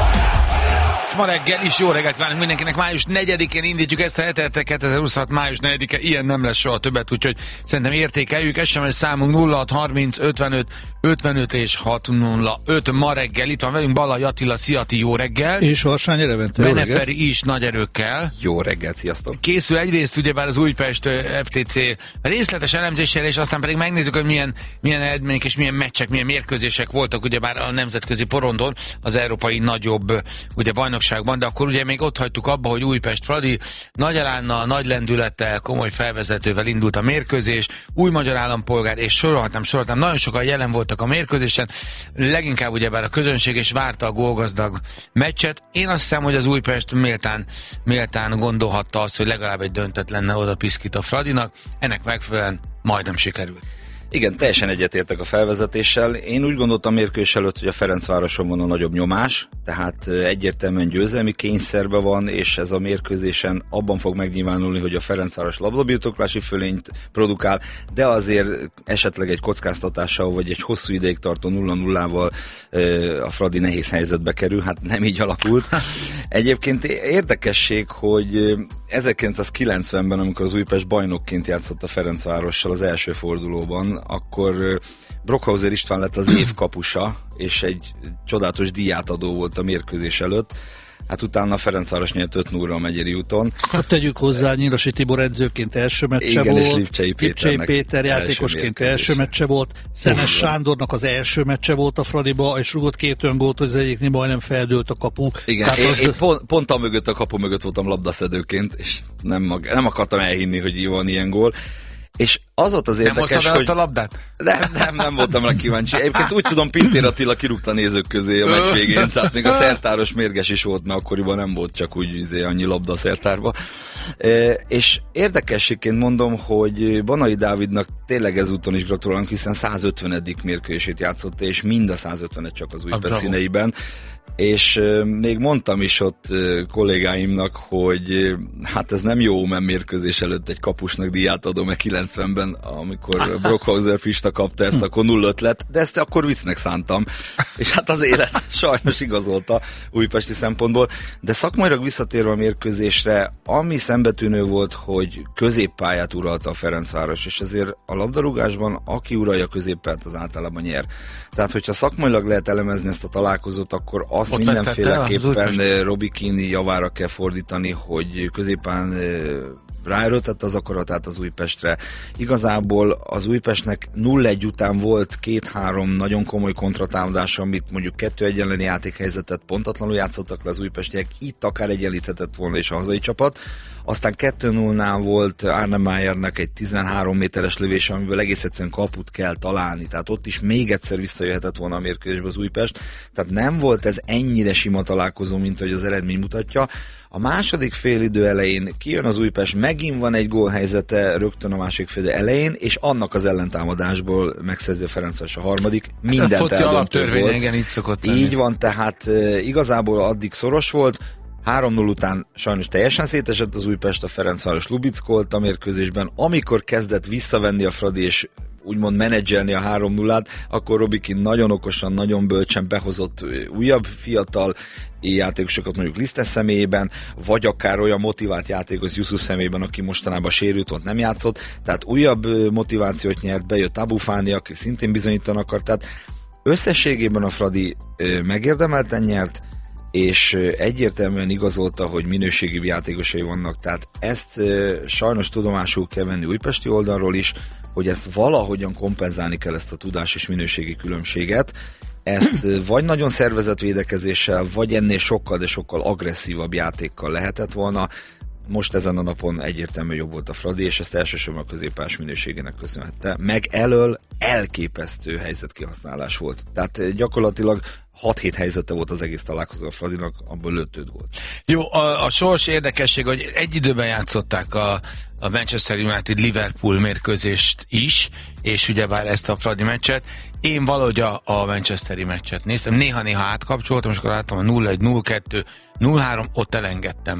Ma reggel is jó reggelt kívánunk mindenkinek. Május negyedikén indítjuk ezt a hetet, kétezer-huszonhat május negyedike, ilyen nem lesz soha többet, úgyhogy szerintem értékeljük. es em es számunk nulla hat harminc ötvenöt ötvenöt és hat nulla öt. Ma reggel itt van velünk Balai Attila, szia, ti, jó reggel. És Harsányi Levente, jó reggel. Beneferi is nagy erőkkel. Jó reggel, sziasztok. Készül egyrészt ugyebár az Újpest ef té cé részletes elemzésére, és aztán pedig megnézzük, hogy milyen, milyen eredmények és milyen meccsek, milyen mérkőzések voltak ugyebár a nemzetközi porondon, az európai nagyobb ugye bajnokságban, de akkor ugye még ott hagytuk abba, hogy Újpest Fradi nagy elánnal, nagy lendülettel, komoly felvezetővel indult a mérkőzés, új magyar állampolgár, és sorolhatnám, sorolhatnám, nagyon sokan jelen voltak a mérkőzésen, leginkább ugyebár a közönség, és várta a gólgazdag meccset. Én azt hiszem, hogy az Újpest méltán, méltán gondolhatta azt, hogy legalább egy döntött lenne oda piszkít a Fradinak, ennek megfelelően majdnem sikerült. Igen, teljesen egyetértek a felvezetéssel. Én úgy gondoltam mérkőzés előtt, hogy a Ferencvároson van a nagyobb nyomás, tehát egyértelműen győzelmi kényszerbe van, és ez a mérkőzésen abban fog megnyilvánulni, hogy a Ferencváros labdabirtoklási fölényt produkál, de azért esetleg egy kockáztatással, vagy egy hosszú ideig tartó nulla nullával a Fradi nehéz helyzetbe kerül, hát nem így alakult. Egyébként érdekesség, hogy ezerkilencszázkilencvenben, amikor az Újpest bajnokként játszott a Ferencvárossal az első fordulóban, akkor Brockhauser István lett az év kapusa, és egy csodálatos díjátadó volt a mérkőzés előtt. Hát utána a Ferencváros nyert öt nulla a Megyeri úton. Hát tegyük hozzá, Nyirasi Tibor edzőként első meccse igen, volt. És Lipcsei, Lipcsei Péter játékosként első, első meccse volt. Szenes Sándornak az első meccse volt a Fradiba, és rúgott két olyan gólt, hogy az egyiknél majdnem feldőlt a kapu. Igen, én, az... én pont, pont a mögött, a kapu mögött voltam labdaszedőként, és nem, nem akartam elhinni, hogy van ilyen gól. És az volt az érdekes, nem hoztad el hogy... azt a labdát? Nem, nem, nem voltam rá kíváncsi. Egyébként úgy tudom, Pintér Attila kirúgta nézők közé a meccs végén, tehát még a szertáros mérges is volt, mert akkoriban nem volt csak úgy izé, annyi labda a szertárba. E, és érdekességként mondom, hogy Banai Dávidnak tényleg ezúton is gratulálunk, hiszen százötvenedik mérkőzését játszott, és mind a százötvenet csak az Újpest színeiben. És euh, még mondtam is ott euh, kollégáimnak, hogy euh, hát ez nem jó, mert mérkőzés előtt egy kapusnak díját adom, mert kilencvenben, amikor Brockhauser Pista kapta ezt, akkor nulla öt lett, de ezt akkor viccnek szántam, és hát az élet sajnos igazolta újpesti szempontból, de szakmailag visszatérve a mérkőzésre, ami szembetűnő volt, hogy középpályát uralta a Ferencváros, és ezért a labdarúgásban aki uralja a középpályát, az általában nyer. Tehát, hogyha szakmailag lehet elemezni ezt a találkozót, akkor azt ott mindenféleképpen Robi Keane javára kell fordítani, hogy középen ráerőltette az akaratát az Újpestre. Igazából az Újpestnek nulla egy után volt két-három nagyon komoly kontratámadás, amit mondjuk kettő egy elleni játékhelyzetet pontatlanul játszottak le az újpestiek, itt akár egyenlíthetett volna is a hazai csapat. Aztán kettő nullnál volt Arne Meyernek egy tizenhárom méteres lövés, amiből egész egyszerűen kaput kell találni, tehát ott is még egyszer visszajöhetett volna a mérkőzésbe az Újpest, tehát nem volt ez ennyire sima találkozó, mint hogy az eredmény mutatja. A második félidő elején kijön az Újpest, megint van egy gólhelyzete rögtön a második félidő elején, és annak az ellentámadásból megszerzi a Ferencváros a harmadik. Mindent hát a foci alaptörvény, igen, így szokott lenni. Így van, tehát e, igazából addig szoros volt. három null után sajnos teljesen szétesett az Újpest, a Ferencváros lubickolt a mérkőzésben. Amikor kezdett visszavenni a Fradi és úgymond menedzselni a három nullát, akkor Robi Keane nagyon okosan, nagyon bölcsen behozott újabb fiatal játékosokat mondjuk Lisztes személyében, vagy akár olyan motivált játékos Jusuf személyében, aki mostanában sérült, ott nem játszott, tehát újabb motivációt nyert, bejött Abu Fani, aki szintén bizonyítani akart, tehát összességében a Fradi megérdemelten nyert, és egyértelműen igazolta, hogy minőségi játékosai vannak, tehát ezt e, sajnos tudomásul kell venni újpesti oldalról is, hogy ezt valahogyan kompenzálni kell, ezt a tudás és minőségi különbséget. Ezt vagy nagyon szervezett védekezéssel, vagy ennél sokkal, de sokkal agresszívabb játékkal lehetett volna. Most ezen a napon egyértelműen jobb volt a Fradi, és ezt elsősorban a középpályás minőségének köszönhette. Meg elől elképesztő helyzetkihasználás volt. Tehát gyakorlatilag hat-hét helyzete volt az egész találkozó a Fradinak, abból ötöd volt. Jó, a, a sors érdekesség, hogy egy időben játszották a, a Manchester United Liverpool mérkőzést is, és ugyebár ezt a Fradi meccset. Én valahogy a, a Manchesteri meccset néztem, néha-néha átkapcsoltam, és akkor láttam a nulla egy, nulla kettő, nulla három, ott elengedtem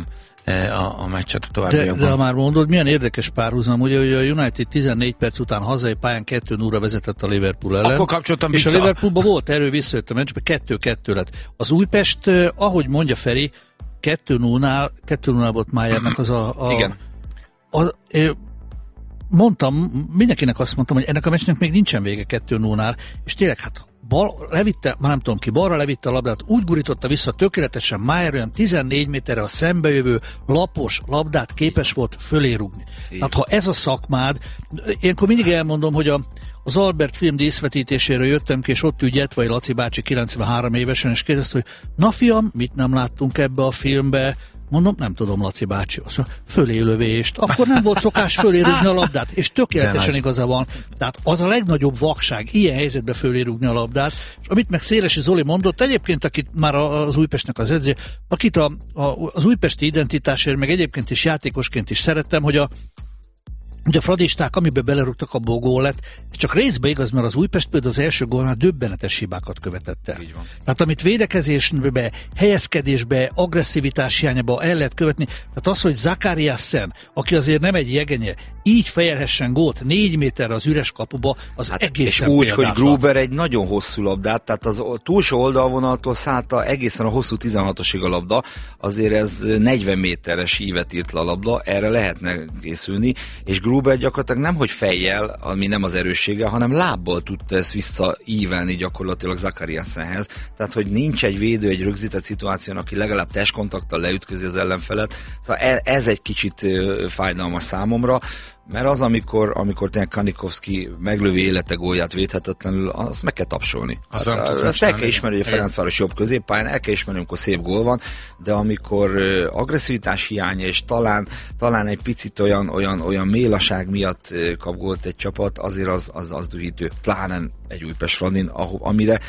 a, a meccset a De, továbbiakban. de ha már mondod, milyen érdekes párhuzam, ugye, hogy a United tizennégy perc után hazai pályán kettő nullra vezetett a Liverpool ellen. Akkor kapcsoltam és vissza. a Liverpoolban volt erő, visszajött a meccsbe, kettő kettő lett. Az Újpest, eh, ahogy mondja Feri, kettő nullnál, kettő nullnál volt Mayernek az a... a Igen. Az, eh, mondtam, mindenkinek azt mondtam, hogy ennek a meccsnek még nincsen vége kettő nullnál, és tényleg hát bal, levitte, már nem tudom ki, balra levitte a labdát, úgy gurította vissza tökéletesen Mayer, olyan tizennégy méterre a szembejövő lapos labdát képes volt fölé rúgni. Hát ha ez a szakmád, ilyenkor mindig elmondom, hogy a, az Albert film díszvetítésére jöttem ki, és ott ült Gyetvai Laci bácsi kilencvenhárom évesen, és kérdezte, hogy na fiam, mit nem láttunk ebbe a filmbe? Mondom, nem tudom, Laci bácsi, azt mondja, fölélövést. Akkor nem volt szokás fölé rúgni a labdát, és tökéletesen igaza van. Tehát az a legnagyobb vakság, ilyen helyzetben fölé rúgni a labdát. És amit meg Szélesi Zoli mondott, egyébként, akit már az Újpestnek az edző, akit a, a, az újpesti identitásért, meg egyébként is játékosként is szerettem, hogy a ugye a fradisták, amiben belerúgtak, abból gól lett, csak részben igaz, mert az Újpest például az első gólnál döbbenetes hibákat követett el. Tehát amit védekezésbe, helyezkedésbe, agresszivitás hiányába el lehet követni, tehát az, hogy Zakariasen, aki azért nem egy jegenye, így fejelhessen gólt négy méterre az üres kapuba, az hát egészen és úgy, példátlan. hogy Gruber egy nagyon hosszú labdát, tehát az túlsó oldalvonaltól szállta egészen a hosszú tizenhatosig a labda, azért ez negyven méteres ívet írt le a labda, erre lehetne készülni, és Gruber gyakorlatilag nem, hogy fejjel, ami nem az erőssége, hanem lábbal tudta ezt visszaívelni gyakorlatilag Zakariasenhez. Tehát, hogy nincs egy védő, egy rögzített szituáción, aki legalább testkontakttal leütközi az ellenfelet. Szóval ez egy kicsit fájdalmas számomra, mert az, amikor, amikor tényleg Kanikovszki meglövi élete gólját védhetetlenül, azt meg kell tapsolni. Hát, ezt el kell ismerni, hogy a Ferencváros jobb középpályán, el kell ismerni, amikor szép gól van, de amikor agresszivitás hiánya, és talán, talán egy picit olyan, olyan, olyan mélaság miatt kap gólt egy csapat, azért az, az, az dühítő, pláne egy Újpest Frandin, amire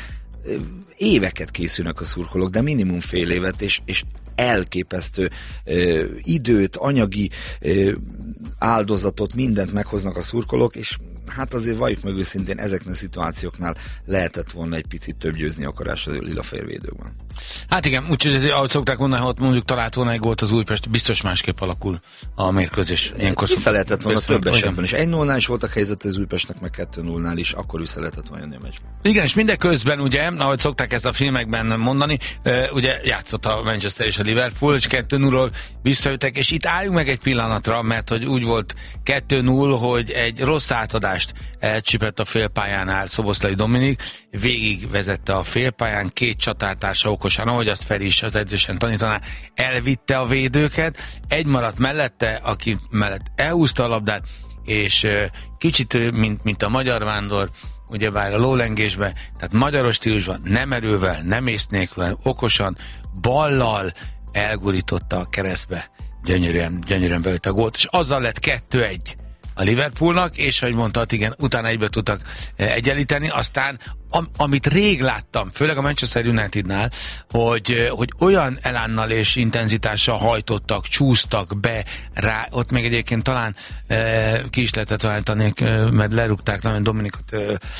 éveket készülnek a szurkolók, de minimum fél évet, és, és elképesztő ö, időt, anyagi ö, áldozatot, mindent meghoznak a szurkolók, és hát azért valljuk meg őszintén, ezeknek a szituációknál lehetett volna egy picit több győzni akarás a lila-fehér védőkben. Hát igen, úgyhogy ez, ahogy szokták mondani, ha mondjuk talált volna egy gólt az Újpest, biztos másképp alakul a mérkőzés. Ilyenkor vissza lehetett volna több esetben is. egy nullnál is voltak helyzet az Újpestnek, meg kettő nullnál is, akkor vissza lehetett volna jönni a meccsbe. Igen, és mindeközben ugye, ahogy szokták ezt a filmekben mondani, ugye játszott a Manchester és a Liverpool, és kettő nullról visszajöttek, és itt álljunk meg egy pillanatra, mert hogy úgy volt kettő null, hogy egy rossz átadást elcsipett a félpályánál Szoboszlai Dominik, végig vezette a félpályán, két csatártársa okosan, ahogy azt Feri is az edzésen tanítaná, elvitte a védőket, egy maradt mellette, aki mellett elhúzta a labdát, és kicsit, mint, mint a magyar vándor, ugyebár a lólengésbe, tehát magyaros stílusban, nem erővel, nem ész nélkül, okosan, ballal elgurította a keresztbe, gyönyörűen, gyönyörűen belőtt a gólt, és azzal lett kettő egy a Liverpoolnak, és ahogy mondtad, igen, utána egybe tudtak egyenlíteni, aztán am, amit rég láttam, főleg a Manchester Unitednál, hogy, hogy olyan elánnal és intenzitással hajtottak, csúsztak be rá, ott még egyébként talán e, ki is lehetett váltani, mert lerúgták nagyon Dominikot, e,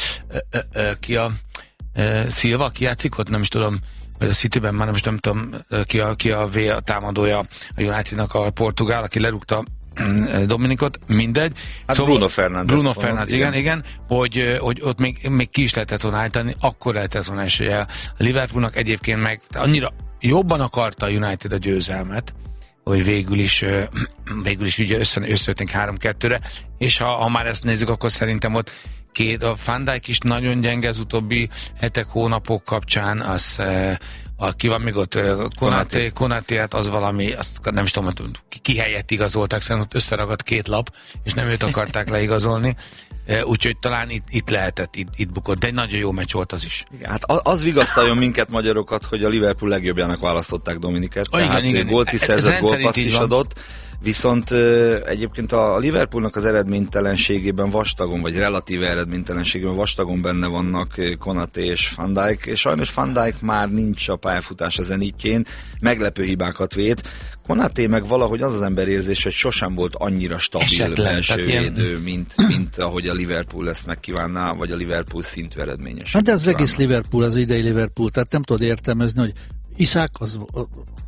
e, e, ki a e, Silva, ki játszik ott, nem is tudom, vagy a Cityben már nem is nem tudom, ki a, ki a V a támadója a Unitednak, a portugál, aki lerúgta Dominikot, mindegy. Hát szóval Bruno Fernandes. Bruno Fernandes, igen, igen, hogy, hogy ott még, még ki is lehetett volna állítani, akkor lehetett volna esélye a Liverpoolnak, egyébként meg annyira jobban akarta a United a győzelmet, hogy végül is végül is ugye össze, összejöttünk három kettőre, és ha, ha már ezt nézzük, akkor szerintem ott két, a Van Dijk is nagyon gyenge az utóbbi hetek, hónapok kapcsán, az a, ki van még ott, Konaté, Konaté, hát az valami, azt nem is tudom, ki, ki helyett igazolták, szerintem ott összeragadt két lap, és nem őt akarták leigazolni, úgyhogy talán itt, itt lehetett, itt, itt bukott, de egy nagyon jó meccs volt az is. Igen, hát az vigasztaljon minket magyarokat, hogy a Liverpool legjobbjának választották Dominiket, oh, tehát igen, igen. gólt is szerzett, gólpaszt is adott. Viszont egyébként a Liverpoolnak az eredménytelenségében vastagon, vagy relatíve eredménytelenségében vastagon benne vannak Konaté és Van Dijk, és sajnos Van Dijk már nincs a pályafutás a zenítjén, meglepő hibákat vét. Konaté meg valahogy az az ember érzés, hogy sosem volt annyira stabil belső védő, ilyen... mint, mint ahogy a Liverpool ezt megkívánná, vagy a Liverpool szintű eredményes. Hát de az egész Liverpool, az idei Liverpool, tehát nem tudod értelmezni, hogy Iszák az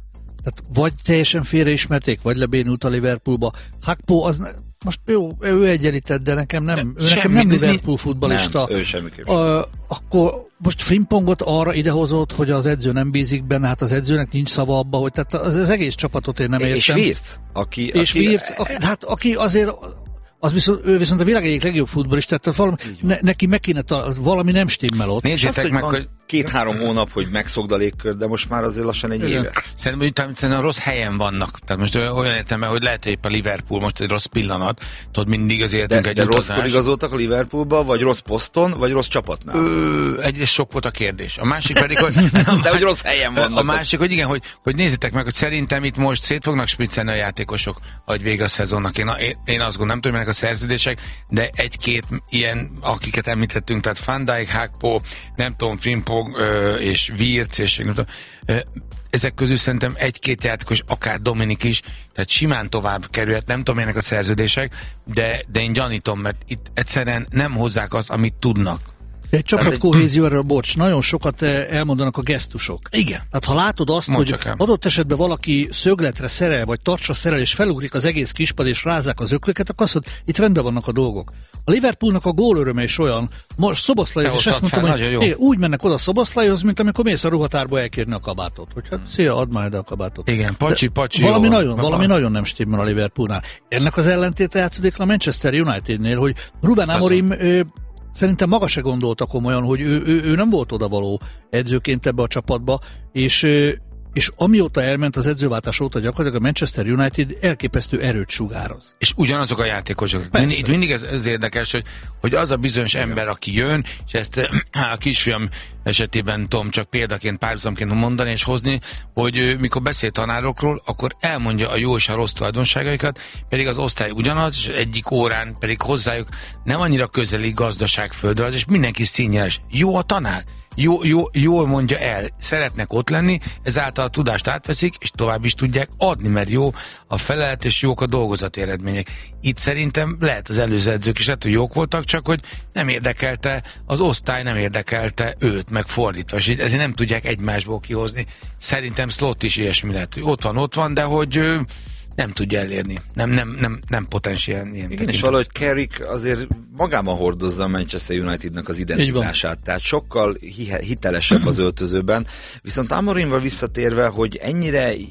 Tehát vagy teljesen félreismerték, vagy lebénult a Liverpoolba. Hakpo az... Ne, most jó, ő egyenlített, de nekem nem, ő nekem nem Liverpool futballista. Nem, ő semmiképp. Uh, akkor most Frimpongot arra idehozott, hogy az edző nem bízik benne, hát az edzőnek nincs szava abba, hogy tehát az, az egész csapatot én nem értem. És Wirtz, aki... És aki... Wirtz, aki, hát aki azért... Az viszont, ő viszont a világ egyik legjobb futballista, tehát valami, ne, neki meg kéne találni, valami nem stimmel ott. Nézzétek meg, hogy két-három hónap, hogy megszokd a légkört, de most már azért lassan egy éve. Szerintem, szerintem rossz helyen vannak. Tehát most olyan értem, hogy lehet, hogy épp a Liverpool most egy rossz pillanat, tudod, mindig az életünk de, egy de utazás. rosszkor igazoltak a Liverpoolba, vagy rossz poszton, vagy rossz csapatnál? Ö, egyrészt sok volt a kérdés. A másik pedig, hogy... de hogy rossz helyen vannak. A másik, hogy igen, hogy, hogy nézzétek meg, hogy szerintem itt most szét fognak spriccelni a játékosok, hogy vége a szezonnak. Én, én, én azt gondolom, nem tudom, mennek a szerződések, de egy-két ilyen, akiket említettünk, tehát Van Dijk, Hakpo, nem tudom, Frimpong és Wirtz, és nem tudom, ö, ezek közül szerintem egy-két játékos, akár Dominik is, tehát simán tovább kerülhet, nem tudom, ennek a szerződések, de, de én gyanítom, mert itt egyszerűen nem hozzák azt, amit tudnak. Egy csapatkohézióra, bocs, nagyon sokat elmondanak a gesztusok. Igen. Tehát ha látod azt, Mondd hogy el. adott esetben valaki szögletre szerel, vagy tartsra szerel, és felugrik az egész kispad, és rázzák az öklöket, akkor azt mondod, itt rendben vannak a dolgok. A Liverpoolnak a gól öröme is olyan, most Szoboszlaihoz, és ezt mondtam, fel, hogy é, úgy mennek oda Szoboszlaihoz, mint amikor mész a ruhatárba elkérni a kabátot. Hogy hát szia, add már ide a kabátot. Igen, pacsi, pacsi. Valami, jó, nagyon, van. valami nagyon nem stimmel a Liverpoolnál. Ennek az ellentéte játszódik a Manchester Unitednél, hogy Ruben Amorim szerintem maga se gondolta komolyan, hogy ő, ő, ő nem volt odavaló edzőként ebbe a csapatba, és, és amióta elment az edzőváltás óta gyakorlatilag a Manchester United elképesztő erőt sugároz. És ugyanazok a játékosok. Mindig, itt mindig ez, ez érdekes, hogy, hogy az a bizonyos ember, aki jön, és ezt a kisfiam esetében Tom csak példaként, párhuzamként mondani és hozni, hogy mikor beszél tanárokról, akkor elmondja a jó és a rossz tulajdonságaikat, pedig az osztály ugyanaz, és egyik órán pedig hozzájuk nem annyira közeli gazdaságföldre, és mindenki színjeles. Jó a tanár, jó, jó, jól mondja el, szeretnek ott lenni, ezáltal a tudást átveszik, és tovább is tudják adni, mert jó a felelet, és jók a dolgozati eredmények. Itt szerintem lehet az előző edzők is, lehet, hogy jók voltak, csak hogy nem érdekelte, az osztály nem érdekelte őt, meg fordítva, és ezért nem tudják egymásból kihozni. Szerintem Slot is ilyesmi lehet, hogy ott van, ott van, de hogy ő nem tudja elérni. Nem, nem, nem, nem potens ilyen. ilyen Igen, és valahogy Carrick azért magában hordozza a Manchester Unitednak az identitását, tehát sokkal hitelesebb az öltözőben, viszont Amorimval visszatérve, hogy ennyire e,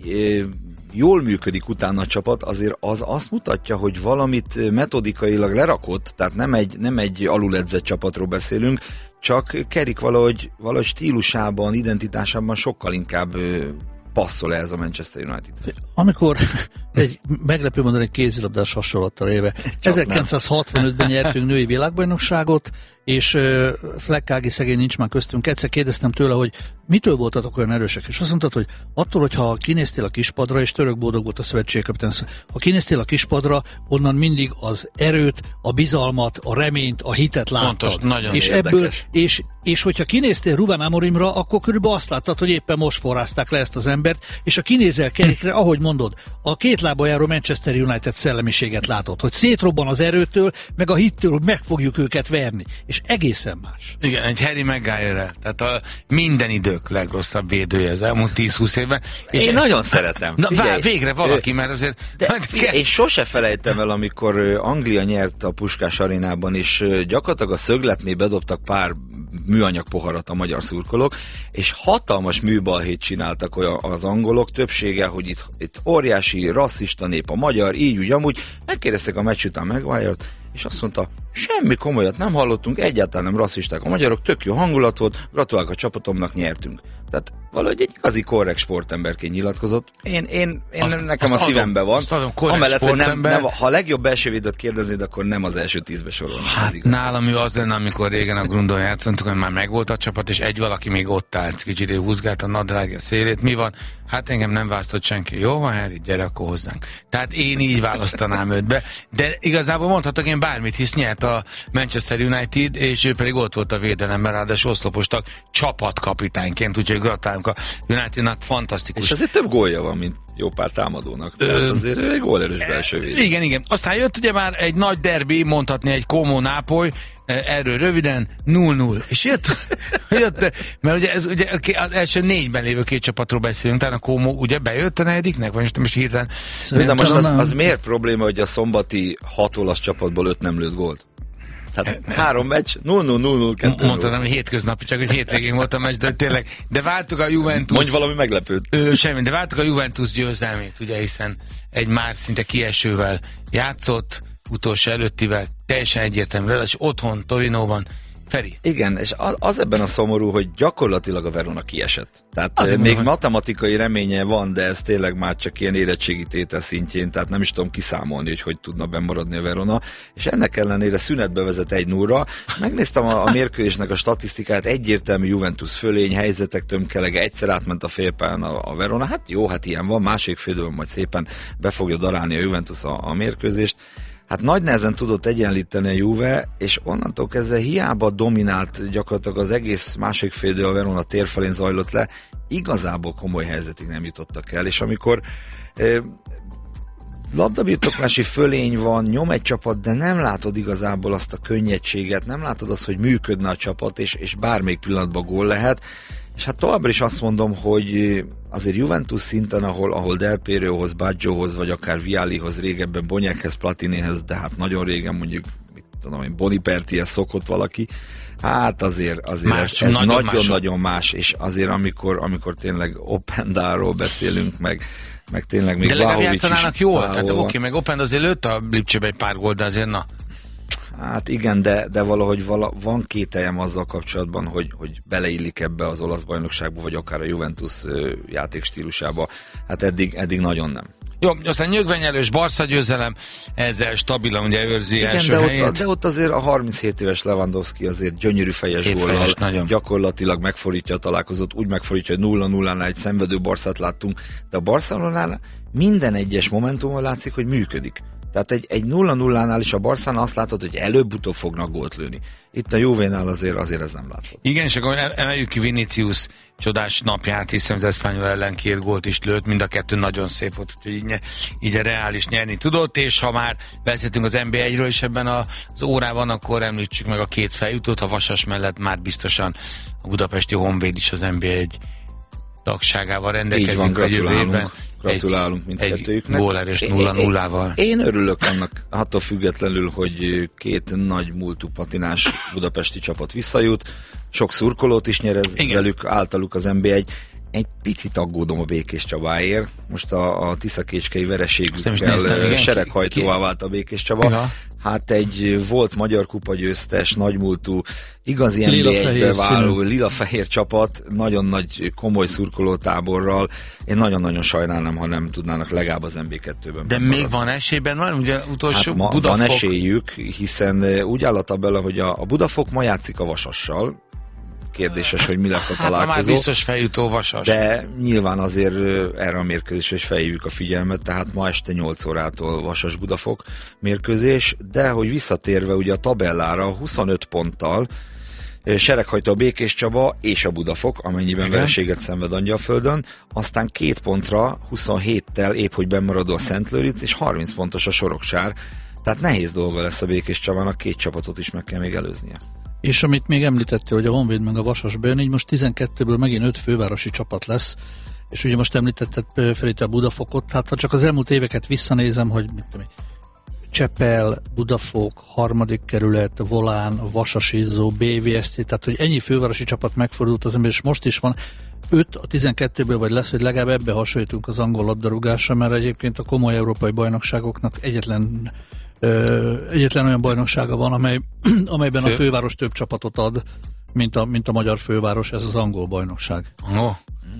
jól működik utána a csapat, azért az azt mutatja, hogy valamit metodikailag lerakott, tehát nem egy, nem egy aluledzett csapatról beszélünk, csak Carrick valahogy, valahogy stílusában, identitásában sokkal inkább passzol ez a Manchester United. Amikor egy meglepő mondani, egy kézilabdás hasonlattal éve. ezerkilencszázhatvanötben nyertünk női világbajnokságot, és uh, Fleckági szegény nincs már köztünk. Egyszer kérdeztem tőle, hogy mitől voltatok olyan erősek, és azt mondtad, hogy attól, hogyha kinéztél a kispadra, és Török Boldog volt a szövetségkapitány, ha kinéztél a kispadra, onnan mindig az erőt, a bizalmat, a reményt, a hitet láttad. Pontos, nagyon és érdekes. ebből, és, és hogyha kinéztél Ruben Amorimra, akkor körülbelül azt láttad, hogy éppen most forrázták le ezt az embert, és ha kinézel Carrickre, ahogy mondod, a két lába járó Manchester United szellemiséget látod, hogy szétrobban az erőtől, meg a hittől, hogy meg fogjuk őket verni. És egészen más. Igen, egy Harry Maguire-rel. Tehát a minden idők legrosszabb védője az elmúlt tíz-húsz évben. És én nagyon szeretem. Na, figyelj, végre valaki, mert azért... De figyelj, én sose felejtem el, amikor Anglia nyert a Puskás arénában, és gyakorlatilag a szögletnél bedobtak pár műanyag poharat a magyar szurkolók, és hatalmas műbalhét csináltak olyan az angolok, többsége, hogy itt, itt óriási, rasszista nép a magyar, így úgy amúgy. Megkérdeztek a meccs után Maguire-t, és azt mondta, semmi komolyat nem hallottunk, egyáltalán nem rasszisták a magyarok, tök jó hangulat volt, gratulálok a csapatomnak, nyertünk. Tehát valahogy egy igazi korrekt sportemberként nyilatkozott. Én, én, én azt, nekem azt a szívemben van. Adom, amellett, hogy nem, nem, ha a legjobb belsővédőt kérdeznéd, akkor nem az első tízbe sorolom. Hát nálam ő az lenne, amikor régen a Grundon játszottunk, hogy már megvolt a csapat, és egy valaki még ott állt, kicsit húzgált a nadrágja szélét. Mi van? Hát engem nem választott senki. Jó van, Harry, gyere, akkor hozzánk. Tehát én így választanám őt be. De igazából mondhatok én bármit, hisz nyert a Manchester United, és ő pedig ott volt a védelemben, ráadásul oszlopostak csapatkapitányként, úgyhogy gratulálunk a Unitednak, fantasztikus. És azért több gólja van, mint jó pár támadónak. Tehát Ö... azért ő egy gólerős belső védő. Igen, igen. Aztán jött ugye már egy nagy derbi, mondhatni egy Como Nápoly, erről röviden null null. És jött, jött mert ugye, ez, ugye az első négyben lévő két csapatról beszélünk, tehát a Kómó ugye bejött a negyediknek, vagy most, most hirtelen... De most az, az miért probléma, hogy a szombati hat olasz csapatból öt nem lőtt gólt? Tehát három meccs, null null null null kettő. Mondtam, hogy hétköznapi, csak hogy hétvégén volt a meccs, de tényleg. De vártuk a Juventus... Mondj valami meglepőt. Ő, semmi, de vártuk a Juventus győzelmét, ugye, hiszen egy már szinte kiesővel játszott, utolsó előttivel, teljesen egyértelmű, és otthon Torinóban. Feri. Igen, és az, az ebben a szomorú, hogy gyakorlatilag a Verona kiesett. Tehát Azért még van. Matematikai reménye van, de ez tényleg már csak ilyen érettségi tétel szintjén, tehát nem is tudom kiszámolni, hogy hogy tudna bemaradni a Verona, és ennek ellenére szünetbe vezet egy nullra. Megnéztem a, a mérkőzésnek a statisztikát, egyértelmű Juventus fölény, helyzetek tömkelege, egyszer átment a félpályán a, a Verona, hát jó, hát ilyen van, másik félidőben majd szépen be fogja darálni a Juventus a, a mérkőzést. Hát nagy nehezen tudott egyenlíteni a Juve, és onnantól kezdve hiába dominált gyakorlatilag az egész másik félidő, a Verona térfelén zajlott le, igazából komoly helyzetig nem jutottak el, és amikor eh, labdabirtoklási fölény van, nyom egy csapat, de nem látod igazából azt a könnyedséget, nem látod azt, hogy működne a csapat, és, és bármelyik pillanatban gól lehet, és hát továbbra is azt mondom, hogy azért Juventus szinten, ahol, ahol Del Pierohoz, Baggiohoz, vagy akár Viallihoz, régebben Bonyekhez, Platinéhez, de hát nagyon régen mondjuk, mit tudom én, Bonipertihez szokott valaki, hát azért, azért más, ez, ez nagyon-nagyon más, más, és azért amikor, amikor tényleg Oppendáról beszélünk, meg, meg tényleg még de legalább Vlahovic játszanának jól, tehát oké, okay, meg Oppend azért lőtt a Lipcsébe egy pár gólt, de azért na. Hát igen, de, de valahogy vala, van kételjem azzal kapcsolatban, hogy, hogy beleillik ebbe az olasz bajnokságba, vagy akár a Juventus játékstílusába. Hát eddig, eddig nagyon nem. Jó, aztán nyögvenyelős Barca győzelem, ezzel stabilan ugye őrzi igen, első de helyét. ott, de ott azért a harminchét éves Lewandowski azért gyönyörű fejes góllal gyakorlatilag megfordítja a találkozót, úgy megfordítja, hogy nulla nullánál egy szenvedő Barcát láttunk, de a Barcelonánál minden egyes momentumon látszik, hogy működik. Tehát egy, egy nulla nullánál is a Barszánál azt látod, hogy előbb-utóbb fognak gólt lőni. Itt a Juvénál azért, azért ez nem látszott. Igen, és akkor emeljük ki Vinicius csodás napját, hiszen az Espanyol ellen két gólt is lőtt, mind a kettő nagyon szép volt, hogy így, így a Real is nyerni tudott, és ha már beszéltünk az en bé egyről is ebben az órában, akkor említsük meg a két feljutót, a Vasas mellett már biztosan a budapesti Honvéd is az en bé egy tagságával rendelkezünk a jövő évben. Gratulálunk mindkettőjüknek. Egy gólerős nulla nullával. Én, én örülök annak, attól függetlenül, hogy két nagy múltú patinás budapesti csapat visszajut. Sok szurkolót is nyerez igen. velük, általuk az en bé egy. Egy picit aggódom a Békés Csabáért. Most a, a Tiszakécskei vereségükkel sereghajtóvá vált a Békés Csaba. Ja. Hát egy volt magyar kupa győztes, nagymúltú, igazi en bé egybe váló lila-fehér csapat, nagyon nagy, komoly szurkolótáborral. Én nagyon-nagyon sajnálnám, ha nem tudnának legalább az en bé kettőben. De még van esélyben van? Ugye utolsó hát ma Budafok... van esélyük, hiszen úgy áll a tabella, hogy a, a Budafok ma játszik a Vasassal. Kérdéses, hogy mi lesz a találkozó. Hát már biztos feljutó Vasas. De nyilván azért erre a mérkőzésre is felhívjuk a figyelmet, tehát ma este nyolc órától Vasas Budafok mérkőzés, de hogy visszatérve ugye a tabellára huszonöt ponttal sereghajtó a Békés Csaba és a Budafok, amennyiben igen. vereséget szenved Angyalföldön, aztán két pontra, huszonhéttel épp hogy bemaradó a Szentlőric, és harminc pontos a Soroksár, tehát nehéz dolga lesz a Békés Csabának, két csapatot is meg kell még előznie. És amit még említettél, hogy a Honvéd meg a Vasas bejön, így most tizenkettőből megint öt fővárosi csapat lesz, és ugye most említetted Feri, a Budafokot, hát ha csak az elmúlt éveket visszanézem, hogy mit tudom, Csepel, Budafok, harmadik kerület, Volán, Vasas-Izzó, bé vé es cé, tehát hogy ennyi fővárosi csapat megfordult az ember, és most is van öt a tizenkettőből, vagy lesz, hogy legalább ebbe hasonlítunk az angol labdarúgásra, mert egyébként a komoly európai bajnokságoknak egyetlen Ö, egyetlen olyan bajnoksága van, amely, amelyben Fő? a főváros több csapatot ad, mint a, mint a magyar főváros, ez az angol bajnokság. Oh.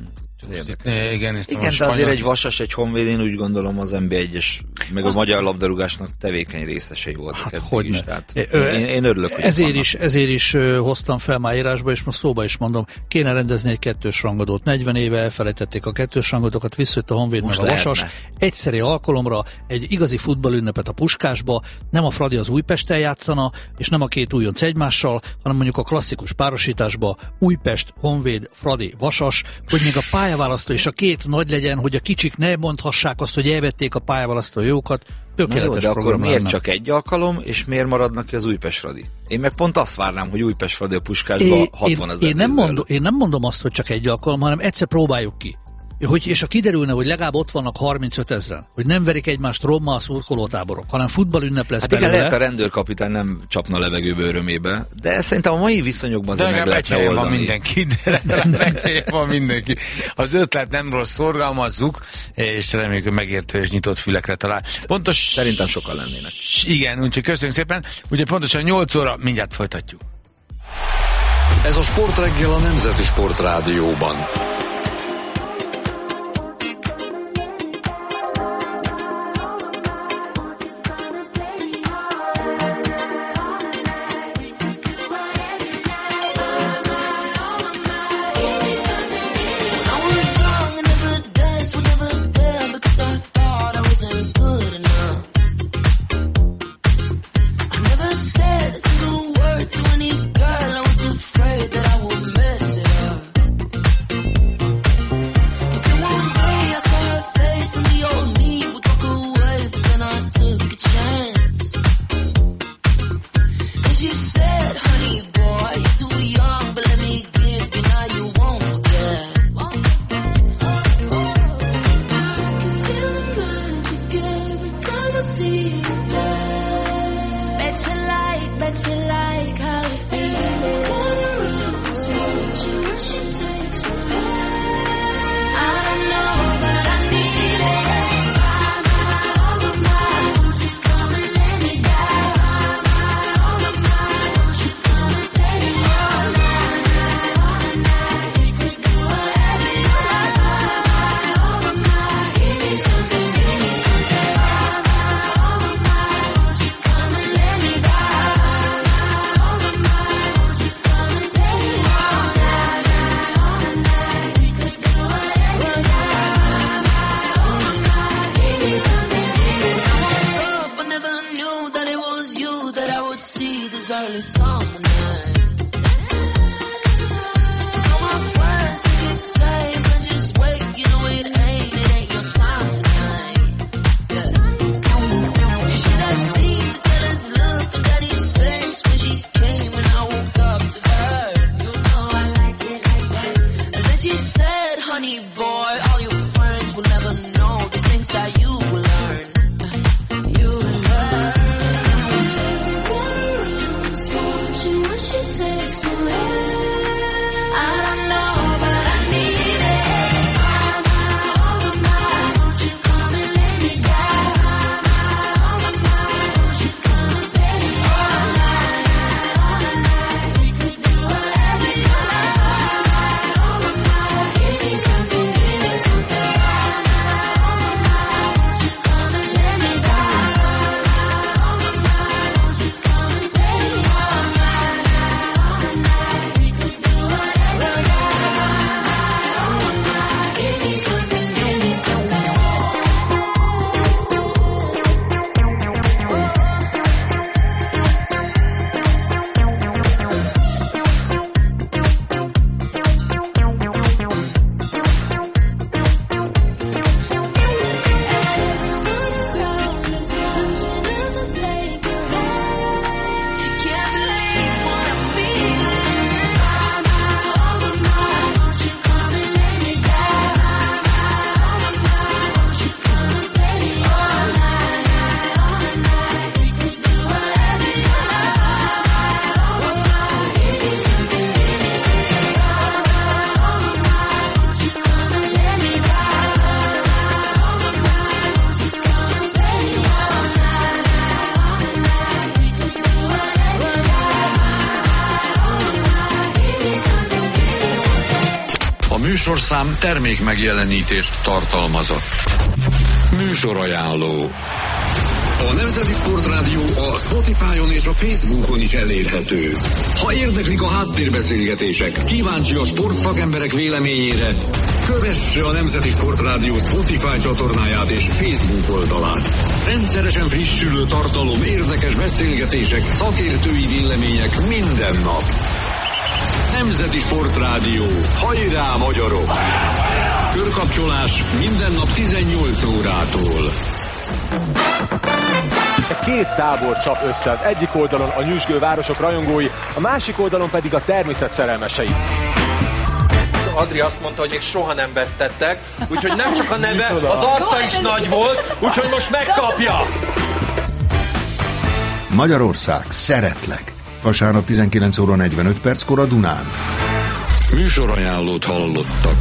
Igen, Igen de azért egy Vasas, egy Honvéd, én úgy gondolom az en bé egyes, meg a ah. magyar labdarúgásnak tevékeny részesei voltak hát, eddig is. Tehát én, én örülök, hogy ezért is, ezért is hoztam fel már írásba, és most szóba is mondom, kéne rendezni egy kettős rangadót. negyven éve elfelejtették a kettős rangadókat, visszajött a Honvéd most meg a Vasas. Egyszeri alkalomra egy igazi futballünnepet a Puskásba, nem a Fradi az Újpesten játszana, és nem a két újonc egymással, hanem mondjuk a klasszikus párosításba Újpest, Honvéd, Fradi, Vasas, hogy még a pályán pályaválasztó és a két nagy legyen, hogy a kicsik ne mondhassák azt, hogy elvették a pályaválasztó jókat. Tökéletes jó, de program akkor miért lenne. csak egy alkalom, és miért maradnak ki az Újpest-Fradi? Én meg pont azt várnám, hogy Újpest-Fradi a Puskásba hatvan ezer én, nem mondom, én nem mondom azt, hogy csak egy alkalom, hanem egyszer próbáljuk ki. Hogy, és ha kiderülne, hogy legalább ott vannak harmincöt ezren, hogy nem verik egymást rommal a szurkolótáborok, hanem futballünnep lesz hát belőle. igen, lehet a rendőrkapitány nem csapna levegőbe örömébe, de szerintem a mai viszonyokban azért meg lehetne oldani. van mindenki, de van mindenki. Az ötlet nem rossz, szorgalmazzuk, és reméljük, hogy megértő és nyitott fülekre talál. Pontos... Szerintem sokan lennének. Igen, úgyhogy köszönjük szépen. Ugye pontosan nyolc óra, mindjárt folytatjuk. Ez a Sportreggel a Nemzeti Sportrádióban. Műsorszám termék megjelenítést tartalmazott. Műsorajánló. A Nemzeti Sportrádió a Spotify-on és a Facebookon is elérhető. Ha érdeklik a háttérbeszélgetések, kíváncsi a sportszakemberek véleményére, kövesse a Nemzeti Sportrádió Spotify csatornáját és Facebook oldalát. Rendszeresen frissülő tartalom, érdekes beszélgetések, szakértői vélemények minden nap. Nemzeti Sportrádió. Hajrá, magyarok! Körkapcsolás minden nap tizennyolc órától. Két tábor csap össze, az egyik oldalon a nyüzsgő városok rajongói, a másik oldalon pedig a természet szerelmesei. Adri azt mondta, hogy még soha nem vesztettek, úgyhogy nem csak a neve, az arca is nagy volt, úgyhogy most megkapja! Magyarország, szeretlek! Vasárnap tizenkilenc óra negyvenöt perckor a Dunán. Műsorajánlót hallottak.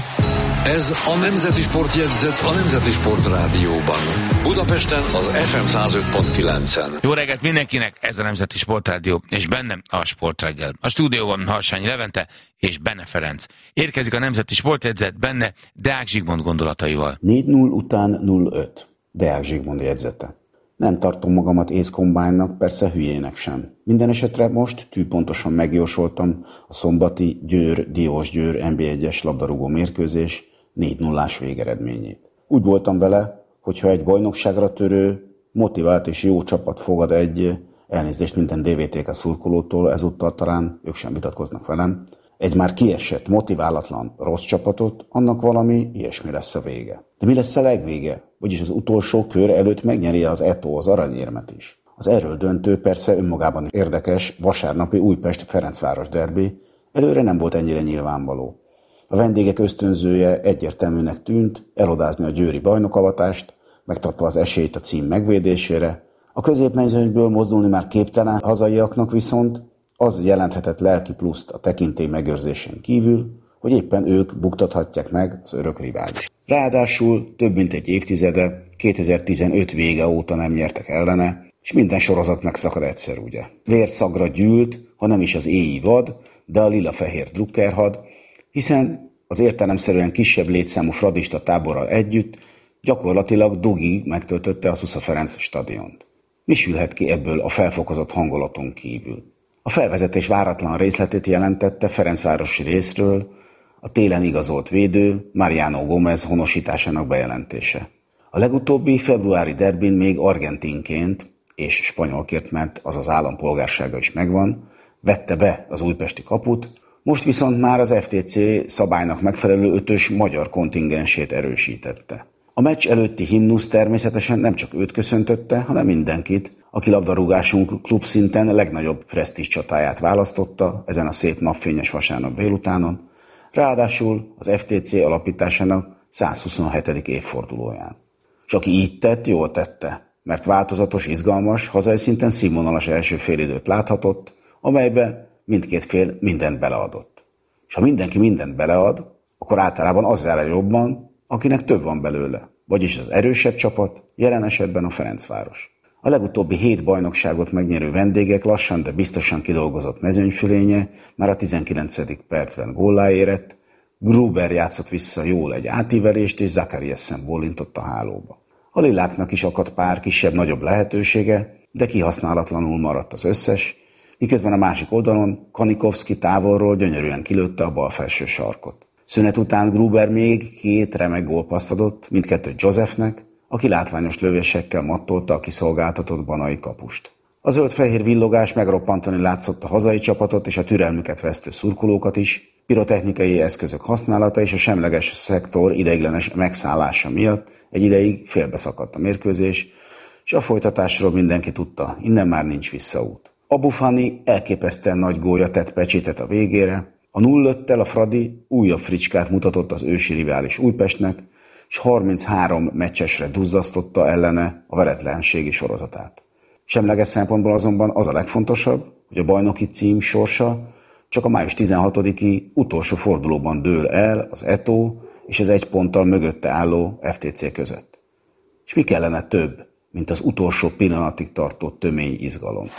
Ez a Nemzeti Sportjegyzet a Nemzeti Sport Rádióban. Budapesten az ef em száz öt pont kilencen. Jó reggelt mindenkinek, ez a Nemzeti Sportrádió, és bennem a Sportreggel. A stúdióban Harsányi Levente és Benne Ferenc. Érkezik a Nemzeti Sportjegyzet, benne Deák Zsigmond gondolataival. négy null után null öt. Deák Zsigmond jegyzete. Nem tartom magamat Ace Combine-nak, persze hülyének sem. Minden esetre most tűpontosan megjósoltam a szombati Győr-Diósgyőr en bé egyes labdarúgó mérkőzés négy nullás végeredményét. Úgy voltam vele, hogyha egy bajnokságra törő, motivált és jó csapat fogad egy, elnézést minden dé vé té ká szurkolótól, ezúttal talán ők sem vitatkoznak velem, egy már kiesett, motiválatlan rossz csapatot, annak valami ilyesmi lesz a vége. De mi lesz a legvége? Vagyis az utolsó kör előtt megnyeri az é té o az aranyérmet is. Az erről döntő persze önmagában érdekes vasárnapi Újpest-Ferencváros derbi előre nem volt ennyire nyilvánvaló. A vendégek ösztönzője egyértelműnek tűnt elodázni a győri bajnokavatást, megtartva az esélyt a cím megvédésére. A középmezőnyből mozdulni már képtelen hazaiaknak viszont az jelenthetett lelki pluszt a tekintély megőrzésén kívül, hogy éppen ők buktathatják meg az örök rivális. Ráadásul több mint egy évtizede, kétezer-tizenöt vége óta nem nyertek ellene, és minden sorozat megszakad egyszer, ugye. Vérszagra gyűlt, ha nem is az éji vad, de a lila-fehér drukkerhad, hiszen az értelemszerűen kisebb létszámú fradista táborral együtt gyakorlatilag dugig megtöltötte a Szusza Ferenc stadiont. Mi sülhet ki ebből a felfokozott hangulaton kívül? A felvezetés váratlan részletét jelentette Ferencvárosi részről a télen igazolt védő Mariano Gómez honosításának bejelentése. A legutóbbi februári derbin még argentinként és spanyolkért, mert az az állampolgársága is megvan, vette be az újpesti kaput, most viszont már az ef té cé szabálynak megfelelő ötös magyar kontingensét erősítette. A meccs előtti himnusz természetesen nem csak őt köszöntötte, hanem mindenkit, aki labdarúgásunk klubszinten legnagyobb presztízs csatáját választotta ezen a szép napfényes vasárnap délutánon, ráadásul az ef té cé alapításának százhuszonhetedik évfordulóján. És aki így tett, jól tette, mert változatos, izgalmas, hazai szinten színvonalas első félidőt láthatott, amelybe mindkét fél mindent beleadott. És ha mindenki mindent belead, akkor általában az jár jobban, akinek több van belőle, vagyis az erősebb csapat, jelen esetben a Ferencváros. A legutóbbi hét bajnokságot megnyerő vendégek lassan, de biztosan kidolgozott mezőnyfölénye már a tizenkilencedik percben góllá érett, Gruber játszott vissza jól egy átívelést, és Zakariassen bólintott a hálóba. A liláknak is akadt pár kisebb-nagyobb lehetősége, de kihasználatlanul maradt az összes, miközben a másik oldalon Kanikovszki távolról gyönyörűen kilőtte a bal felső sarkot. Szünet után Gruber még két remek gólpasszt adott, mindkettőt Josephnek, aki látványos lövésekkel mattolta a kiszolgáltatott banai kapust. A zöld-fehér villogás megroppantani látszott a hazai csapatot és a türelmüket vesztő szurkolókat is, pirotechnikai eszközök használata és a semleges szektor ideiglenes megszállása miatt egy ideig félbeszakadt a mérkőzés, és a folytatásról mindenki tudta, innen már nincs visszaút. Abu Fani elképesztően nagy gólja tett pecsétet a végére, a null öttel a Fradi újabb fricskát mutatott az ősi rivális Újpestnek, és harminchárom meccsesre duzzasztotta ellene a veretlenségi sorozatát. Semleges szempontból azonban az a legfontosabb, hogy a bajnoki cím sorsa csak a május tizenhatodiki utolsó fordulóban dől el az é té o és az egy ponttal mögötte álló ef té cé között. És mi kellene több, mint az utolsó pillanatig tartó tömény izgalom.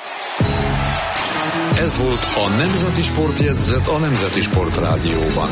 Ez volt a Nemzeti Sportjegyzet a Nemzeti Sport Rádióban.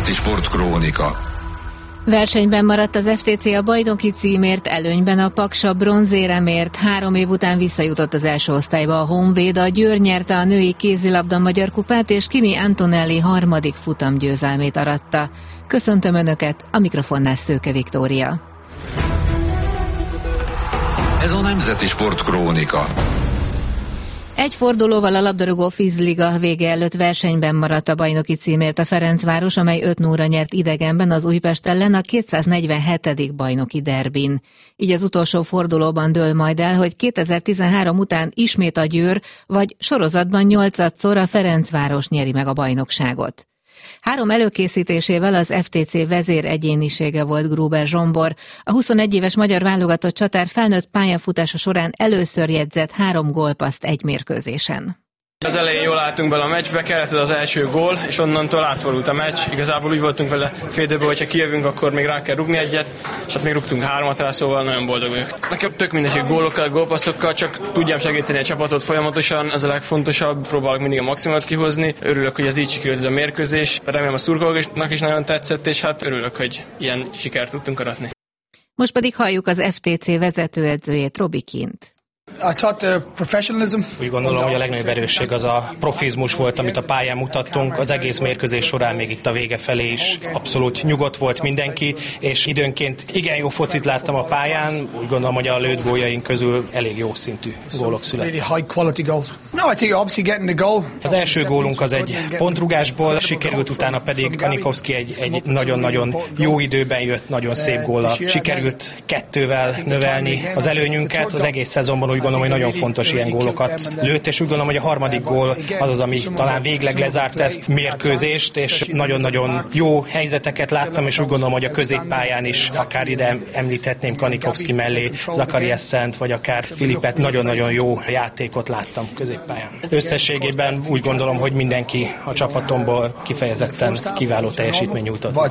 Nemzeti Sportkrónika. Versenyben maradt az ef té cé a bajnoki címért, előnyben a Paks a bronzéremért. Három év után visszajutott az első osztályba a Honvéd, a Győr nyerte a női kézilabda magyar kupát, és Kimi Antonelli harmadik futamgyőzelmét aratta. Köszöntöm Önöket, a mikrofonnál Szőke Viktória. Ez a Nemzeti Sportkrónika. Egy fordulóval a labdarúgó Fizliga vége előtt versenyben maradt a bajnoki címért a Ferencváros, amely öt nullra nyert idegenben az Újpest ellen a kétszáznegyvenhetedik bajnoki derbin. Így az utolsó fordulóban dől majd el, hogy kétezer-tizenhárom után ismét a Győr, vagy sorozatban nyolcadszor a Ferencváros nyeri meg a bajnokságot. Három előkészítésével az ef té cé vezér egyénisége volt Gruber Zsombor. A huszonegy éves magyar válogatott csatár felnőtt pályafutása során először jegyzett három gólpasszt egy mérkőzésen. Az elején jól álltunk bele a meccsbe, kellett az első gól, és onnantól átfordult a meccs. Igazából úgy voltunk vele fél időben, hogyha kijövünk, akkor még rá kell rugni egyet, és hát még rúgtunk háromat rá, szóval nagyon boldog vagyok. Nekem tök mindegy, hogy gólokkal, gólpasszokkal, csak tudjam segíteni a csapatot folyamatosan, ez a legfontosabb, próbálok mindig a maximumot kihozni. Örülök, hogy ez így sikerült ez a mérkőzés, remélem a szurkolóknak is nagyon tetszett, és hát örülök, hogy ilyen sikert tudtunk aratni. Most pedig halljuk az ef té cé vezetőedzőjét, Robi Kint. Úgy gondolom, hogy a legnagyobb erősség az a profizmus volt, amit a pályán mutattunk. Az egész mérkőzés során még itt a vége felé is abszolút nyugodt volt mindenki, és időnként igen jó focit láttam a pályán. Úgy gondolom, hogy a lőtt góljaink közül elég jó szintű gólok születtek. Az első gólunk az egy pontrugásból sikerült, utána pedig Kanikovszki egy, egy nagyon-nagyon jó időben jött, nagyon szép góllal. Sikerült kettővel növelni az előnyünket. Az egész szezonban úgy gondolom, hogy nagyon fontos ilyen gólokat lőtt, és úgy gondolom, hogy a harmadik gól az az, ami talán végleg lezárt ezt mérkőzést, és nagyon-nagyon jó helyzeteket láttam, és úgy gondolom, hogy a középpályán is, akár ide említhetném Kanikovszki mellé Zakariasszent, vagy akár Filipet, nagyon-nagyon jó játékot láttam középpályán. Összességében úgy gondolom, hogy mindenki a csapatomból kifejezetten kiváló teljesítmény nyújtott.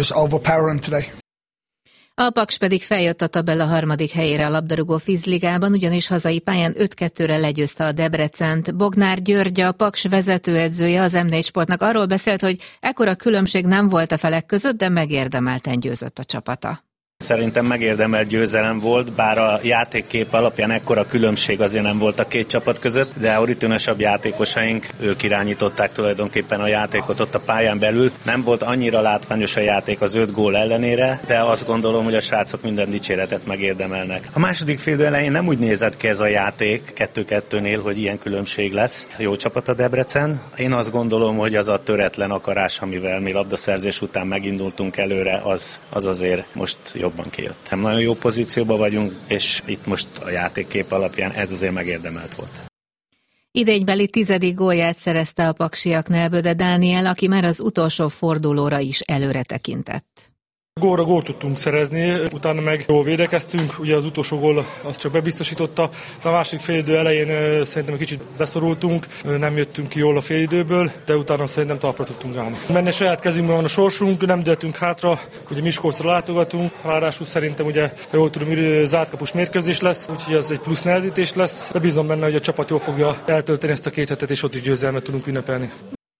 A Paks pedig feljött a tabella harmadik helyére a labdarúgó Fizligában, ugyanis hazai pályán öt kettőre legyőzte a Debrecent. Bognár György, a Paks vezetőedzője az em négy Sportnak arról beszélt, hogy ekkora különbség nem volt a felek között, de megérdemelten győzött a csapata. Szerintem megérdemelt győzelem volt, bár a játékkép alapján ekkora különbség azért nem volt a két csapat között, de a rutinösabb játékosaink, ők irányították tulajdonképpen a játékot ott a pályán belül. Nem volt annyira látványos a játék az öt gól ellenére, de azt gondolom, hogy a srácok minden dicséretet megérdemelnek. A második fél elején nem úgy nézett ki ez a játék kettő-kettőnél, hogy ilyen különbség lesz. Jó csapat a Debrecen. Én azt gondolom, hogy az a töretlen akarás, amivel mi labdaszerzés után megindultunk előre, az, az azért most jó. Jobban kijött. Nem nagyon jó pozícióban vagyunk, és itt most a játékkép alapján ez azért megérdemelt volt. Idénybeli tizedik gólját szerezte a paksiaknál Böde Dániel, aki már az utolsó fordulóra is előre tekintett. Gólra gólt tudtunk szerezni, utána meg jól védekeztünk, ugye az utolsó gól azt csak bebiztosította. A másik félidő elején szerintem egy kicsit beszorultunk, nem jöttünk ki jól a félidőből, de utána szerintem talpra tudtunk állni. Menne saját kezünkben van a sorsunk, nem dőltünk hátra, ugye Miskolcra látogatunk, ráadásul szerintem ugye, ha jól tudom, zártkapus mérkőzés lesz, úgyhogy ez egy plusz nehezítés lesz, de bízom benne, hogy a csapat jól fogja eltölteni ezt a két hetet, és ott is győzelmet tudunk ünnepelni.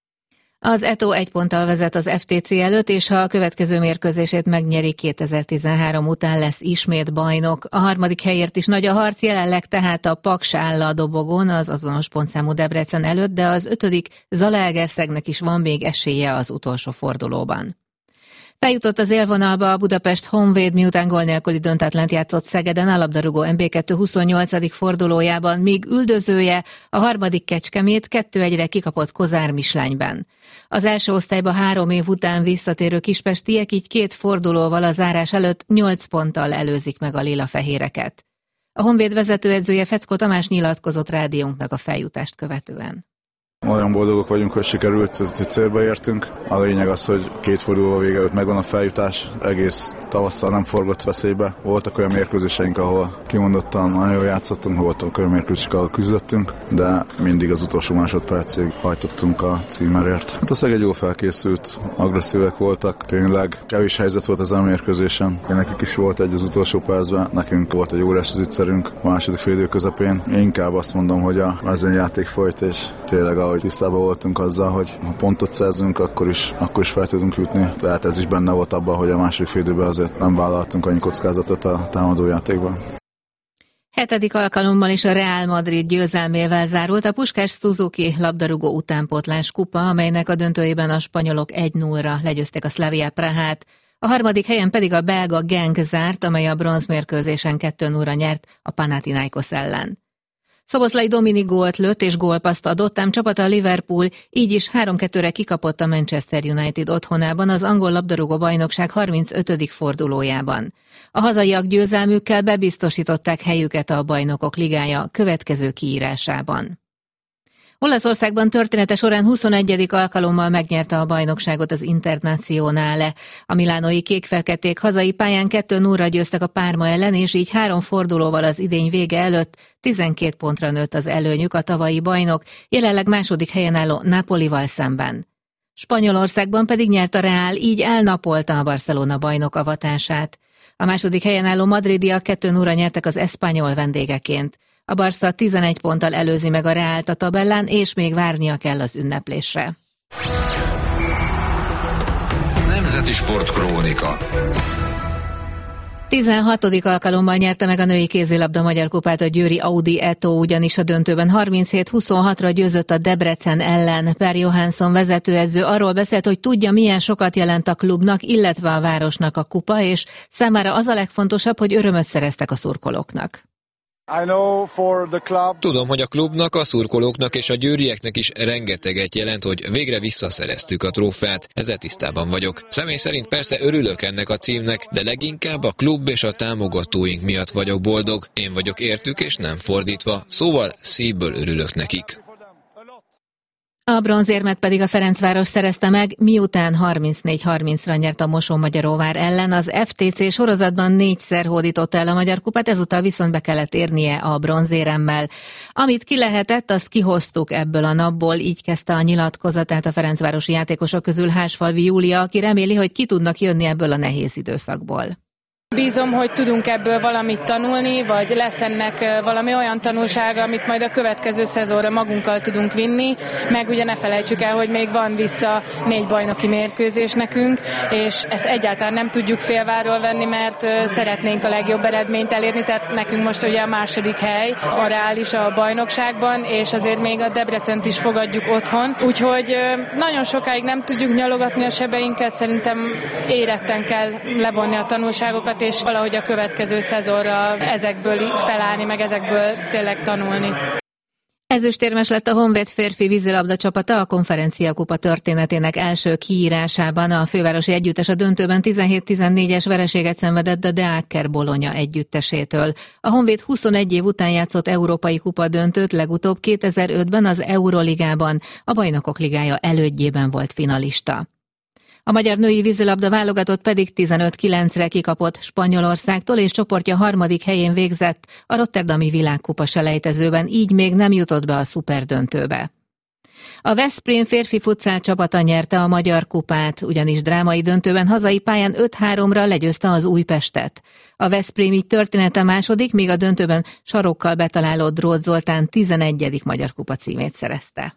Az é té o egy ponttal vezet az ef té cé előtt, és ha a következő mérkőzését megnyeri, kétezer-tizenhárom után lesz ismét bajnok. A harmadik helyért is nagy a harc, jelenleg tehát a Paks áll a dobogon az azonos pontszámú Debrecen előtt, de az ötödik Zalaegerszegnek is van még esélye az utolsó fordulóban. Feljutott az élvonalba a Budapest Honvéd, miután gól nélküli döntetlent játszott Szegeden a labdarúgó em bé kettő huszonnyolcadik fordulójában, míg üldözője a harmadik Kecskemét kettő egyre kikapott Kozár Mislányben. Az első osztályba három év után visszatérő kispestiek így két fordulóval a zárás előtt nyolc ponttal előzik meg a lila-fehéreket. A Honvéd vezetőedzője Feckó Tamás nyilatkozott rádiónknak a feljutást követően. Nagyon boldogok vagyunk, hogy sikerült, hogy célba értünk. A lényeg az, hogy két forduló vége előtt megvan a feljutás. Egész tavasszal nem forgott veszélybe. Voltak olyan mérkőzéseink, ahol kimondottan nagyon jól játszottunk, voltak olyan mérkőzések, ahol küzdöttünk, de mindig az utolsó másodpercig hajtottunk a címerért. Hát a Szeged jól felkészült, agresszívek voltak, tényleg kevés helyzet volt az a mérkőzésen. Nekik is volt egy az utolsó percben, nekünk volt egy órás zicserünk a második fél idő közepén. Én inkább azt mondom, hogy a játék folyt, és tényleg a hogy tisztában voltunk azzal, hogy ha pontot szerzünk, akkor is, akkor is fel tudunk jutni. Tehát ez is benne volt abban, hogy a második fél időben azért nem vállaltunk annyi kockázatot a támadójátékban. Hetedik alkalommal is a Real Madrid győzelmével zárult a Puskás Suzuki labdarúgó utánpótlás kupa, amelynek a döntőjében a spanyolok egy nullra legyőzték a Slavia Prahát. A harmadik helyen pedig a belga Genk zárt, amely a bronzmérkőzésen kettő nullra nyert a Panathinaikos ellen. Szoboszlai Dominik gólt lőtt és gólpaszt adott, ám csapata a Liverpool így is három kettőre kikapott a Manchester United otthonában az angol labdarúgó bajnokság harmincötödik fordulójában. A hazaiak győzelmükkel bebiztosították helyüket a Bajnokok Ligája következő kiírásában. Olaszországban története során huszonegyedik alkalommal megnyerte a bajnokságot az Internazionale. A milánói kékfeketék hazai pályán kettő nullra győztek a Parma ellen, és így három fordulóval az idény vége előtt tizenkét pontra nőtt az előnyük a tavalyi bajnok, jelenleg második helyen álló Napolival szemben. Spanyolországban pedig nyert a Real, így elnapolta a Barcelona bajnok avatását. A második helyen álló madridiak kettő nullra nyertek az Espanyol vendégeként. A Barca tizenegy ponttal előzi meg a Reált a tabellán, és még várnia kell az ünneplésre. Nemzeti Sport Krónika. tizenhatodik alkalommal nyerte meg a női kézilabda magyar kupát a győri Audi Eto, ugyanis a döntőben harminchét huszonhatra győzött a Debrecen ellen. Per Johansson vezetőedző arról beszélt, hogy tudja, milyen sokat jelent a klubnak, illetve a városnak a kupa, és számára az a legfontosabb, hogy örömöt szereztek a szurkolóknak. Tudom, hogy a klubnak, a szurkolóknak és a győrieknek is rengeteget jelent, hogy végre visszaszereztük a trófeát. Ezzel tisztában vagyok. Személy szerint persze örülök ennek a címnek, de leginkább a klub és a támogatóink miatt vagyok boldog. Én vagyok értük, és nem fordítva. Szóval szívből örülök nekik. A bronzérmet pedig a Ferencváros szerezte meg, miután harmincnégy harmincra nyert a Mosonmagyaróvár ellen. Az ef té cé sorozatban négyszer hódította el a magyar kupát, ezúttal viszont be kellett érnie a bronzéremmel. Amit ki lehetett, azt kihoztuk ebből a napból, így kezdte a nyilatkozatát a ferencvárosi játékosok közül Hásfalvi Júlia, aki reméli, hogy ki tudnak jönni ebből a nehéz időszakból. Bízom, hogy tudunk ebből valamit tanulni, vagy lesz ennek valami olyan tanulsága, amit majd a következő szezonra magunkkal tudunk vinni, meg ugye ne felejtsük el, hogy még van vissza négy bajnoki mérkőzés nekünk, és ezt egyáltalán nem tudjuk félváról venni, mert szeretnénk a legjobb eredményt elérni, tehát nekünk most ugye a második hely, a reális a bajnokságban, és azért még a Debrecent is fogadjuk otthon, úgyhogy nagyon sokáig nem tudjuk nyalogatni a sebeinket, szerintem éretten kell levonni a tanulságokat, és valahogy a következő szezonra ezekből felállni, meg ezekből tényleg tanulni. Ezüstérmes lett a Honvéd férfi vízilabda csapata a konferenciakupa történetének első kiírásában. A fővárosi együttes a döntőben tizenhét tizennégyes vereséget szenvedett a Deaker Bologna együttesétől. A Honvéd huszonegy év után játszott európai kupa döntőt, legutóbb kétezer-ötben az Euroligában, a Bajnokok Ligája elődjében volt finalista. A magyar női vízilabda válogatott pedig tizenöt kilencre kikapott Spanyolországtól, és csoportja harmadik helyén végzett a Rotterdami világkupa selejtezőben, így még nem jutott be a szuperdöntőbe. A Veszprém férfi futszál csapata nyerte a magyar kupát, ugyanis drámai döntőben hazai pályán öt háromra legyőzte az Újpestet. A Veszprém így története második, míg a döntőben sarokkal betaláló Dróth Zoltán tizenegyedik magyar kupa címét szerezte.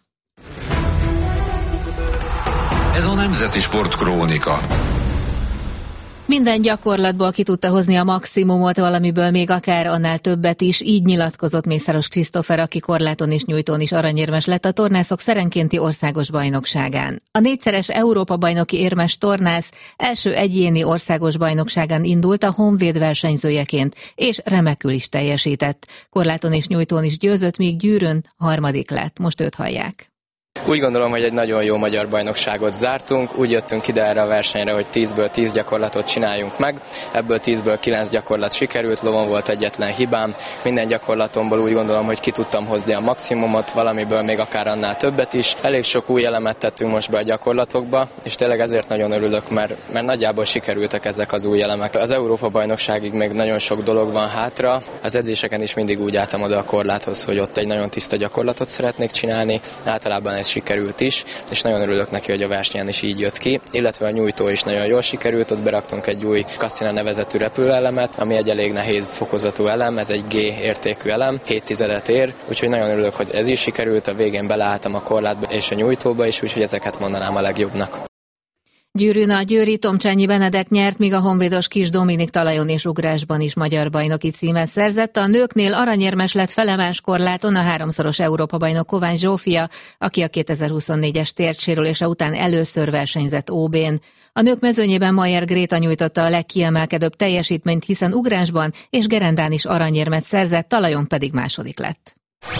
Ez a Nemzeti Sport Krónika. Minden gyakorlatból ki tudta hozni a maximumot, valamiből még akár annál többet is, így nyilatkozott Mészáros Krisztófer, aki korláton és nyújtón is aranyérmes lett a tornászok szerenkénti országos bajnokságán. A négyszeres Európa-bajnoki érmes tornász első egyéni országos bajnokságán indult a Honvéd versenyzőjeként, és remekül is teljesített. Korláton és nyújtón is győzött, míg Gyűrűn harmadik lett. Most őt hallják. Úgy gondolom, hogy egy nagyon jó magyar bajnokságot zártunk, úgy jöttünk ide erre a versenyre, hogy tízből tíz gyakorlatot csináljunk meg, ebből tízből kilenc gyakorlat sikerült, lovon volt egyetlen hibám, minden gyakorlatomból úgy gondolom, hogy ki tudtam hozni a maximumot, valamiből még akár annál többet is. Elég sok új elemet tettünk most be a gyakorlatokba, és tényleg ezért nagyon örülök, mert, mert nagyjából sikerültek ezek az új elemek. Az Európa-bajnokságig még nagyon sok dolog van hátra, az edzéseken is mindig úgy álltam oda a korláthoz, hogy ott egy nagyon tiszta gyakorlatot szeretnék csinálni, általában ez sikerült is, és nagyon örülök neki, hogy a versenyen is így jött ki, illetve a nyújtó is nagyon jól sikerült, ott beraktunk egy új Cassina nevezetű repülőelemet, ami egy elég nehéz fokozatú elem, ez egy G értékű elem, hét tizedet ér, úgyhogy nagyon örülök, hogy ez is sikerült, a végén beleálltam a korlátba és a nyújtóba is, úgyhogy ezeket mondanám a legjobbnak. Gyűrűn a győri Tomcsányi Benedek nyert, míg a honvédos Kis Dominik talajon és ugrásban is magyar bajnoki címet szerzett. A nőknél aranyérmes lett felemás korláton a háromszoros Európa-bajnok Kovács Zsófia, aki a kétezer-huszonnégyes térdsérülése után először versenyzett ó bén. A nők mezőnyében Mayer Gréta nyújtotta a legkiemelkedőbb teljesítményt, hiszen ugrásban és gerendán is aranyérmet szerzett, talajon pedig második lett.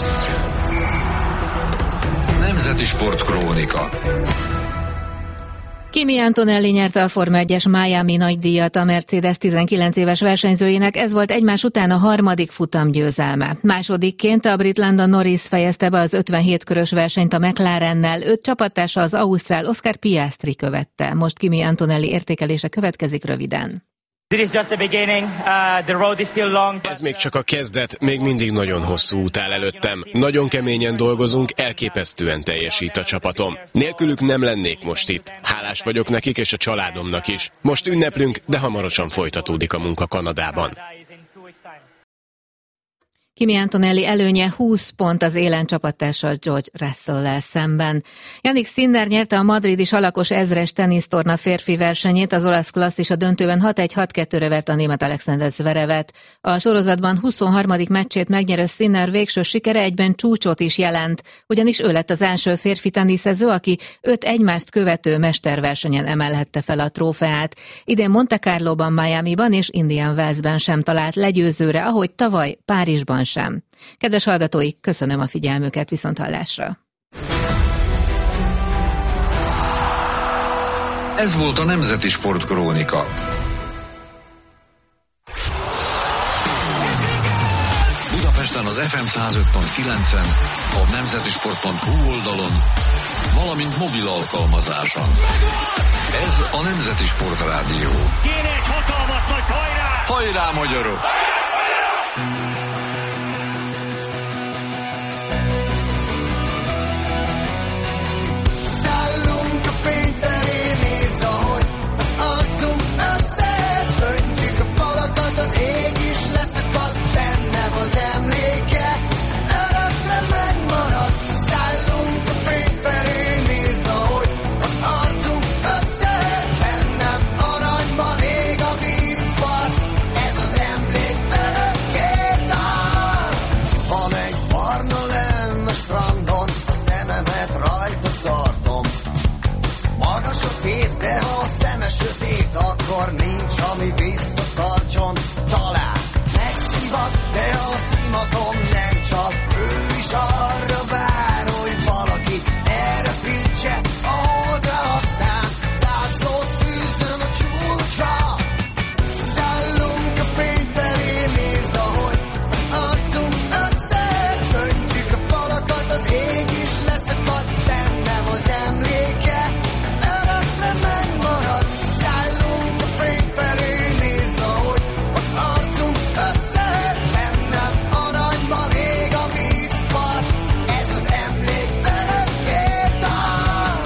Nemzeti Sport Krónika. Kimi Antonelli nyerte a Forma egyes Miami nagydíjat, a Mercedes tizenkilenc éves versenyzőjének ez volt egymás után a harmadik futamgyőzelme. Másodikként a brit Lando Norris fejezte be az ötvenhét körös versenyt a McLarennel, öt csapattársa az ausztrál Oscar Piastri követte. Most Kimi Antonelli értékelése következik röviden. Ez még csak a kezdet, még mindig nagyon hosszú út áll előttem. Nagyon keményen dolgozunk, elképesztően teljesít a csapatom. Nélkülük nem lennék most itt. Hálás vagyok nekik és a családomnak is. Most ünneplünk, de hamarosan folytatódik a munka Kanadában. Kimi Antonelli előnye húsz pont az élen csapattársa George Russell-lel szemben. Jannik Sinner nyerte a madridi salakos ezres tenisztorna férfi versenyét, az olasz klasszis a döntőben hat egy hat kettőre vert a német Alexander Zverevet. A sorozatban huszonharmadik meccsét megnyerő Sinner végső sikere egyben csúcsot is jelent, ugyanis ő lett az első férfi teniszező, aki öt egymást követő mesterversenyen emelhette fel a trófeát. Idén Monte Carloban, Miamiban és Indian Wellsben sem talált legyőzőre, ahogy tavaly Párizsban sem. Kedves hallgatóik, köszönöm a figyelmüket, viszonthallásra! Ez volt a Nemzeti Sport Krónika. Budapesten az ef em száz öt pont kilencen, a nemzetisport pont hu oldalon, valamint mobil alkalmazáson. Ez a Nemzeti Sport Rádió. Kéne egy hatalmas nagy hajrá! Hajrá, magyarok! Szállunk a fény felé, nézd, ahogy az arcunk összeöntjük a falakat, az ég is leszakad, bennem az emléke, örökre megmarad. Szállunk a fény felé, nézd, ahogy az arcunk összeönt, bennem aranyban ég a vízpart, ez az emlék örökké tart. Van egy barna lenn a strandon, a szememet rajta tartom. Maga sötét, de ha a szeme sötét, akkor nincs, ami visszatartson. Talán megszivat, de a szimatom nem csak. Ő is arra vár, hogy valaki elrepítse a holdra, aztán zászlót tűzön a csúcsra. Szállunk a fény felé, nézd, ahogy az arcunk összeöntjük a falakat, az ég is leszakad, bennem az emléke, örökre megmarad. Szállunk a fény felé, nézd, ahogy az arcunk összeönt, bennem aranyban ég a vízpart, ez az emlék örökké tart.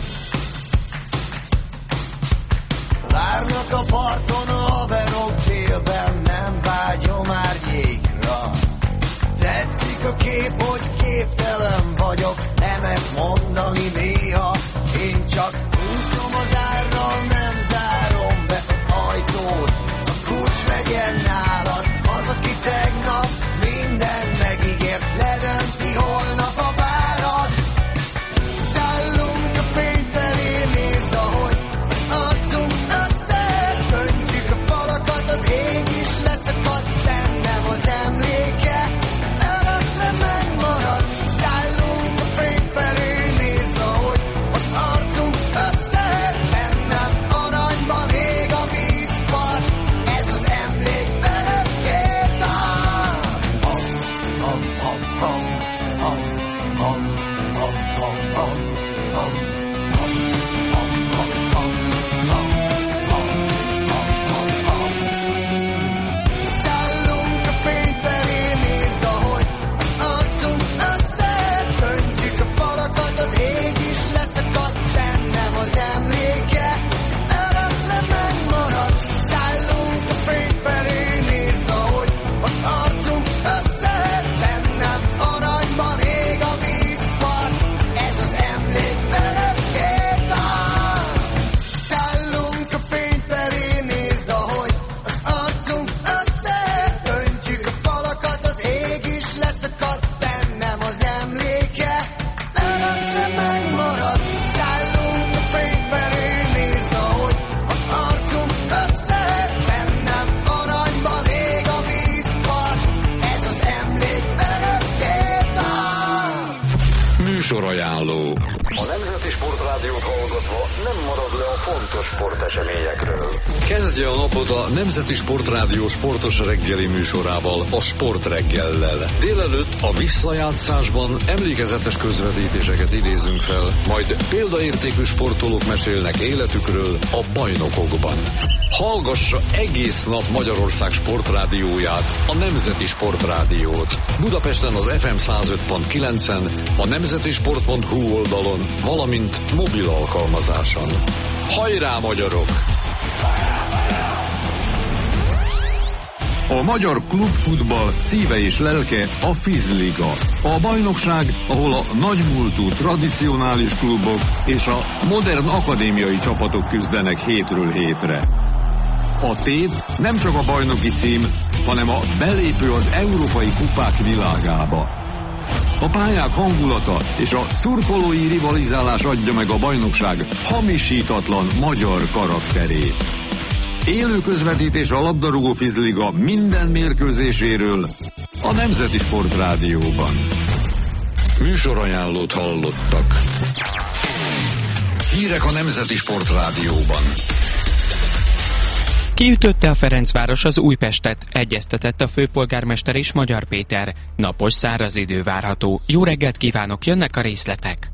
Várnak a parton a haverok, délben nem vágyom már jégra. Tetszik a kép, hogy képtelen vagyok nemet mondani néha. Én csak úszom az árral, nem zárom be az ajtót. A kulcs legyen nálad, az, aki tegnap minden megígért, ledönti holnap a várat. Szállunk a fény felé, nézd, ahogy az arcunk összeöntjük a falakat, az ég is leszakad, bennem az emléke, örökre megmarad. Szállunk a fény Műsorajánló. A Nemzeti Sportrádiót hallgatva nem marad le a fontos sporteseményekről. Kezdje a napot a Nemzeti Sportrádió sportos reggeli műsorával, a Sportreggellel. Délelőtt a visszajátszásban emlékezetes közvetítéseket idézünk fel, majd példaértékű sportolók mesélnek életükről a bajnokokban. Hallgassa egész nap Magyarország sportrádióját, a Nemzeti Sportrádiót. Budapesten az ef em száz öt pont kilencen, a nemzetisport pont hu oldalon, valamint mobil alkalmazáson. Hajrá, magyarok! A magyar klubfutball szíve és lelke a Fizliga. A bajnokság, ahol a nagymúltú tradicionális klubok és a modern akadémiai csapatok küzdenek hétről hétre. A tét nem csak a bajnoki cím, hanem a belépő az európai kupák világába. A pályák hangulata és a szurkolói rivalizálás adja meg a bajnokság hamisítatlan magyar karakterét. Élő közvetítés a labdarúgó Fizliga minden mérkőzéséről a Nemzeti Sportrádióban. Műsorajánlót hallottak. Hírek a Nemzeti Sportrádióban. Kiütötte a Ferencváros az Újpestet, egyeztetett a főpolgármester és Magyar Péter. Napos, száraz idő várható. Jó reggelt kívánok, jönnek a részletek.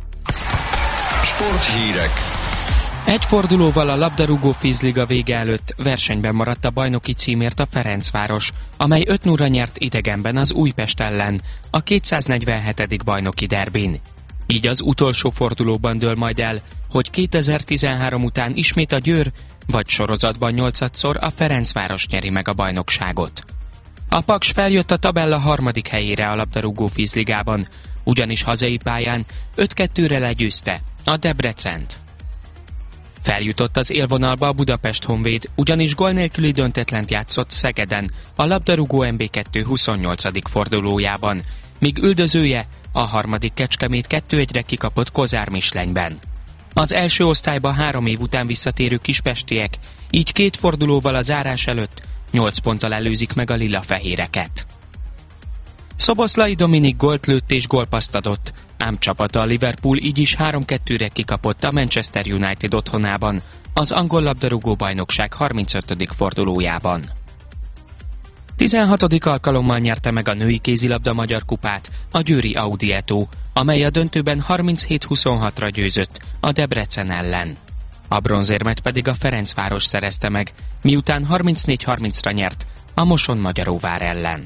Sporthírek. Egy fordulóval a labdarúgó Fizliga vége előtt versenyben maradt a bajnoki címért a Ferencváros, amely öt nullra nyert idegenben az Újpest ellen, a kétszáznegyvenhetedik bajnoki derbin. Így az utolsó fordulóban dől majd el, hogy kétezer-tizenhárom után ismét a Győr, vagy sorozatban nyolcadszor a Ferencváros nyeri meg a bajnokságot. A Paks feljött a tabella harmadik helyére a labdarúgó Fizligában, ugyanis hazai pályán öt kettőre legyőzte a Debrecent. Feljutott az élvonalba a Budapest Honvéd, ugyanis gól nélküli döntetlent játszott Szegeden, a labdarúgó em bé kettő huszonnyolcadik fordulójában, míg üldözője a harmadik Kecskemét kettő egyre kikapott Kozár Mislenyben. Az első osztályba három év után visszatérő kispestiek, így két fordulóval a zárás előtt nyolc ponttal előzik meg a lila-fehéreket. Szoboszlai Dominik gólt lőtt és gólpasszt adott, ám csapata a Liverpool így is három kettőre kikapott a Manchester United otthonában, az angol labdarúgó bajnokság harmincötödik fordulójában. tizenhatodik alkalommal nyerte meg a női kézilabda magyar kupát a győri Audi Eto, amely a döntőben harminchét huszonhatra győzött a Debrecen ellen. A bronzérmet pedig a Ferencváros szerezte meg, miután harmincnégy harmincra nyert a Moson-Magyaróvár ellen.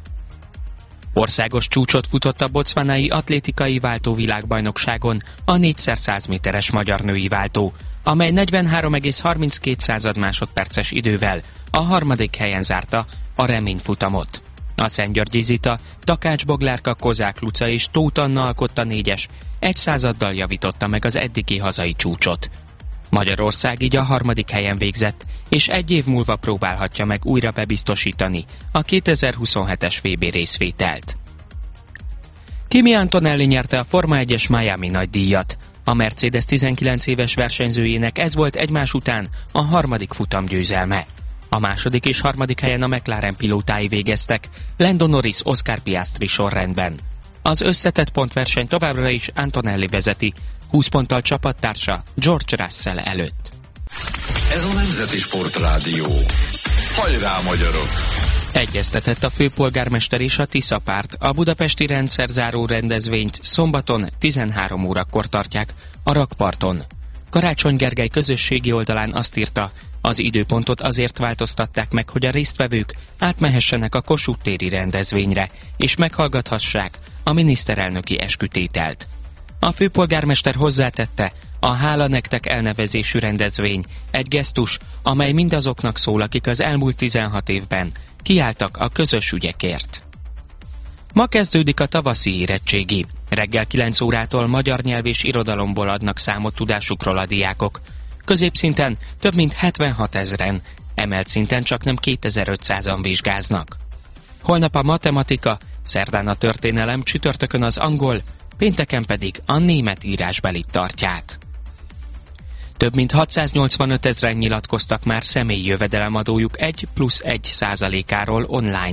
Országos csúcsot futott a bocvanai atlétikai váltóvilágbajnokságon a négyszer száz méteres magyar női váltó, amely negyvenhárom egész harminckét másodperces idővel a harmadik helyen zárta a reményfutamot. A Szentgyörgyi Zita, Takács Boglárka, Kozák Luca és Tóth Anna alkotta négyes, egy századdal javította meg az eddigi hazai csúcsot. Magyarország így a harmadik helyen végzett, és egy év múlva próbálhatja meg újra bebiztosítani a kétezer-huszonhetes vé bé részvételt. Kimi Antonelli nyerte a Forma egyes Miami nagydíjat. A Mercedes tizenkilenc éves versenyzőjének ez volt egymás után a harmadik futamgyőzelme. A második és harmadik helyen a McLaren pilótái végeztek, Lando Norris, Oscar Piastri sorrendben. Az összetett pontverseny továbbra is Antonelli vezeti, húsz ponttal csapattársa George Russell előtt. Ez a Nemzeti Sportrádió. Hajrá, magyarok! Egyeztetett a főpolgármester és a Tisza párt. A budapesti rendszerzáró rendezvényt szombaton tizenhárom órakor tartják a Rakparton. Karácsony Gergely közösségi oldalán azt írta, az időpontot azért változtatták meg, hogy a résztvevők átmehessenek a Kossuth téri rendezvényre, és meghallgathassák a miniszterelnöki eskütételt. A főpolgármester hozzátette, a Hála nektek elnevezésű rendezvény egy gesztus, amely mindazoknak szól, akik az elmúlt tizenhat évben kiálltak a közös ügyekért. Ma kezdődik a tavaszi érettségi. Reggel kilenc órától magyar nyelv és irodalomból adnak számot tudásukról a diákok. Középszinten több mint hetvenhat ezren, emelt szinten csak nem kétezer-ötszázan vizsgáznak. Holnap a matematika, szerdán a történelem, csütörtökön az angol, pénteken pedig a német írásbelit tartják. Több mint hatszáznyolcvanöt ezren nyilatkoztak már személyi jövedelemadójuk egy plusz egy százalékáról online.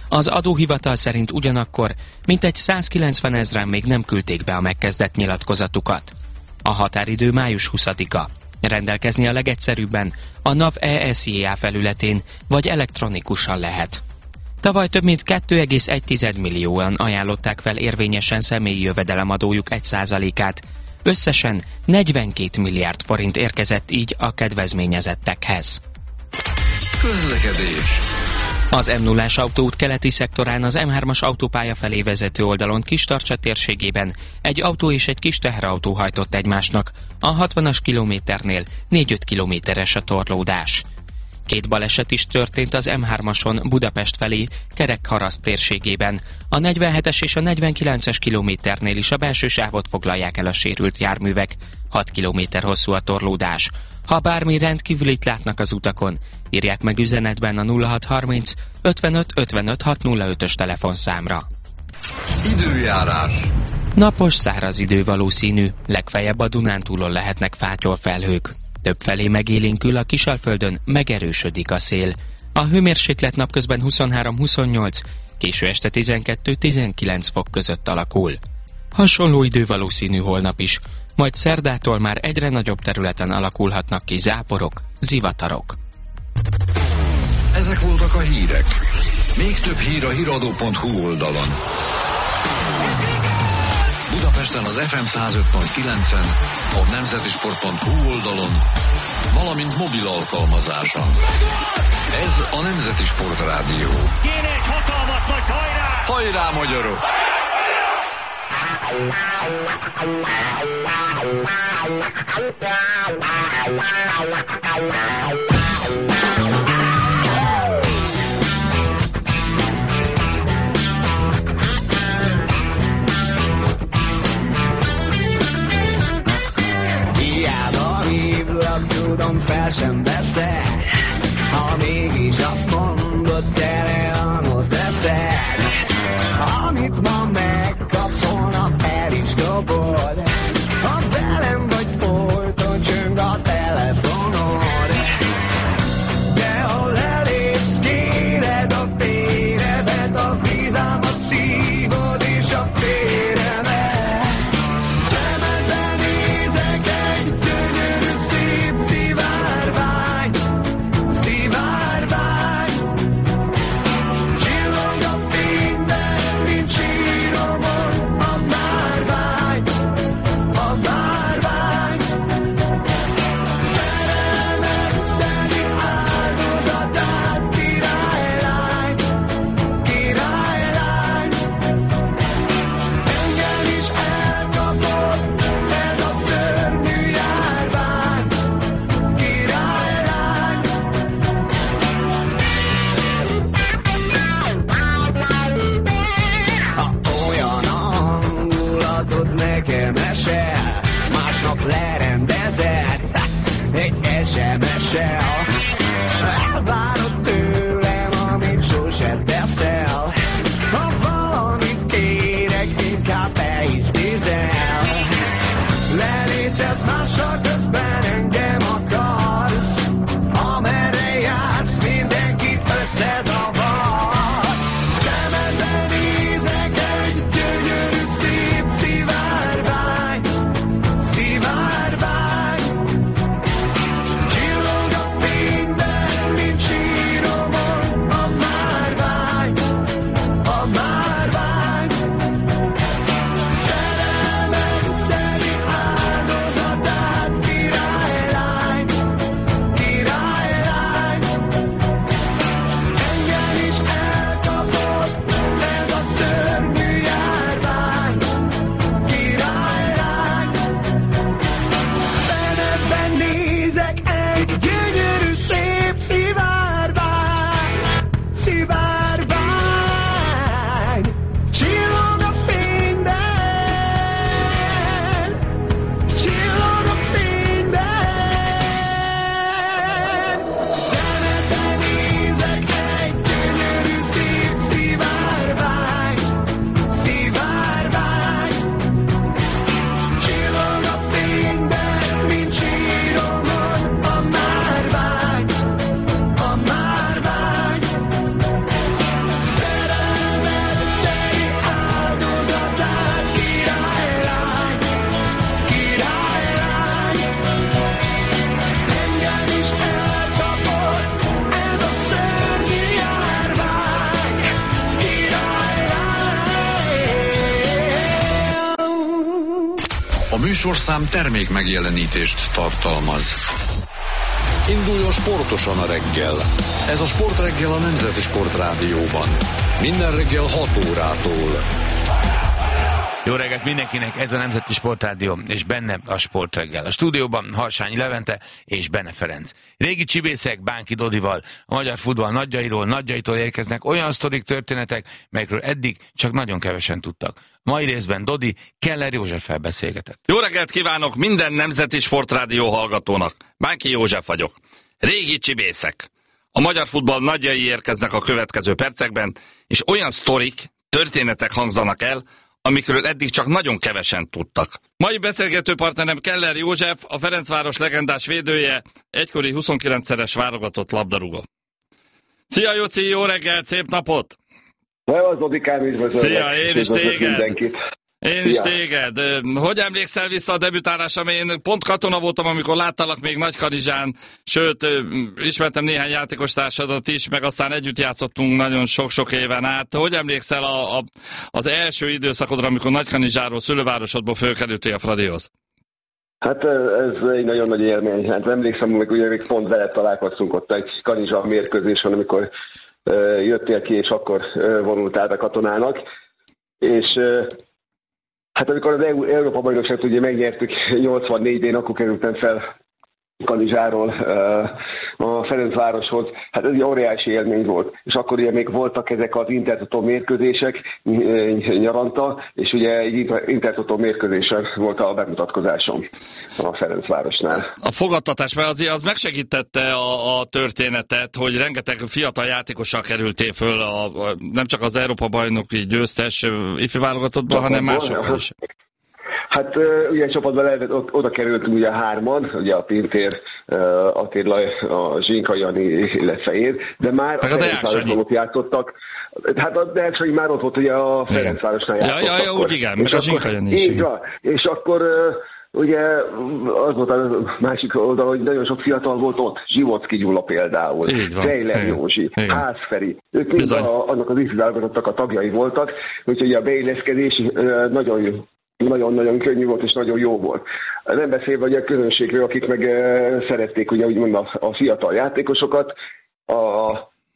Az adóhivatal szerint ugyanakkor mintegy százkilencven ezren még nem küldték be a megkezdett nyilatkozatukat. A határidő május huszadika. Rendelkezni a legegyszerűbben a NAV E S J A felületén vagy elektronikusan lehet. Tavaly több mint két egész egy millióan ajánlották fel érvényesen személyi jövedelemadójuk egy százalékát. Összesen negyvenkét milliárd forint érkezett így a kedvezményezettekhez. Közlekedés. Az M nullás autóút keleti szektorán az M hármas autópálya felé vezető oldalon Kistarcsa térségében egy autó és egy kis teherautó hajtott egymásnak. A hatvanas kilométernél négy-öt kilométeres a torlódás. Két baleset is történt az M hármason Budapest felé Kerekharaszt térségében. A negyvenhetes és a negyvenkilences kilométernél is a belső sávot foglalják el a sérült járművek. hat kilométer hosszú a torlódás. Ha bármi rendkívülit látnak az utakon, írják meg üzenetben a nulla hat harminc ötvenöt ötvenöt hatszázötös telefonszámra. Időjárás. Napos, száraz idő valószínű, legfeljebb a Dunántúlon lehetnek fátyolfelhők. Többfelé megélénkül, a Kisalföldön megerősödik a szél. A hőmérséklet napközben huszonhárom-huszonnyolc, késő este tizenkettő-tizenkilenc fok között alakul. Hasonló idő valószínű holnap is, majd szerdától már egyre nagyobb területen alakulhatnak ki záporok, zivatarok. Ezek voltak a hírek. Még több hír a híradó pont hu oldalon. Budapesten az ef em száz öt pont kilencen, a nemzetisport pont hu oldalon, valamint mobil alkalmazáson. Ez a Nemzeti Sport Rádió. Kéne egy hatalmas nagy hajrá! Hajrá, magyarok! Hiába hívlak, tudom, fel sem veszed. Ha mégis azt mondod, telehangot veszed. Amit ma megkapsz, holnap el is dobod. Ha velem vagy, folyton csöng a telefonod. De hol elépsz, kéred a téredet, a vízámat szívod és a téremet. Szemedbe nézek, egy gyönyörű szép szivárvány, szivárvány. Csillog a fény műsorszám termék megjelenítést tartalmaz. Induljon sportosan a reggel. Ez a Sportreggel a Nemzeti Sportrádióban. Minden reggel hat órától. Jó reggelt mindenkinek, ez a Nemzeti Sportrádió, és benne a Sportreggel. A stúdióban Harsányi Levente és Bene Ferenc. Régi csibészek Bánki Dodival, a magyar futball nagyjairól, nagyjaitól érkeznek olyan sztorik, történetek, melyekről eddig csak nagyon kevesen tudtak. Mai részben Dodi Keller Józseffel beszélgetett. Jó reggelt kívánok minden Nemzeti Sportrádió hallgatónak. Bánki József vagyok. Régi csibészek. A magyar futball nagyjai érkeznek a következő percekben, és olyan sztorik, történetek hangzanak el, amikről eddig csak nagyon kevesen tudtak. Mai beszélgető partnerem Keller József, a Ferencváros legendás védője, egykori huszonkilencszeres válogatott labdarúgó. Szia Jóci, jó reggelt, szép napot! Szevasz, Dodikám, üdvözöllek! Szia, én is téged! Mindenkit. Én is téged. Hogy emlékszel vissza a debütálásra? Én pont katona voltam, amikor láttalak még Nagykanizsán, sőt, ismertem néhány játékostársadat is, meg aztán együtt játszottunk nagyon sok-sok éven át. Hogy emlékszel a, a, az első időszakodra, amikor Nagykanizsáról, szülővárosodból fölkerültél a Fradihoz? Hát ez egy nagyon nagy élmény. Hát emlékszem, hogy ugye még pont veled találkoztunk ott egy Kanizsa mérkőzésen, amikor uh, jöttél ki, és akkor uh, vonultál a katonának. És uh, hát amikor az Európa bajnokságot ugye megnyertük nyolcvannégyben, akkor kerültem fel Kanizsáról a Ferencvároshoz. Hát ez egy óriási élmény volt. És akkor ugye még voltak ezek az Intertotó mérkőzések nyaranta, és ugye egy Intertotó mérkőzésen volt a bemutatkozásom a Ferencvárosnál. A fogadtatás, mert azért az megsegítette a, a történetet, hogy rengeteg fiatal játékossal kerültél föl, a, a, nem csak az Európa bajnoki győztes ifi válogatottban, hanem másokkal is. Hát ugye csapatban lehetett, oda kerültünk ugye hárman, ugye a Pintér, Attila, a Zsinka Jani, illetve én, de már a Ferencvárosban ott játszottak. Hát a Deák már ott volt ugye a Ferencvárosnál játszottak. Ja, ja, ja, úgy igen, meg a Zsinka Jani is. Így van, és akkor ugye az volt a másik oldal, hogy nagyon sok fiatal volt ott, Zsivocki Gyula például, Fejler Józsi, Házferi, ők mind a, annak az ifjúválogatottak a tagjai voltak, úgyhogy a beilleszkedés nagyon jó. Nagyon-nagyon könnyű volt, és nagyon jó volt. Nem beszélve ugye a közönségről, akik meg e, szerették ugye úgymond a, a fiatal játékosokat, a,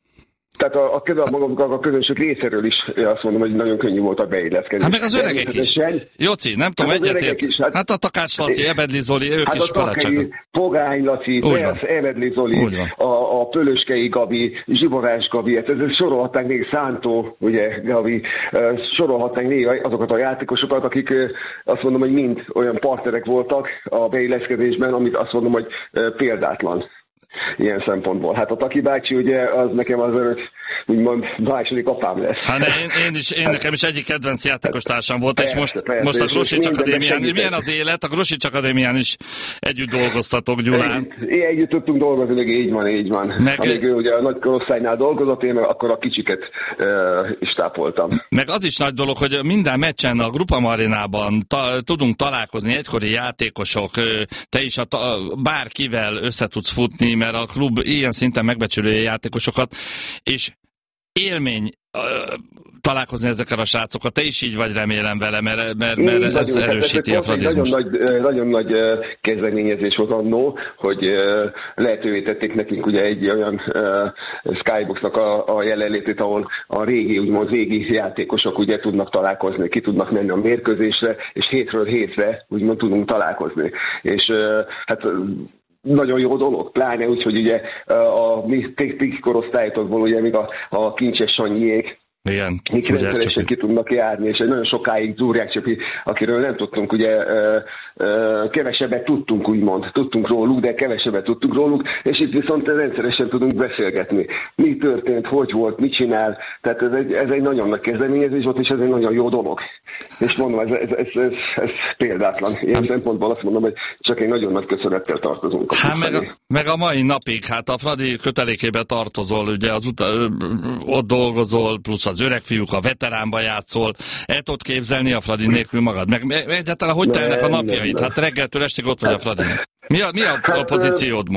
tehát a, a, a, a, a közönség részéről is azt mondom, hogy nagyon könnyű volt a beilleszkedés. Hát meg az öregek is. Jóci, nem tudom, hát egyetért. Hát, hát a Takács Laci, Ebedli Zoli, ők hát is barátságok. Pogány Laci, Persz, Ebedli Zoli, a, a Pölöskei Gabi, Zsiborás Gabi, ez, ez sorolhatnánk még Szántó, ugye Gabi, sorolhatnánk még azokat a játékosokat, akik azt mondom, hogy mind olyan partnerek voltak a beilleszkedésben, amit azt mondom, hogy példátlan. Ilyen szempontból. Hát a Taki bácsi, ugye, az nekem az örök, úgymond második apám lesz. Hát én, én is, én nekem is egyik kedvenc játékos társam volt, persze, és most, persze, most a Grosics Akadémián, milyen az élet? A Grosics Akadémián is együtt dolgoztatok, Gyulán. Én együtt tudtunk dolgozni, meg így van, így van. Meg... Amíg ő ugye a nagy korosztálynál dolgozott, én akkor a kicsiket uh, is tápoltam. Meg az is nagy dolog, hogy minden meccsen a Grupa Marinában ta, tudunk találkozni egykori játékosok, te is a ta, bárkivel össze tudsz futni, mert a klub ilyen szinten megbecsülő játékosokat, és élmény uh, találkozni ezekkel a srácokat. Te is így vagy, remélem vele, mert, mert, mert ez vagyunk, erősíti a fradizmust. Nagyon nagy, nagyon nagy kezdeményezés volt annó, hogy lehetővé tették nekünk ugye egy olyan Skyboxnak a, a jelenlétét, ahol a régi, úgymond régi játékosok ugye tudnak találkozni, ki tudnak menni a mérkőzésre, és hétről hétre úgymond tudunk találkozni. És hát nagyon jó dolog, pláne úgy, hogy ugye a mi korosztályokból ugye még a, a Kincses Sanyiék, igen, mik rendszeresen ki tudnak járni, és egy nagyon sokáig Zúrják Csepi, akiről nem tudtunk, ugye ö, ö, kevesebbet tudtunk, úgymond, tudtunk róluk, de kevesebbet tudtunk róluk, és itt viszont rendszeresen tudunk beszélgetni. Mi történt, hogy volt, mit csinál, tehát ez egy, ez egy nagyon nagy kezdeményezés volt, és ez egy nagyon jó dolog. És mondom, ez, ez, ez, ez, ez példátlan. Én szempontból azt mondom, hogy csak egy nagyon nagy köszönettel tartozunk. Hát meg a, meg a mai napig, hát a Fradi kötelékébe tartozol, ugye az uta, ott dolgozol, plusz az öreg fiúk, a veteránba játszol, el tudod képzelni a Fradi nélkül magad? Meg egyáltalán hogy telnek a napjaid? Hát reggeltől estig ott vagy a Fradin. Mi a, mi a, a pozíciód most?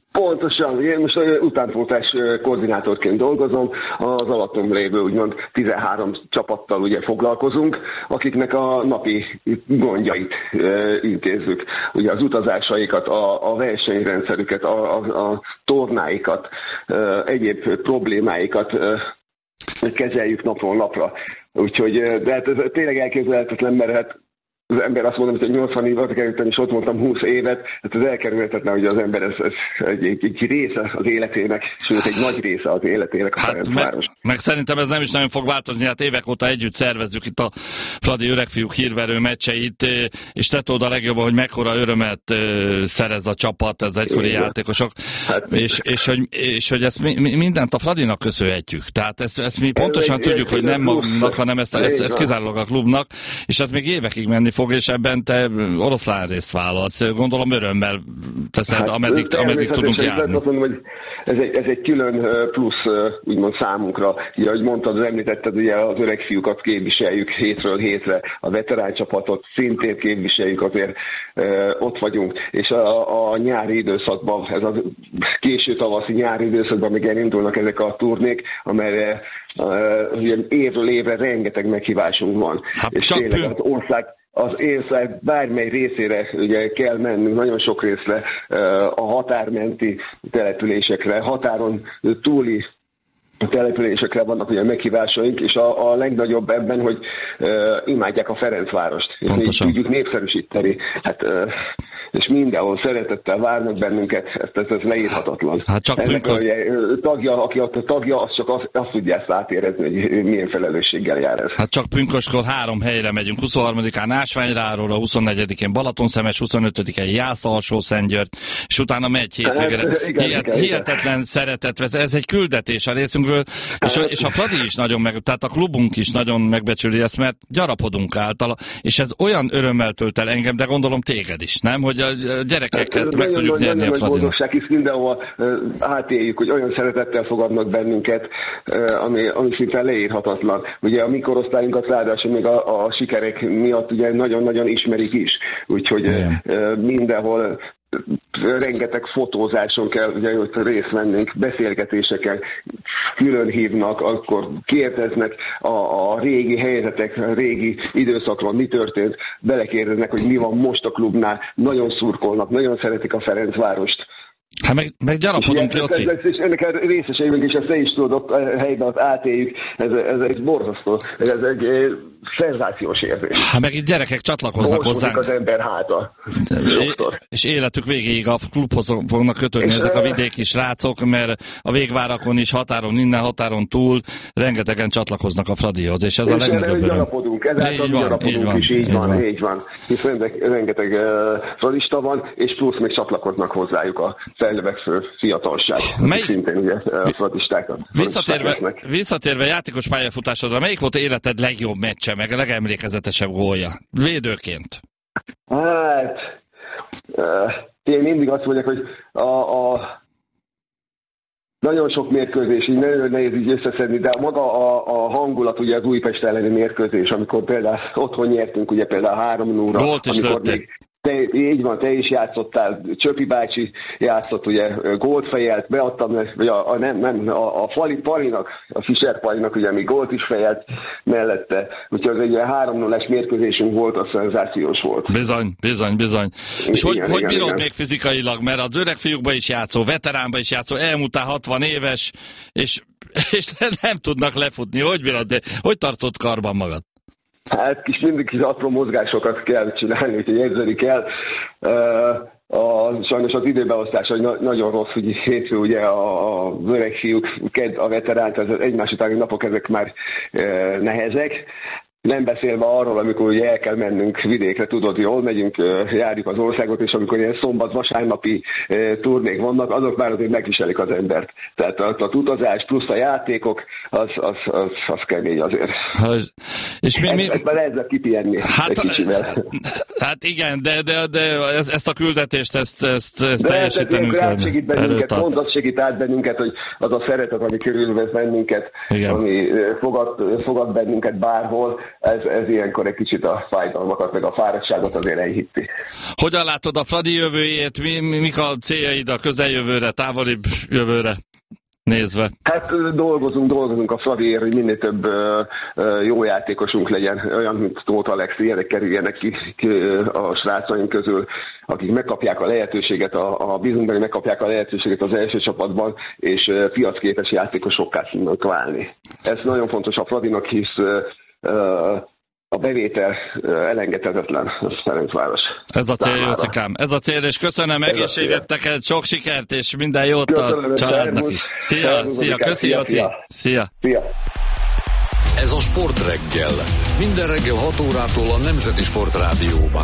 Pontosan, én most utánpótlás koordinátorként dolgozom, az alattom lévő úgymond tizenhárom csapattal ugye foglalkozunk, akiknek a napi gondjait e, intézzük. Ugye az utazásaikat, a, a versenyrendszerüket, a, a, a tornáikat, e, egyéb problémáikat e, kezeljük napról napra. Úgyhogy, de hát ez tényleg elképzelhetetlen, mert hát az ember azt mondom, hogy nyolcvan évet kerültem, és ott mondtam húsz évet, hát ez elkerülhetetlen, hogy az ember ez, ez egy, egy, egy része az életének, sőt egy nagy része az életének a Ferencváros. Meg, meg szerintem ez nem is nagyon fog változni, hát évek óta együtt szervezzük itt a Fradi öregfiúk hírverő meccseit, és te tudod a legjobban, hogy mekkora örömet szerez a csapat, ez egykori igen. játékosok, hát, és, és, hogy, és hogy ezt mi, mindent a Fradinak köszönhetjük. Tehát ezt, ezt mi pontosan ez, tudjuk, ez, hogy nem magunknak, hanem ezt, ezt, ezt kizárólag a klubnak, és hát még évekig menni fog, és ebben te oroszlán részt vállalsz. Gondolom örömmel teszed, hát, ameddig, ameddig tudunk járni. Azt mondom, hogy ez egy, ez egy külön plusz úgymond számunkra. Ugye, ahogy mondtad, említetted, ugye az öreg fiúkat képviseljük hétről hétre, a veterán csapatot szintén képviseljük, azért ott vagyunk. És a, a nyári időszakban, ez a késő tavaszi nyári időszakban még elindulnak ezek a turnék, amelyre uh, évről évre rengeteg meghívásunk van. Hát, és tényleg az ország az ország bármely részére ugye kell mennünk, nagyon sok részre, a határmenti településekre, határon túli településekre vannak ugye meghívásaink, és a, a legnagyobb ebben, hogy uh, imádják a Ferencvárost, és így tudjuk népszerűsíteni. Hát, uh, és mindenhol szeretettel várnak bennünket, ez, ez, ez leírhatatlan. Hát csak ennek a, ugye, tagja, aki ott a tagja, az csak azt, azt tudja ezt átérezni, hogy milyen felelősséggel jár ez. Hát csak pünköskor három helyre megyünk, huszonharmadikán Ásványráról, a huszonnégyedikén Balaton-Szemes, huszonötödikén Jász-Alsó-Szentgyörgy, és utána megy hétvégére. Hát, igen, Hihet, igen, hihetetlen igen. szeretet, ez, ez egy küldetés a részünkről, és a, és a Fradi is nagyon meg, tehát a klubunk is nagyon megbecsüli ezt, mert gyarapodunk általa, és ez olyan örömmel tölt el engem, de gondolom téged is, nem? Hogy a gyerekeket hát, meg tudjuk nyerni a Fradinak. Boldogság, hisz mindenhol átéljük, hogy olyan szeretettel fogadnak bennünket, ami, ami szinte leírhatatlan. Ugye a mi korosztályunkat ráadásul még a, a sikerek miatt ugye nagyon-nagyon ismerik is, úgyhogy igen. mindenhol rengeteg fotózáson kell ugye, hogy részt vennünk, beszélgetéseken külön hívnak, akkor kérdeznek a, a régi helyzetek, a régi időszakról, mi történt, belekérdeznek, hogy mi van most a klubnál, nagyon szurkolnak, nagyon szeretik a Ferencvárost. Hát meg, meg gyarapodunk, Jóci. Ez, ez, ennek a részességünk is, ezt te is tudod, ott a helyben azt átéljük, ez, ez egy borzasztó, ez egy szenzációs érzés. Hát meg itt gyerekek csatlakoznak hozzánk. az ember háta. És életük végéig a klubhoz fognak kötődni ezek a vidéki srácok, mert a végvárakon is, határon innen, határon túl rengetegen csatlakoznak a Fradihoz, és ez és a legnagyobb öröm. Gyarapodunk, ezáltal így gyarapodunk van, is, így, így van, van, így van. Hisz rengeteg uh, fradista van, és plusz még csatlakoznak hozzájuk a felnövekvő fiatalság. Melyik... Szintén ugye a fradistákat. Visszatérve, visszatérve játékos pályafutásodra, melyik volt életed legjobb meccse, meg a legemlékezetesebb gólja? Védőként. Hát, uh, én mindig azt mondják, hogy a, a nagyon sok mérkőzés, így nagyon nehéz így összeszedni, de maga a, a hangulat, ugye az Újpest elleni mérkőzés, amikor például otthon nyertünk, ugye például három nullra, amikor még te, így van, te is játszottál, Csöpi bácsi játszott, ugye gólt fejelt, beadtam, vagy a, a, nem, nem, a, a Fali Palinak, a Fischer Palinak, ugye mi gólt is fejelt mellette, úgyhogy az egy három nullás mérkőzésünk volt, az szenzációs volt. Bizony, bizony, bizony. És igen, hogy, hogy igen, bírod igen. még fizikailag, mert az öreg fiúkba is játszó, veteránba is játszó, elmúltál hatvan éves, és, és nem tudnak lefutni, hogy bírod, de hogy tartott karban magad? Hát kis mindig kis apró mozgásokat kell csinálni, úgyhogy edzeni kell. Uh, a, sajnos az időbeosztás hogy na, nagyon rossz, hogy hétfő ugye a, a öreg fiúk, a veteránt, az egymás utáni napok ezek már uh, nehezek. Nem beszélve arról, amikor ugye el kell mennünk vidékre, tudod, jól megyünk, járjuk az országot, és amikor ilyen szombat-vasárnapi turnék vannak, azok már azért megviselik az embert. Tehát a, a utazás plusz a játékok, az, az, az, az kemény azért. Hát, és mi, mi... Ezt, ezt már ezzel kipihenni hát, egy kicsivel. Hát igen, de, de, de ez, ezt a küldetést, ezt, ezt, ezt de teljesítenünk kell. De segít bennünket, pont az segít át bennünket, hogy az a szeretet, ami körülvesz bennünket, igen. ami fogad, fogad bennünket bárhol, ez, ez ilyenkor egy kicsit a fájdalmakat, meg a fáradtságot azért enyhíti. Hogyan látod a Fradi jövőjét? Mi, mik a céljaid a közeljövőre, távolibb jövőre nézve? Hát dolgozunk, dolgozunk a Fradiért, hogy minél több uh, uh, jó játékosunk legyen, olyan, mint Tóth Alex, ilyenek kerüljenek ki, ki a srácaink közül, akik megkapják a lehetőséget, a, a bízunkban megkapják a lehetőséget az első csapatban, és uh, piacképes játékosokká tudnak válni. Ez nagyon fontos a Fradinak, hisz uh, uh, a bevétel elengedhetetlen a Ferencváros. Ez a cél, Jócikám. Ez a cél, és köszönöm egészséget neked, sok sikert, és minden jót a családnak is. Szia, szia, köszi, Jóci. Szia. Szia. Ez a Sport Reggel. Minden reggel hat órától a Nemzeti Sport Rádióban.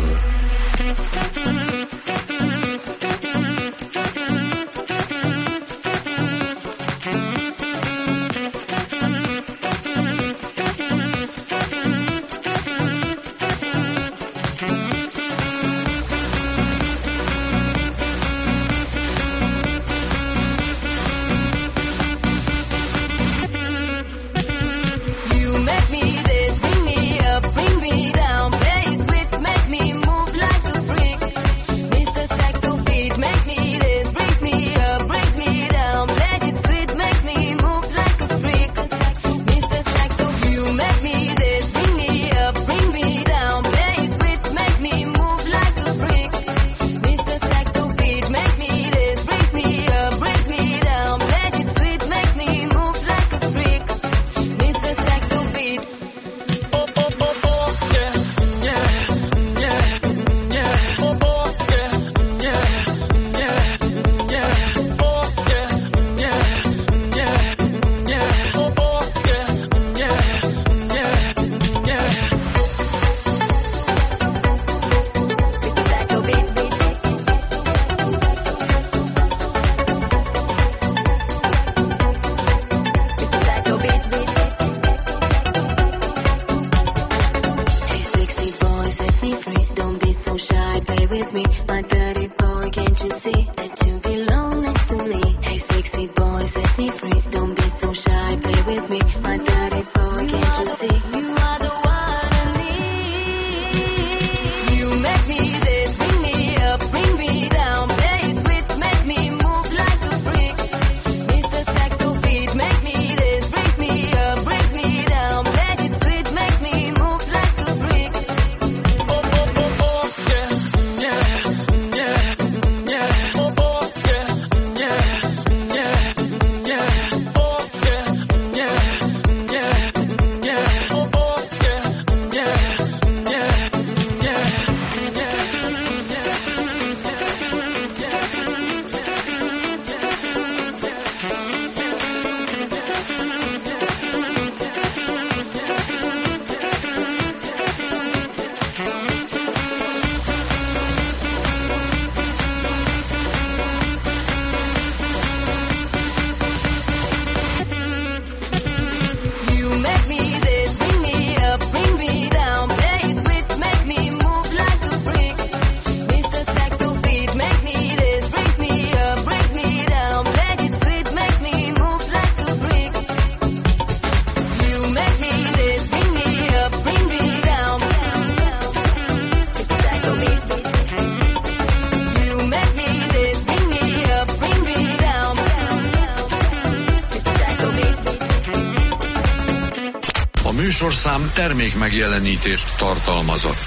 Műsorszám termék megjelenítést tartalmazott.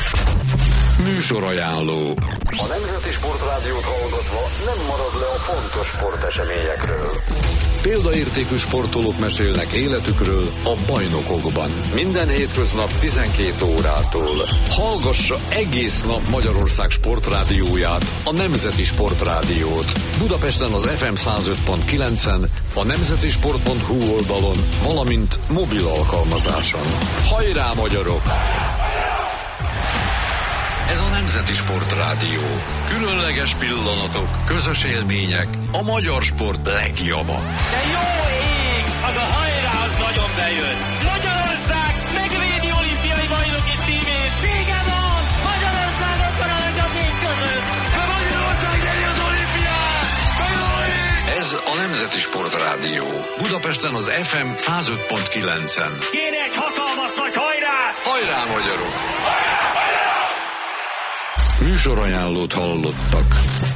Műsorajánló. A Nemzeti Sportrádiót hallgatva nem marad le a fontos sporteseményekről. Példaértékű sportolók mesélnek életükről a bajnokokban. Minden hétköznap tizenkét órától. Hallgassa egész nap Magyarország sportrádióját, a Nemzeti Sportrádiót. Budapesten az ef em száz öt pont kilencen, a nemzetisport pont hu oldalon, valamint mobil alkalmazáson. Hajrá, magyarok! Ez a Nemzeti Sportrádió. Különleges pillanatok, közös élmények, a magyar sport legjobba. De jó ég! Az a hajrá, az nagyon bejön! Magyarország megvédi olimpiai bajnoki címét! Vége van! Magyarország ott van a legjobb négy között! De Magyarország nyeri az olimpiát! De jó ég! Ez Ez a Nemzeti Sportrádió. Budapesten az ef em száz öt pont kilencen. Kéne egy hatalmas nagy hajrát! Hajrá, magyarok! Műsorajánlót hallottak.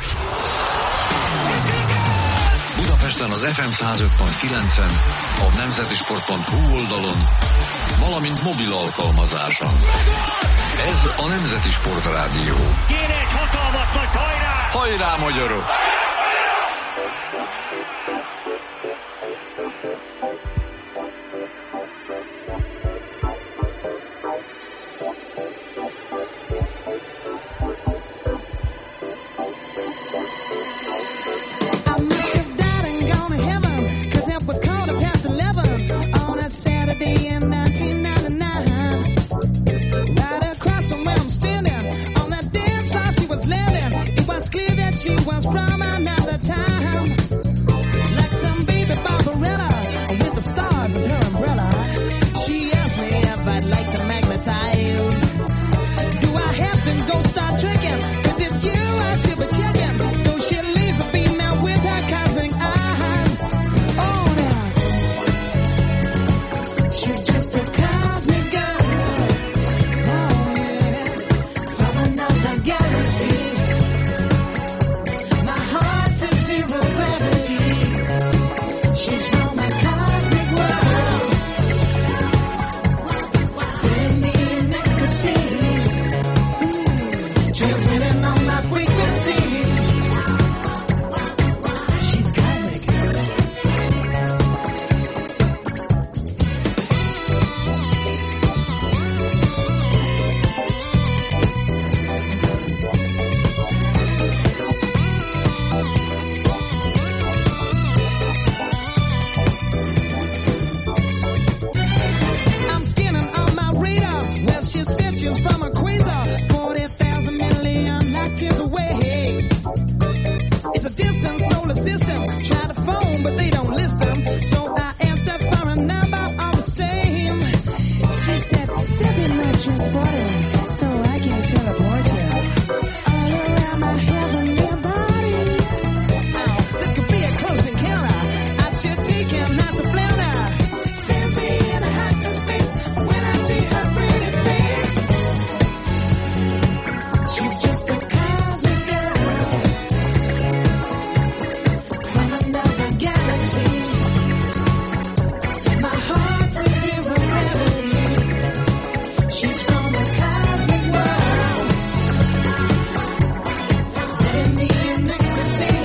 Budapesten az ef em száz öt pont kilencen, a nemzetisport pont hu oldalon, valamint mobil alkalmazáson. Ez a Nemzeti Sportrádió. Kéne egy hatalmas nagy hajrát! Hajrá, magyarok! She was from another time, like some baby Barbarella with the stars as her umbrella. She asked me if I'd like to magnetize. Do I have to go start tricking? Cause it's you I should be checking. So she laser beam out with her cosmic eyes. Oh, now she's just a cosmic girl. Oh, yeah. From another galaxy. She's from a cosmic world, putting me in ecstasy, mm, transmitting on my frequency. She's cosmic. She's from a quasar, forty thousand million light years away. It's a distant solar system. Try to phone, but they don't list them. So I asked her for a number all the same. She said, step in my transporter so I can teleport you all around my heavenly body. Oh, this could be a close encounter. I should take him not to flounder. Sends me in a hyperspace when I see her pretty face. She's just a cosmic girl from another galaxy. My heart's in zero gravity. She's from a cosmic world, putting me in ecstasy,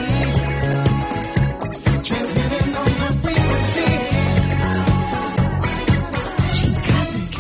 transmitting on my frequency. She's cosmic.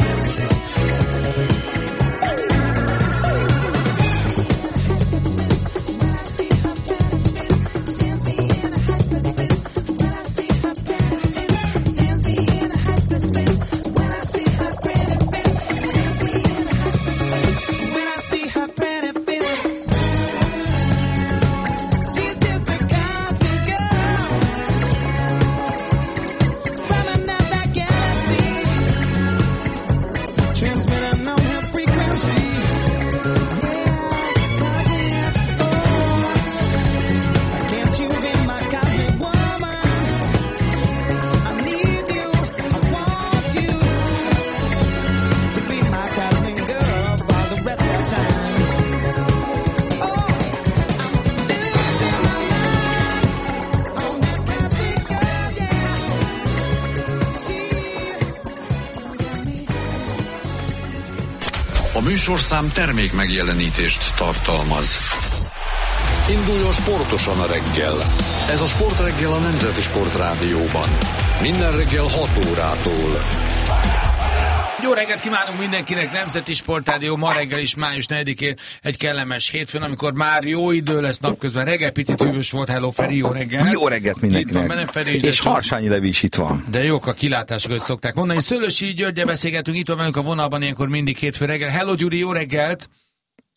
A műsorszám termék megjelenítést tartalmaz. Induljon sportosan a reggel. Ez a Sportreggel a Nemzeti Sportrádióban. Minden reggel hat órától. Jó reggelt kívánunk mindenkinek, Nemzeti Sportrádió, ma reggel is május negyedikén egy kellemes hétfőn, amikor már jó idő lesz napközben. Reggel picit hűvös volt, hello Feri, jó reggel. Jó reggelt mindenkinek. Itt van Feri, és Harsányi Levi is itt van. De jók a kilátások, hogy szokták mondani. Szőlősi Györggyel beszélgetünk, itt van velünk a vonalban ilyenkor mindig hétfő reggel. Hello Gyuri, jó reggelt.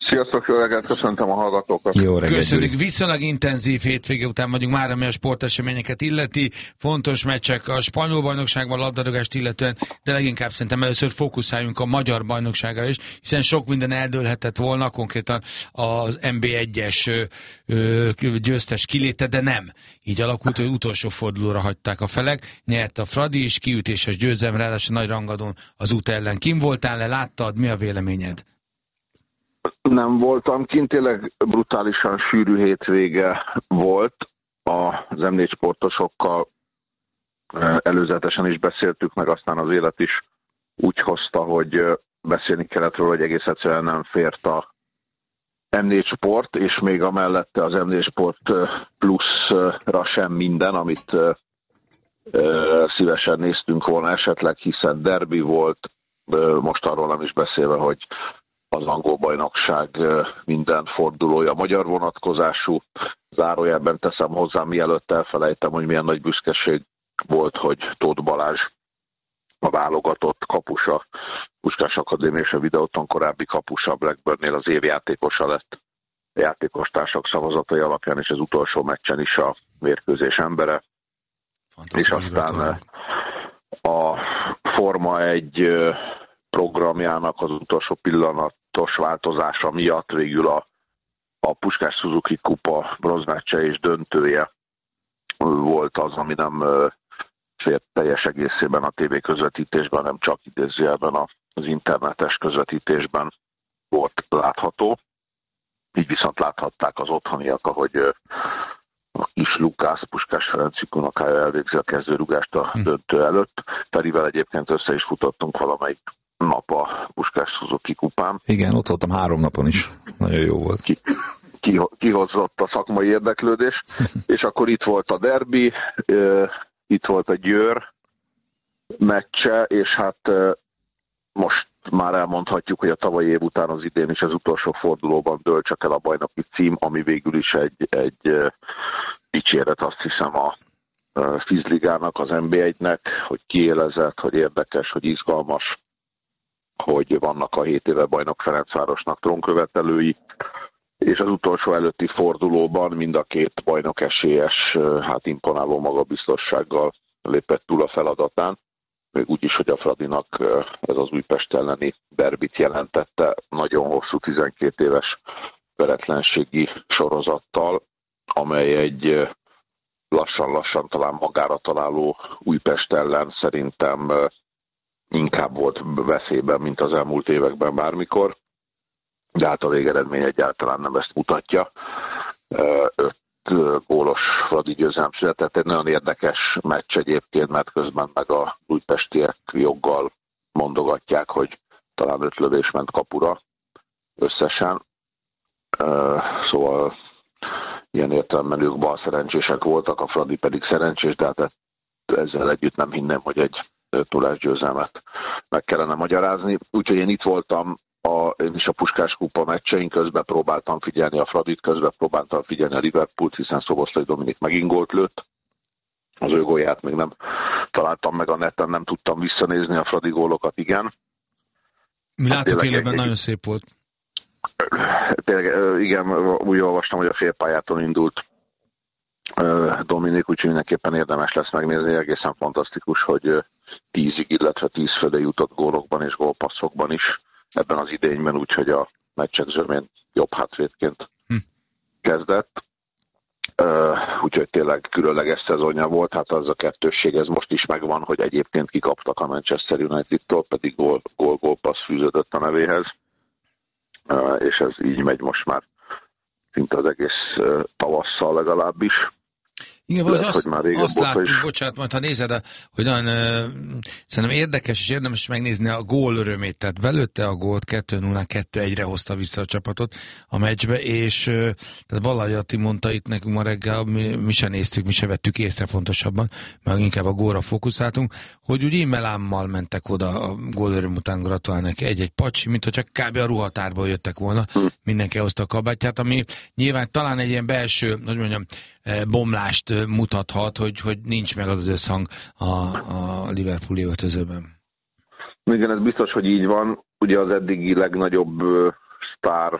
Sziasztok, jó reggelt, köszöntöm a hallgatókat. Jó reggelt. Köszönjük, viszonylag intenzív hétvége után vagyunk már, ami a sporteseményeket illeti. Fontos meccsek a spanyol bajnokságban, labdarúgást illetően, de leginkább szerintem először fókuszáljunk a magyar bajnokságra is, hiszen sok minden eldőlhetett volna, konkrétan az en bé egyes győztes kiléte, de nem. Így alakult, hogy utolsó fordulóra hagyták a felek, nyert a Fradi is, kiütéses győzelem, ráadásul nagy rangadón az út ellen. Kim voltál le, láttad, mi a véleményed? Nem voltam kint, tényleg brutálisan sűrű hétvége volt. Az em négy sportosokkal előzetesen is beszéltük, meg aztán az élet is úgy hozta, hogy beszélni kellett róla, hogy egész egyszerűen nem fért a em négy sport, és még amellette az em négy sport pluszra sem minden, amit szívesen néztünk volna esetleg, hiszen derbi volt, most arról nem is beszélve, hogy az angol bajnokság minden fordulója magyar vonatkozású. Zárójelben teszem hozzá, mielőtt elfelejtem, hogy milyen nagy büszkeség volt, hogy Tóth Balázs, a válogatott kapusa, Puskás Akadémia és a Videóton korábbi kapusa, Blackburnnél az év játékosa lett a játékostársak szavazatai alapján, és az utolsó meccsen is a mérkőzés embere. És aztán a Forma egy programjának az utolsó pillanatos változása miatt végül a, a Puskás Suzuki kupa bronzmeccse és döntője volt az, ami nem fért teljes egészében a tévé közvetítésben, hanem csak idézőjelben az internetes közvetítésben volt látható. Így viszont láthatták az otthoniak, ahogy a kis Lukász, Puskás Ferenc unokája elvégzi a kezdőrugást a hm. döntő előtt. Ferivel egyébként össze is futottunk valamelyik nap a Puskás Suzuki kupán. Igen, ott voltam három napon is. Nagyon jó volt. Ki, ki, kihozott a szakmai érdeklődés. És akkor itt volt a derbi, itt volt a Győr meccse, és hát most már elmondhatjuk, hogy a tavalyi év után az idén is az utolsó fordulóban dől csak el a bajnoki cím, ami végül is egy, egy dicséret, azt hiszem, a Fizligának, az en bé egynek, hogy kiélezett, hogy érdekes, hogy izgalmas, hogy vannak a hét éve bajnok Ferencvárosnak trónkövetelői, és az utolsó előtti fordulóban mind a két bajnok esélyes, hát imponáló magabiztossággal lépett túl a feladatán. Még úgy is, hogy a Fradinak ez az Újpest elleni derbit jelentette nagyon hosszú tizenkét éves veretlenségi sorozattal, amely egy lassan-lassan talán magára találó Újpest ellen szerintem inkább volt veszélyben, mint az elmúlt években bármikor, de hát a végeredmény egyáltalán nem ezt mutatja. Öt gólos Fradi győzelem született, egy nagyon érdekes meccs egyébként, mert közben meg a újpestiek joggal mondogatják, hogy talán öt lövés ment kapura összesen. Szóval ilyen értelemben ők bal szerencsések voltak, a Fradi pedig szerencsés, de hát ezzel együtt nem hinném, hogy egy öt győzelmet meg kellene magyarázni. Úgyhogy én itt voltam, a, én is a Puskás kupa meccsein, közben próbáltam figyelni a Fradit, közben próbáltam figyelni a Liverpoolt, hiszen Szoboszlai Dominik megint gólt lőtt. Az ő gólját még nem találtam meg a neten, nem tudtam visszanézni a Fradi gólokat, igen. Mi láttuk élőben, nagyon szép volt. Tényleg, igen, úgy olvastam, hogy a félpályától indult Dominik, úgyhogy mindenképpen érdemes lesz megnézni, egészen fantasztikus, hogy tízig, illetve tíz fölé jutott gólokban és gólpasszokban is ebben az idényben, úgyhogy a meccsek zömén jobb hátvédként hm. kezdett. Uh, úgyhogy tényleg különleges szezonja volt, hát az a kettősség, ez most is megvan, hogy egyébként kikaptak a Manchester United-tól, pedig gól-gól-passz fűződött a nevéhez, uh, és ez így megy most már szinte az egész uh, tavasszal legalábbis. Igen, vagy azt, azt láttuk, is. bocsánat, majd ha nézed, hogy nagyon uh, szerintem érdekes és érdemes megnézni a gól örömét, tehát belőtte a gólt, kettő nulla kettő egyre hozta vissza a csapatot a meccsbe, és uh, tehát Balázs Atti mondta itt nekünk ma reggel, mi, mi se néztük, mi se vettük észre fontosabban, meg inkább a gólra fókuszáltunk, hogy úgy imelámmal mentek oda a gól öröm után gratulálni neki egy-egy pacsi, mint hogyha kb. A ruhatárból jöttek volna, hm. mindenki hozta a kabátját, ami nyilván talán egy ilyen belső, hogy mondjam, bomlást mutathat, hogy, hogy nincs meg az az összhang a, a Liverpooli öltözőben. Igen, ez biztos, hogy így van. Ugye az eddigi legnagyobb uh, sztár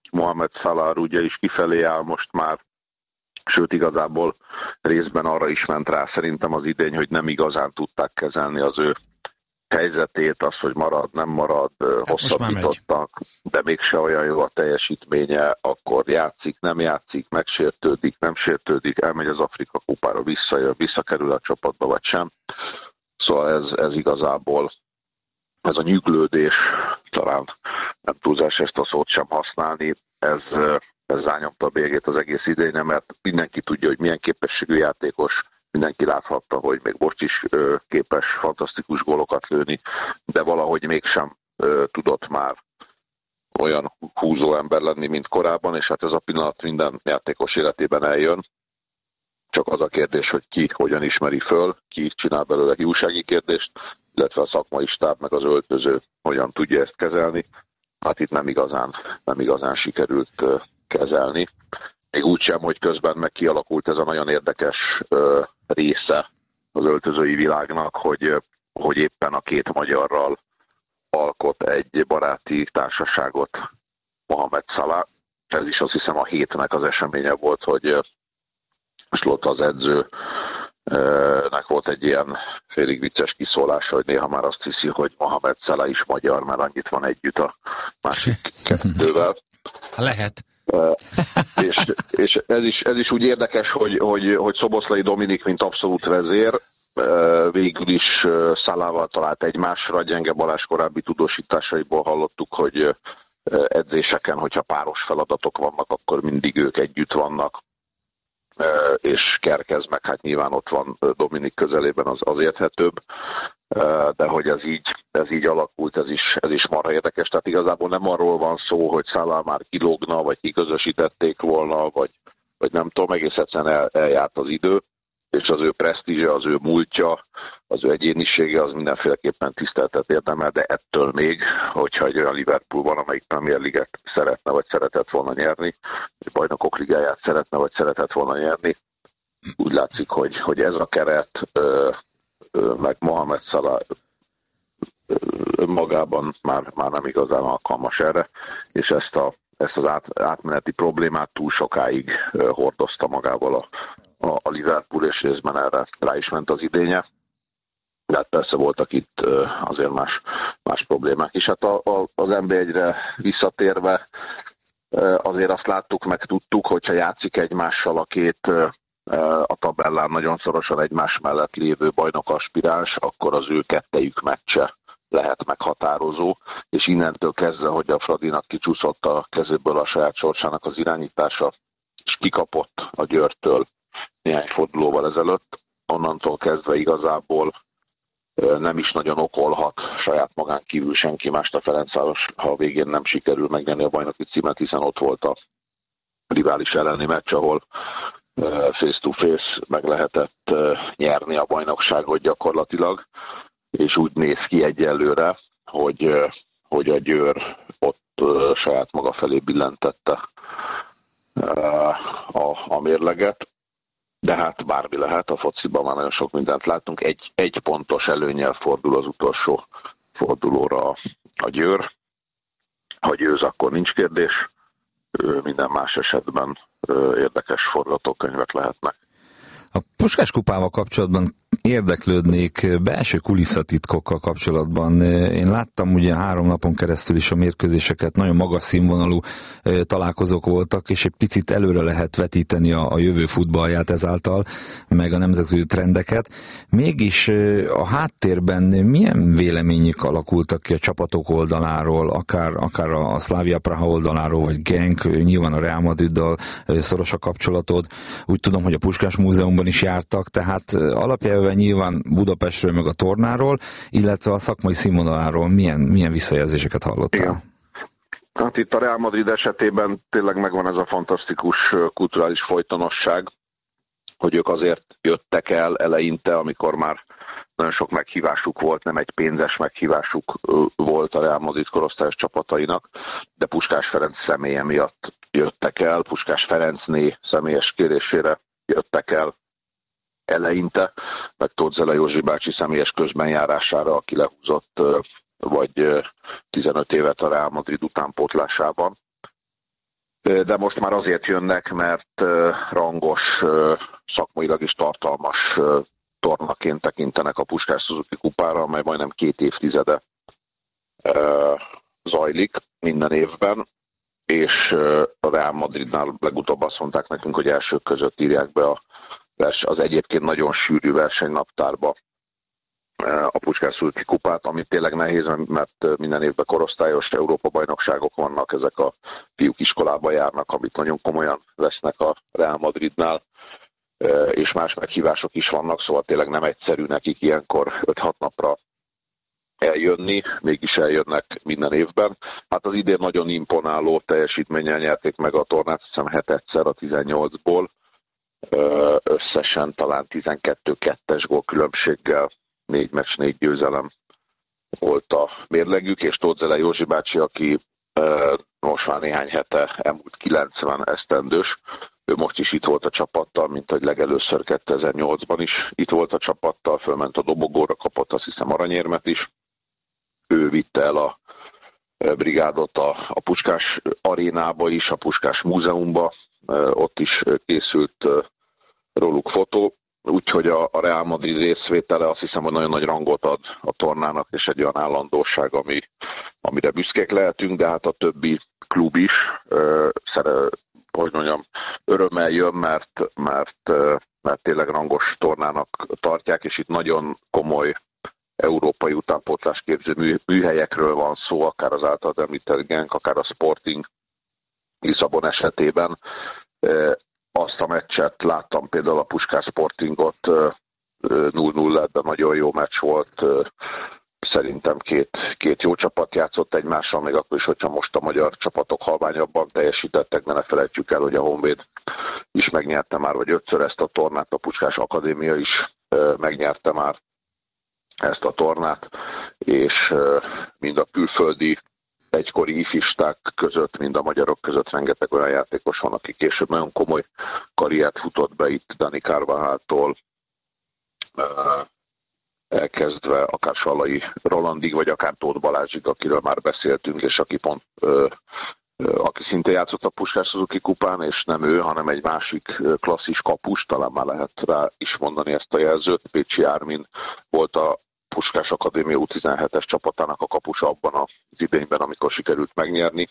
Mohamed Salah ugye is kifelé áll most már, sőt igazából részben arra is ment rá szerintem az idény, hogy nem igazán tudták kezelni az ő helyzetét, az, hogy marad, nem marad, hát hosszabbítottak, de mégse olyan jó a teljesítménye, akkor játszik, nem játszik, megsértődik, nem sértődik, elmegy az Afrika kupára, visszajön, visszakerül a csapatba, vagy sem. Szóval ez, ez igazából, ez a nyüglődés, talán nem túlzás ezt a szót sem használni, ez, ez rányomta a bélyegét az egész idényre, mert mindenki tudja, hogy milyen képességű játékos, mindenki láthatta, hogy még most is ö, képes fantasztikus gólokat lőni, de valahogy mégsem ö, tudott már olyan húzó ember lenni, mint korábban, és hát ez a pillanat minden játékos életében eljön. Csak az a kérdés, hogy ki hogyan ismeri föl, ki csinál belőle hiúsági kérdést, illetve a szakmai stáb meg az öltöző hogyan tudja ezt kezelni. Hát itt nem igazán, nem igazán sikerült ö, kezelni. Még úgy sem, hogy közben meg kialakult ez a nagyon érdekes ö, része az öltözői világnak, hogy, hogy éppen a két magyarral alkot egy baráti társaságot Mohamed Salah. Ez is azt hiszem a hétnek az eseménye volt, hogy Slot az edzőnek volt egy ilyen félig vicces kiszólása, hogy néha már azt hiszi, hogy Mohamed Salah is magyar, mert annyit van együtt a másik kettővel. Lehet. Uh, és, és ez, is, ez is úgy érdekes, hogy, hogy, hogy Szoboszlai Dominik, mint abszolút vezér, uh, végül is uh, Salahval talált egymásra. Gyenge Balázs korábbi tudósításaiból hallottuk, hogy uh, edzéseken, hogyha páros feladatok vannak, akkor mindig ők együtt vannak. Uh, és Kerkez meg hát nyilván ott van Dominik közelében, az, az érthetőbb. De hogy ez így, ez így alakult, ez is, ez is marha érdekes. Tehát igazából nem arról van szó, hogy Salah már kilógna, vagy kiközösítették volna, vagy, vagy nem tudom, egész egyszerűen el, eljárt az idő, és az ő presztízse, az ő múltja, az ő egyénisége az mindenféleképpen tiszteltet érdemel, de ettől még, hogyha egy olyan Liverpool van, amelyik Premier League-et szeretne, vagy szeretett volna nyerni, egy bajnokok ligáját szeretne, vagy szeretett volna nyerni, úgy látszik, hogy, hogy ez a keret, meg Mohamed Salah önmagában már, már nem igazán alkalmas erre, és ezt, a, ezt az át, átmeneti problémát túl sokáig hordozta magával a, a, a Liverpool, és részben erre rá is ment az idénye. De hát persze voltak itt azért más, más problémák is. Hát a, a, az en bé egyre visszatérve azért azt láttuk, meg tudtuk, hogyha játszik egymással a két a tabellán nagyon szorosan egymás mellett lévő bajnokaspiráns, akkor az ő kettejük meccse lehet meghatározó, és innentől kezdve, hogy a Fradinak kicsúszott a kezéből a saját sorsának az irányítása, és kikapott a Győrtől néhány fordulóval ezelőtt, onnantól kezdve igazából nem is nagyon okolhat saját magán kívül senki mást a Ferencváros, ha a végén nem sikerül megnyerni a bajnoki címet, hiszen ott volt a rivális elleni meccs, ahol face-to-face meg lehetett nyerni a bajnokságot gyakorlatilag, és úgy néz ki egyelőre, hogy, hogy a Győr ott saját maga felé billentette a, a mérleget, de hát bármi lehet, a fociban már nagyon sok mindent láttunk, egy, egy pontos előnnyel fordul az utolsó fordulóra a Győr, ha győz, akkor nincs kérdés, minden más esetben érdekes forgatókönyvek lehetnek. A Puskás kupával kapcsolatban érdeklődnék belső kulisszatitkokkal kapcsolatban. Én láttam ugye három napon keresztül is a mérkőzéseket, nagyon magas színvonalú találkozók voltak, és egy picit előre lehet vetíteni a, a jövő futballját ezáltal, meg a nemzetközi trendeket. Mégis a háttérben milyen vélemények alakultak ki a csapatok oldaláról, akár, akár a Slavia Praha oldaláról, vagy Genk, nyilván a Real Madriddal szoros a kapcsolatod. Úgy tudom, hogy a Puskás Múzeumban is jártak, tehát alapjában nyilván Budapestről meg a tornáról, illetve a szakmai színvonaláról milyen, milyen visszajelzéseket hallottál? Igen. Hát itt a Real Madrid esetében tényleg megvan ez a fantasztikus kulturális folytonosság, hogy ők azért jöttek el eleinte, amikor már nagyon sok meghívásuk volt, nem egy pénzes meghívásuk volt a Real Madrid korosztályos csapatainak, de Puskás Ferenc személye miatt jöttek el, Puskás Ferencné személyes kérésére jöttek el eleinte, meg Tóth Józsi bácsi személyes közbenjárására, aki lehúzott vagy tizenöt évet a Real Madrid utánpótlásában. de most már azért jönnek, mert rangos, szakmailag is tartalmas tornaként tekintenek a Puskás Suzuki kupára, amely majdnem két évtizede zajlik minden évben, és a Real Madridnál legutóbb azt mondták nekünk, hogy elsők között írják be a vers- az egyébként nagyon sűrű versenynaptárba a Puskás Suzuki kupát, ami tényleg nehéz, mert minden évben korosztályos Európa-bajnokságok vannak, ezek a fiúk iskolába járnak, amit nagyon komolyan vesznek a Real Madridnál, és más meghívások is vannak, szóval tényleg nem egyszerű nekik ilyenkor öt-hat napra eljönni, mégis eljönnek minden évben. Hát az idén nagyon imponáló teljesítménnyel nyerték meg a tornát, hiszem hetedszer a tizennyolcból, összesen talán tizenkettő kettes gól különbséggel, négy meccs, négy győzelem volt a mérlegük, és Tóth Zele Józsi bácsi, aki most már néhány hete elmúlt kilencven esztendős, ő most is itt volt a csapattal, mint hogy legelőször kétezer-nyolcban is itt volt a csapattal, fölment a dobogóra, kapott azt hiszem aranyérmet is. Ő vitte el a brigádot a, a Puskás arénába is, a Puskás múzeumba, ott is készült róluk fotó, úgyhogy a, a Real Madrid részvétele azt hiszem, hogy nagyon nagy rangot ad a tornának, és egy olyan állandóság, ami, amire büszkék lehetünk, de hát a többi klub is szere, hogy mondjam, örömmel jön, mert, mert, mert tényleg rangos tornának tartják, és itt nagyon komoly európai utánpótlásképző mű, műhelyekről van szó, akár az általad említett Genk, akár a Sporting Lisszabon esetében. Azt a meccset láttam, például a Puskás Sportingot nulla nulla, de nagyon jó meccs volt. Szerintem két, két jó csapat játszott egymással, még akkor is, hogyha most a magyar csapatok halványabban teljesítettek, de ne felejtsük el, hogy a Honvéd is megnyerte már, vagy ötször ezt a tornát, a Puskás Akadémia is megnyerte már ezt a tornát, és mind a külföldi egykori ifisták között, mind a magyarok között rengeteg olyan játékos van, aki később nagyon komoly karriert futott be itt, Dani Carvajal-tól elkezdve akár Sallai Rolandig, vagy akár Tóth Balázsig, akiről már beszéltünk, és aki pont aki szintén játszott a Puskás Suzuki kupán, és nem ő, hanem egy másik klasszis kapus, talán már lehet rá is mondani ezt a jelzőt. Pécsi Ármin volt a Puskás Akadémia U tizenhetes csapatának a kapusa abban az idényben, amikor sikerült megnyerni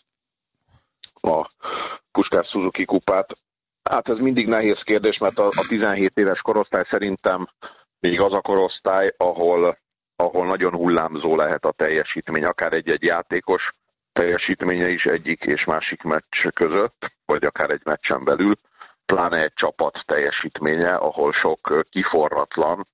a Puskás Suzuki kupát. Hát ez mindig nehéz kérdés, mert a, a tizenhét éves korosztály szerintem még az a korosztály, ahol, ahol nagyon hullámzó lehet a teljesítmény, akár egy-egy játékos teljesítménye is egyik és másik meccs között, vagy akár egy meccsen belül, pláne egy csapat teljesítménye, ahol sok kiforratlan,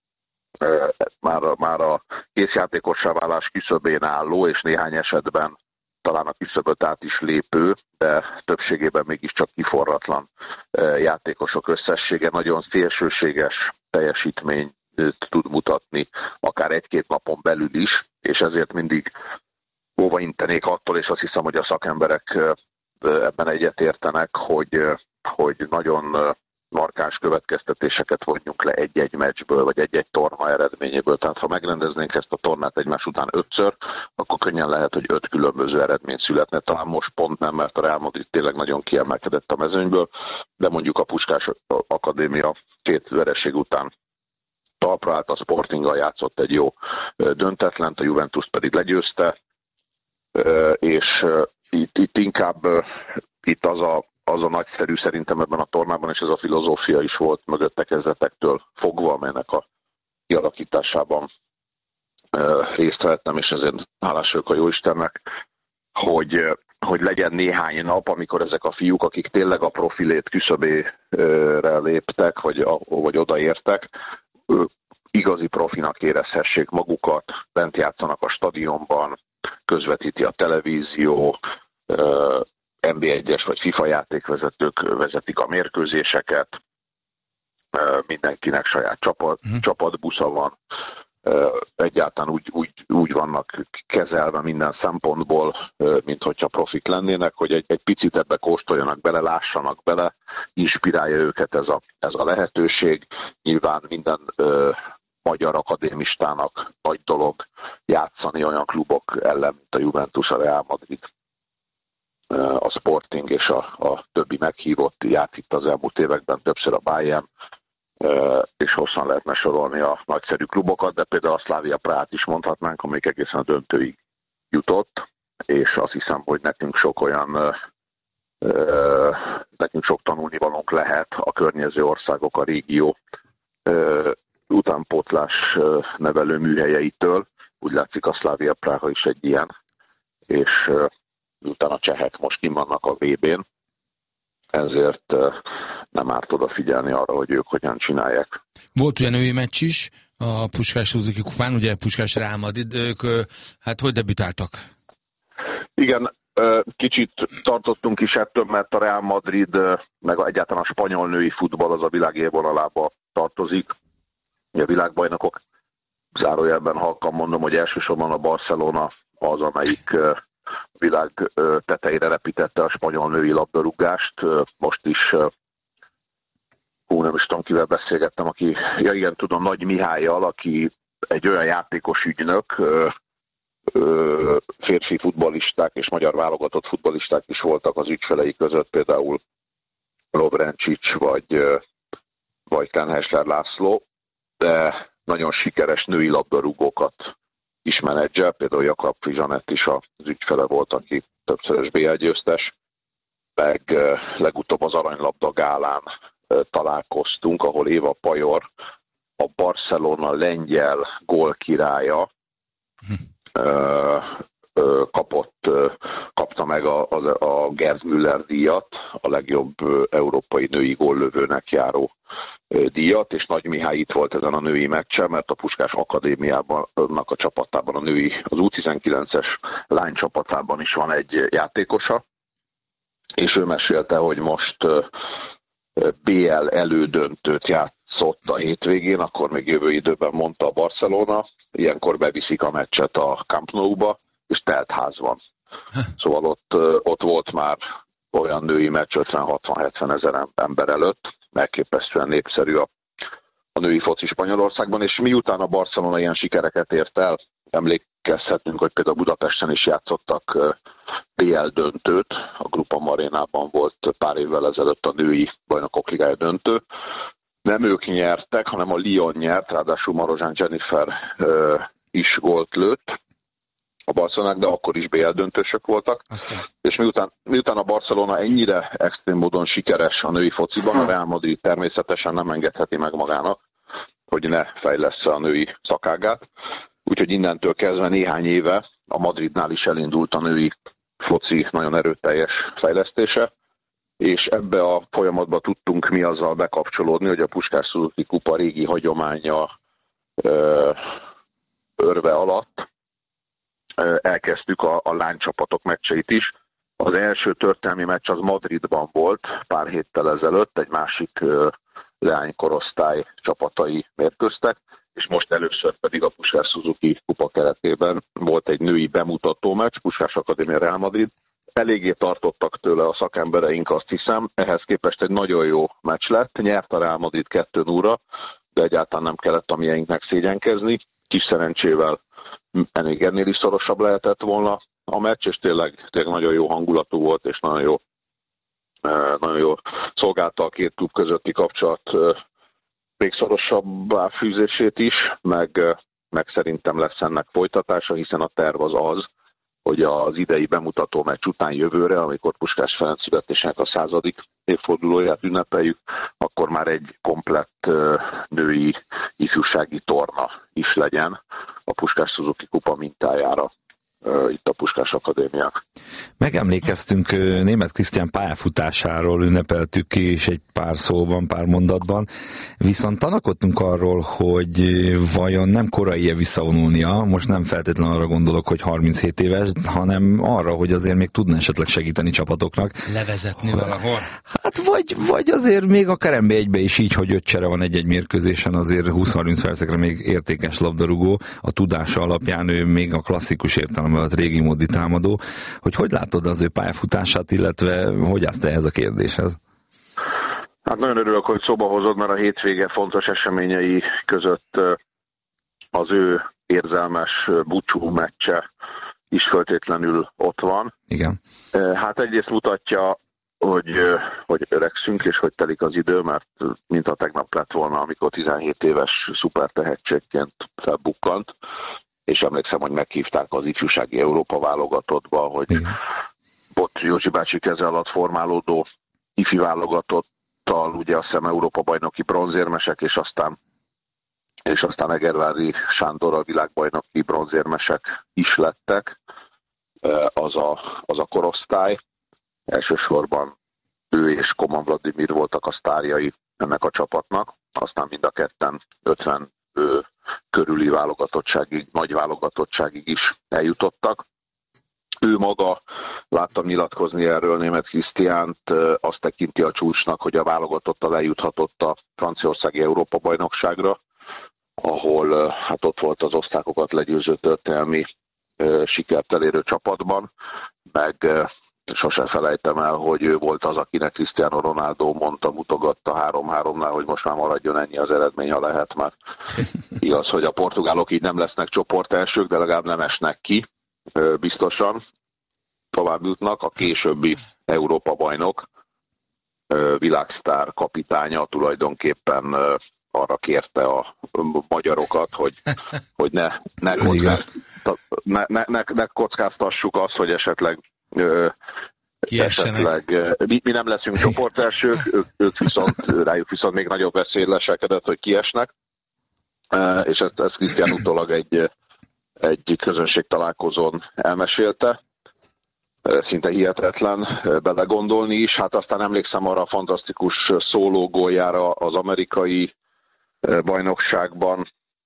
már, már a készjátékossá válás küszöbén álló, és néhány esetben talán a küszöböt át is lépő, de többségében mégiscsak kiforratlan játékosok összessége nagyon szélsőséges teljesítményt tud mutatni, akár egy-két napon belül is, és ezért mindig óva intenék attól, és azt hiszem, hogy a szakemberek ebben egyetértenek, hogy, hogy nagyon markáns következtetéseket vonjunk le egy-egy meccsből, vagy egy-egy torna eredményéből. Tehát ha megrendeznénk ezt a tornát egymás után ötször, akkor könnyen lehet, hogy öt különböző eredmény születne. Talán most pont nem, mert a Real Madrid tényleg nagyon kiemelkedett a mezőnyből, de mondjuk a Puskás Akadémia két vereség után talpra állt, a Sportinggal játszott egy jó döntetlent, a Juventus pedig legyőzte, és itt, itt inkább itt az a az a nagyszerű szerintem ebben a tornában, és ez a filozófia is volt mögötte kezdetektől fogva, amelynek a kialakításában részt vettem, és ezért hálás vagyok a Jóistennek, hogy, hogy legyen néhány nap, amikor ezek a fiúk, akik tényleg a profilét küszöbére léptek, vagy, vagy odaértek, igazi profinak érezhessék magukat, bent játszanak a stadionban, közvetíti a televízió, en bé egyes vagy FIFA játékvezetők vezetik a mérkőzéseket, mindenkinek saját csapat, uh-huh. csapatbusza van, egyáltalán úgy, úgy, úgy vannak kezelve minden szempontból, mint hogyha profik lennének, hogy egy, egy picit ebbe kóstoljanak bele, lássanak bele, inspirálja őket ez a, ez a lehetőség. Nyilván minden ö, magyar akadémistának nagy dolog játszani olyan klubok ellen, mint a Juventus, a Real Madrid, a Sporting és a, a többi meghívott járt itt az elmúlt években többször a Bayern, és hosszan lehetne sorolni a nagyszerű klubokat, de például a Slavia Prahát is mondhatnánk, amelyik egészen a döntőig jutott, és azt hiszem, hogy nekünk sok olyan, nekünk sok tanulnivalónk lehet a környező országok, a régió utánpótlás nevelő műhelyeitől. Úgy látszik, a Slavia Praha is egy ilyen, és utána a csehek most kim vannak a vé bén, ezért nem árt odafigyelni arra, hogy ők hogyan csinálják. Volt ugye női meccs is a Puskás Suzuki kupán, ugye Puskás Real Madrid, ők hát hogy debütáltak? Igen, kicsit tartottunk is ettől, mert a Real Madrid, meg egyáltalán a spanyol női futball az a világ élvonalába tartozik. A világbajnokok, zárójelben halkan mondom, hogy elsősorban a Barcelona az, amelyik világ tetejére repítette a spanyol női labdarúgást. Most is, hú, nem is tudom, kivel beszélgettem, aki, ja igen, tudom, Nagy Mihályal, aki egy olyan játékos ügynök, férfi futballisták és magyar válogatott futballisták is voltak az ügyfelei között, például Lovrencsics vagy, vagy Kenhesler László, de nagyon sikeres női labdarúgókat is menedzsel, például Jakab Frizsanett is az ügyfele volt, aki többszörös bé el győztes, meg legutóbb az Aranylabda gálán találkoztunk, ahol Éva Pajor, a Barcelona lengyel gólkirálya, kapott, kapta meg a, a, a Gerd Müller díjat, a legjobb európai női góllövőnek járó díjat, és Nagy Mihály itt volt ezen a női meccsen, mert a Puskás Akadémiában a csapatában, a női, az U tizenkilences lány csapatában is van egy játékosa, és ő mesélte, hogy most bé el elődöntőt játszott a hétvégén, akkor még jövő időben mondta a Barcelona, ilyenkor beviszik a meccset a Camp Nou-ba, és telt ház van. Szóval ott, ott volt már olyan női meccs ötven-hatvan-hetven ezer ember előtt, elképesztően népszerű a, a női foci Spanyolországban, és miután a Barcelona ilyen sikereket ért el, emlékezhetünk, hogy például Budapesten is játszottak bé el döntőt, a Grupa Arénában volt pár évvel ezelőtt a női bajnokok ligája döntő. Nem ők nyertek, hanem a Lyon nyert, ráadásul Marozsán Jennifer uh, is gólt lőtt a Barcelonának, de akkor is bé el döntősök voltak. Aztán. És miután, miután a Barcelona ennyire extrém módon sikeres a női fociban, a Real Madrid természetesen nem engedheti meg magának, hogy ne fejlessze a női szakágát. Úgyhogy innentől kezdve néhány éve a Madridnál is elindult a női foci nagyon erőteljes fejlesztése, és ebbe a folyamatba tudtunk mi azzal bekapcsolódni, hogy a Puskás Suzuki kupa régi hagyománya ö, örve alatt ö, elkezdtük a, a lánycsapatok meccseit is. Az első történelmi meccs az Madridban volt pár héttel ezelőtt, egy másik ö, leánykorosztály csapatai mérkőztek, és most először pedig a Puskás Suzuki kupa keretében volt egy női bemutató meccs, Puskás Akadémia Real Madrid. Eléggé tartottak tőle a szakembereink, azt hiszem. Ehhez képest egy nagyon jó meccs lett. Nyert a Real Madrid kettő nulla, de egyáltalán nem kellett a mieinknek szégyenkezni. Kis szerencsével még ennél is szorosabb lehetett volna a meccs, és tényleg, tényleg nagyon jó hangulatú volt, és nagyon jó, nagyon jó szolgálta a két klub közötti kapcsolat még szorosabbá fűzését is, meg, meg szerintem lesz ennek folytatása, hiszen a terv az az, hogy az idei bemutató meccs után jövőre, amikor Puskás Ferenc születésének a századik évfordulóját ünnepeljük, akkor már egy komplett női ifjúsági torna is legyen a Puskás Suzuki kupa mintájára itt a Puskás Akadémiák. Megemlékeztünk Németh Krisztián pályafutásáról, ünnepeltük ki is egy pár szóban, pár mondatban, viszont tanakodtunk arról, hogy vajon nem korai-e visszavonulnia, most nem feltétlenül arra gondolok, hogy harminchét éves, hanem arra, hogy azért még tudna esetleg segíteni csapatoknak. Levezetni valahol? Hát vagy, vagy azért még akár en bé egybe is így, hogy öt csere van egy-egy mérkőzésen, azért húsz-harminc percekre még értékes labdarúgó, a tudása alapján ő még a klasszikus értelem alatt régi módi támadó, hogy hogy látod az ő pályafutását, illetve hogy állsz te ehhez a kérdéshez? Hát nagyon örülök, hogy szóba hozod, mert a hétvége fontos eseményei között az ő érzelmes búcsú meccse is föltétlenül ott van. Igen. Hát egyrészt mutatja, hogy, hogy öregszünk, és hogy telik az idő, mert mintha tegnap lett volna, amikor tizenhét éves szuper tehetségként felbukkant, és emlékszem, hogy meghívták az ifjúsági Európa válogatottba, hogy igen. Ott Józsi bácsi keze alatt formálódó ifi válogatottal, ugye azt hiszem Európa bajnoki bronzérmesek, és aztán és aztán Egervári Sándorral világbajnoki bronzérmesek is lettek. Az a, az a korosztály. Elsősorban ő és Koman Vladimir voltak a sztárjai ennek a csapatnak, aztán mind a ketten ötven ő, körüli válogatottságig, nagy válogatottságig is eljutottak. Ő maga, láttam nyilatkozni erről Németh Krisztiánt, azt tekinti a csúcsnak, hogy a válogatottal eljuthatott a franciaországi Európa-bajnokságra, ahol hát ott volt az osztrákokat legyőző történelmi sikert elérő csapatban, meg sose felejtem el, hogy ő volt az, akinek Cristiano Ronaldo mondta, mutogatta három-háromnál, hogy most már maradjon ennyi az eredmény, ha lehet, mert igaz, hogy a portugálok így nem lesznek csoportelsők, de legalább nem esnek ki, biztosan tovább jutnak. A későbbi Európa-bajnok, világsztár kapitánya tulajdonképpen arra kérte a magyarokat, hogy, hogy ne, ne, kockázt, ne, ne, ne, ne kockáztassuk azt, hogy esetleg esetleg mi, mi nem leszünk csoportelsők, ők, ők viszont, rájuk viszont még nagyobb veszély leselkedett, hogy kiesnek, és ezt, ezt Krisztián utólag egy, egy közönség találkozón elmesélte. Szinte hihetetlen belegondolni is. Hát aztán emlékszem arra a fantasztikus szólógóljára az amerikai bajnokságban,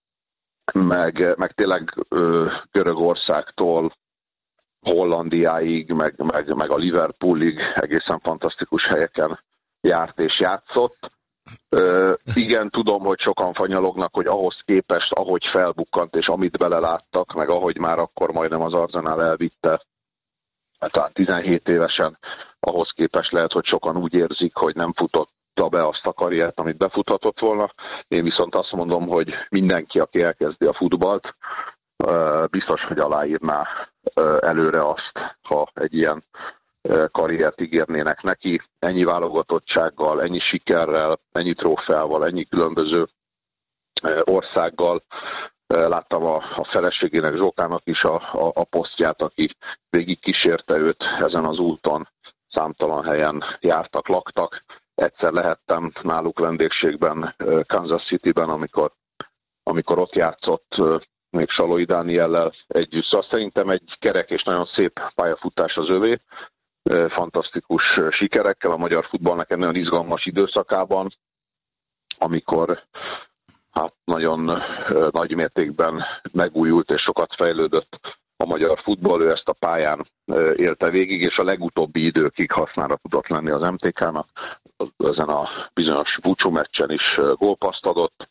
meg, meg tényleg Görögországtól Hollandiáig, meg, meg, meg a Liverpoolig egészen fantasztikus helyeken járt és játszott. Ö, igen, tudom, hogy sokan fanyalognak, hogy ahhoz képest, ahogy felbukkant és amit beleláttak, meg ahogy már akkor majdnem az Arsenal elvitte, tehát tizenhét évesen, ahhoz képest lehet, hogy sokan úgy érzik, hogy nem futott be azt a karriert, amit befuthatott volna. Én viszont azt mondom, hogy mindenki, aki elkezdi a futballt, biztos, hogy aláírná előre azt, ha egy ilyen karriert ígérnének neki. Ennyi válogatottsággal, ennyi sikerrel, ennyi trófeával, ennyi különböző országgal. Láttam a, a feleségének, Zsókának is a, a, a posztját, aki végig kísérte őt ezen az úton. Számtalan helyen jártak, laktak. Egyszer lehettem náluk vendégségben, Kansas Cityben, amikor, amikor ott játszott még Salói Dániellel együtt. Szóval szerintem egy kerek és nagyon szép pályafutás az övé. Fantasztikus sikerekkel a magyar futballnak egy nagyon izgalmas időszakában, amikor hát nagyon nagy mértékben megújult és sokat fejlődött a magyar futball. Ő ezt a pályán élte végig, és a legutóbbi időkig hasznára tudott lenni az em té ká-nak. Ezen a bizonyos búcsú meccsen is gólpasszt adott.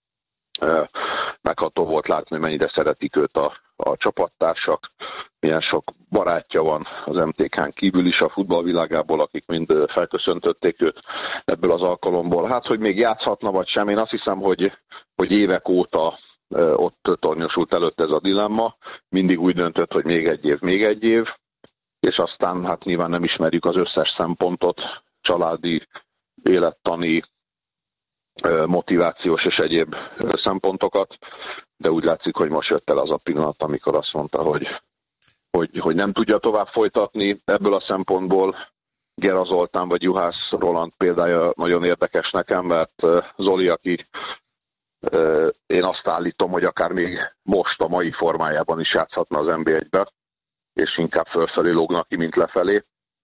Megható volt látni, mennyire szeretik őt a, a csapattársak, milyen sok barátja van az em té ká-n kívül is a futballvilágából, akik mind felköszöntötték őt ebből az alkalomból. Hát, hogy még játszhatna vagy sem, én azt hiszem, hogy, hogy évek óta ott tornyosult előtt ez a dilemma. Mindig úgy döntött, hogy még egy év, még egy év, és aztán hát nyilván nem ismerjük az összes szempontot, családi, élettani, motivációs és egyéb szempontokat, de úgy látszik, hogy most jött el az a pillanat, amikor azt mondta, hogy, hogy, hogy nem tudja tovább folytatni. Ebből a szempontból Gera Zoltán vagy Juhász Roland példája nagyon érdekes nekem, mert Zoli, aki én azt állítom, hogy akár még most a mai formájában is játszhatna az en bé egybe, és inkább fölfelé lógnak ki, mint lefelé.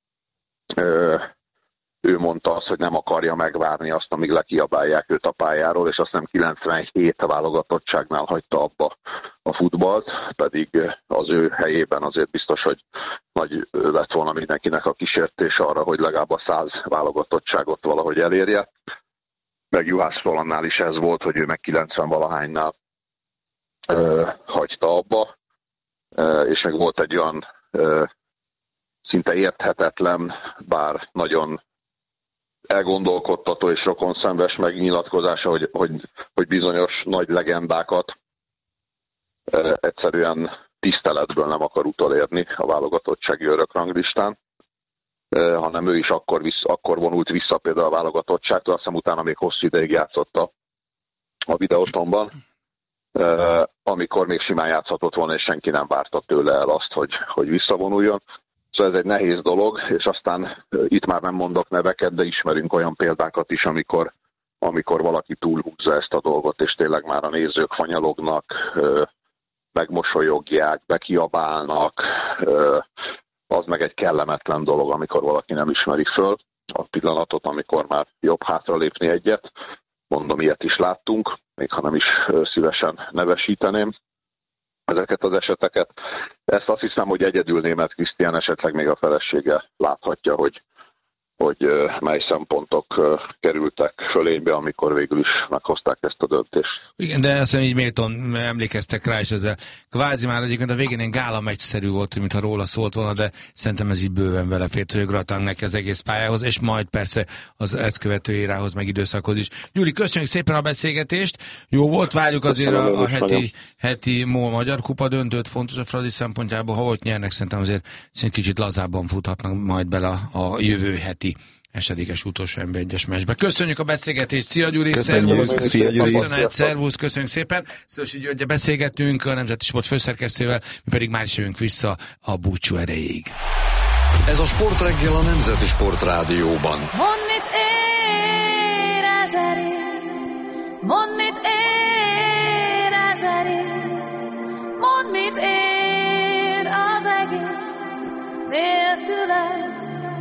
Ő mondta azt, hogy nem akarja megvárni azt, amíg lekiabálják őt a pályáról, és azt nem kilencvenhét válogatottságnál hagyta abba a futballt, pedig az ő helyében azért biztos, hogy nagy lett volna mindenkinek a kísértés arra, hogy legalább a száz válogatottságot valahogy elérje. Meg Juhász Rolandnál is ez volt, hogy ő meg kilencven valahánynál ö, hagyta abba, ö, és meg volt egy olyan ö, szinte érthetetlen, bár nagyon elgondolkodtató és rokonszenves megnyilatkozása, hogy, hogy, hogy bizonyos nagy legendákat ö, egyszerűen tiszteletből nem akar utolérni a válogatottsági örökranglistán, hanem ő is akkor, vissz, akkor vonult vissza például a válogatottságtól, azt hiszem utána még hosszú ideig játszott a, a Videotonban, amikor még simán játszhatott volna, és senki nem várta tőle el azt, hogy, hogy visszavonuljon. Szóval ez egy nehéz dolog, és aztán itt már nem mondok neveket, de ismerünk olyan példákat is, amikor, amikor valaki túlhúzza ezt a dolgot, és tényleg már a nézők fanyalognak, megmosolyogják, bekiabálnak, az meg egy kellemetlen dolog, amikor valaki nem ismeri föl a pillanatot, amikor már jobb hátralépni egyet. Mondom, ilyet is láttunk, még ha nem is szívesen nevesíteném ezeket az eseteket. Ezt azt hiszem, hogy egyedül Németh Krisztián, esetleg még a felesége láthatja, hogy, hogy mely szempontok kerültek fölénybe, amikor végül is meghozták ezt a döntést. Igen, de azt hiszem így méltón emlékeztek rá, és ezzel kvázi már egyébként a végén egy gála meccsszerű volt, mintha róla szólt volna, de szerintem ez így bőven vele fért, hogy gratulálunk neki az egész pályához, és majd persze az ezt követő érához, meg időszakhoz is. Gyuri, köszönjük szépen a beszélgetést, jó volt, várjuk azért a, a heti, heti MOL Magyar Kupa döntőt, fontos a Fradi szempontjából, ha ott nyernek, szerintem azért kicsit lazábban futhatnak majd bele a, a jövő heti esedékes utolsó en bé egyes meccsbe. Köszönjük a beszélgetést, szia Gyuri! Köszönjük, szia Gyuri! Köszönet, szervusz, köszönjük szépen! Szőlősi Györggyel beszélgettünk a Nemzeti Sport főszerkesztővel, mi pedig már is jövünk vissza a búcsú erejéig. Ez a Sportreggel a Nemzeti Sport Rádióban. Mondd, mit ér ezerért, mondd, mit ér ezerért, mondd, mit ér az egész nélküled.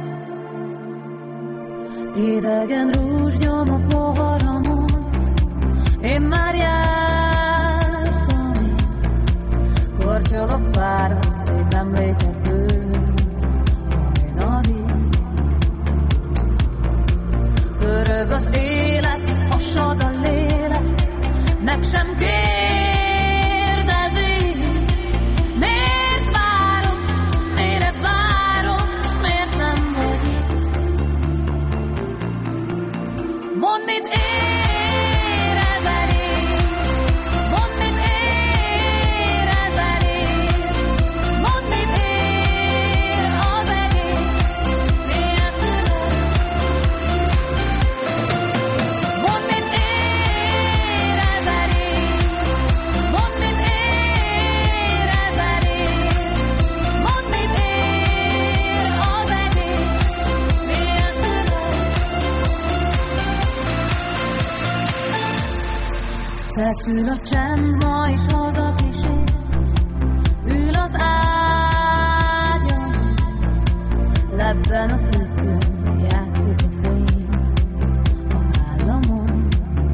Idegen rúzsgyom a poharamon, én már jártam itt. Kortyolok párat, szép emlékekből, én a víz. Pörög az élet, hasad a lélek, meg sem kérdezi. Miért várom, mire várom, s miért nem vagy? Mondd, mit ér ezerért, mondd, mit ér ezerért, mondd, mit ér az egész nélküled. Mondd, mit ér ezerért, mondd, mit ér ezerért, mondd, mit ér az egész nélküled. Feszül a csend, ma is hazakísér, ül az ágyam, lebben a függöny, játszik a fény a vállamon.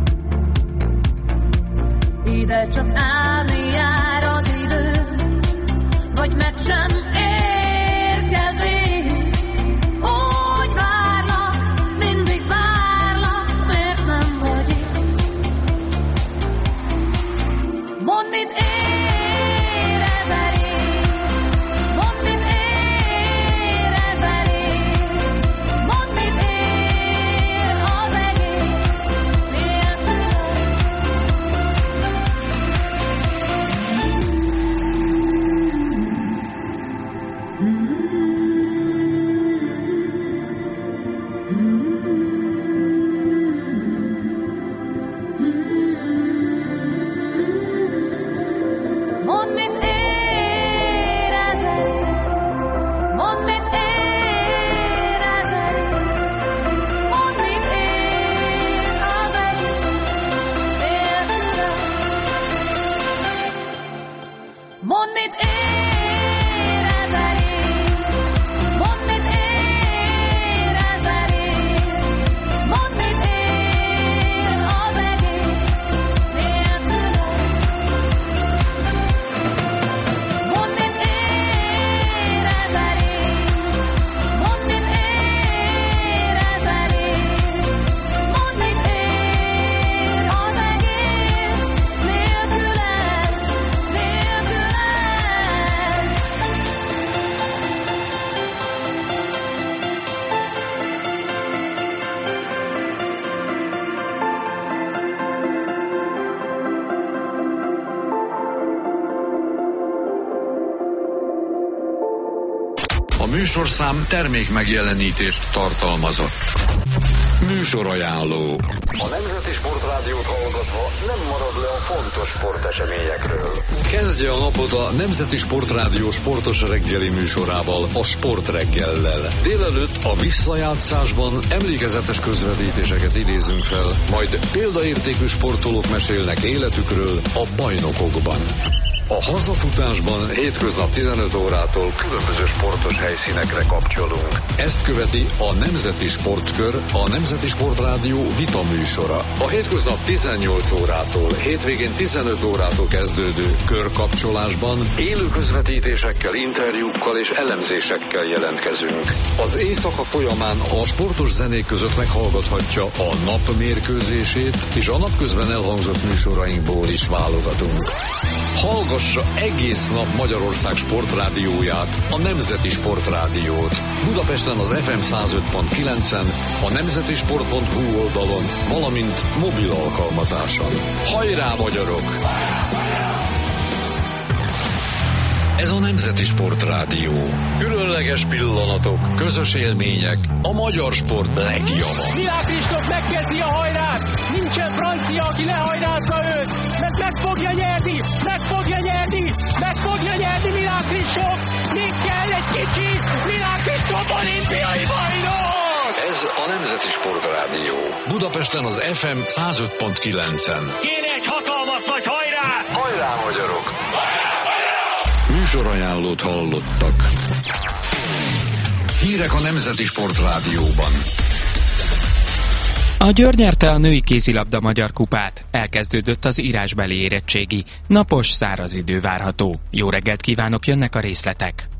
Ide csak állni jár az idő, vagy meg sem érkezik. Úgy várlak, mindig várlak, miért nem vagy itt? Mondd, mit ér ezerért, mondd, mit ér ezerért, mondd, mit ér az egész nélküled. Mondd, mit ér ezerért, mondd, mit ér ezerért, mondd, mit ér az egész nélküled. Mondd, mit ér ezerért, mondd, mit ér ezerért, mondd, mit ér az egész nélküled. Mondd, mit ér ezerért, A műsorszám termék megjelenítést tartalmazott. Műsorajánló. A Nemzeti Sportrádiót hallgatva nem marad le a fontos sporteseményekről. Kezdje a napot a Nemzeti Sportrádió sportos reggeli műsorával, a Sportreggellel. Délelőtt a visszajátszásban emlékezetes közvetítéseket idézünk fel, majd példaértékű sportolók mesélnek életükről a bajnokokban. A hazafutásban hétköznap tizenöt órától különböző sportos helyszínekre kapcsolunk. Ezt követi a Nemzeti Sportkör, a Nemzeti Sportrádió vita műsora. A hétköznap tizennyolc órától, hétvégén tizenöt órától kezdődő körkapcsolásban élő közvetítésekkel, interjúkkal és elemzésekkel jelentkezünk. Az éjszaka folyamán a sportos zenék között meghallgathatja a nap mérkőzését, és a napközben elhangzott műsorainkból is válogatunk. Hallgassa egész nap Magyarország sportrádióját, a Nemzeti Sportrádiót. Budapesten az ef em száz öt pont kilencen, a nemzetisport pont hu oldalon, valamint mobil alkalmazáson. Hajrá, magyarok! Ez a Nemzeti Sportrádió. Különleges pillanatok, közös élmények, a magyar sport legjava. Milák Kristóf megkezdi a hajrát! Nincsen francia, aki lehajrázza őt! Mert meg fogja nyerni! Meg fogja nyerni! Meg fogja nyerni Milák Kristóf! Még kell egy kicsi! Milák Kristóf olimpiai bajnok! Ez a Nemzeti Sportrádió. Budapesten az ef em száz öt pont kilencen. Kéne egy hatalmas nagy hajrá! Hajrá, magyarok! Műsorajánlót hallottak. Hírek a Nemzeti Sportrádióban. A Győr nyerte a női kézilabda magyar kupát. Elkezdődött az írásbeli érettségi. Napos, száraz idő várható. Jó reggelt kívánok, jönnek a részletek.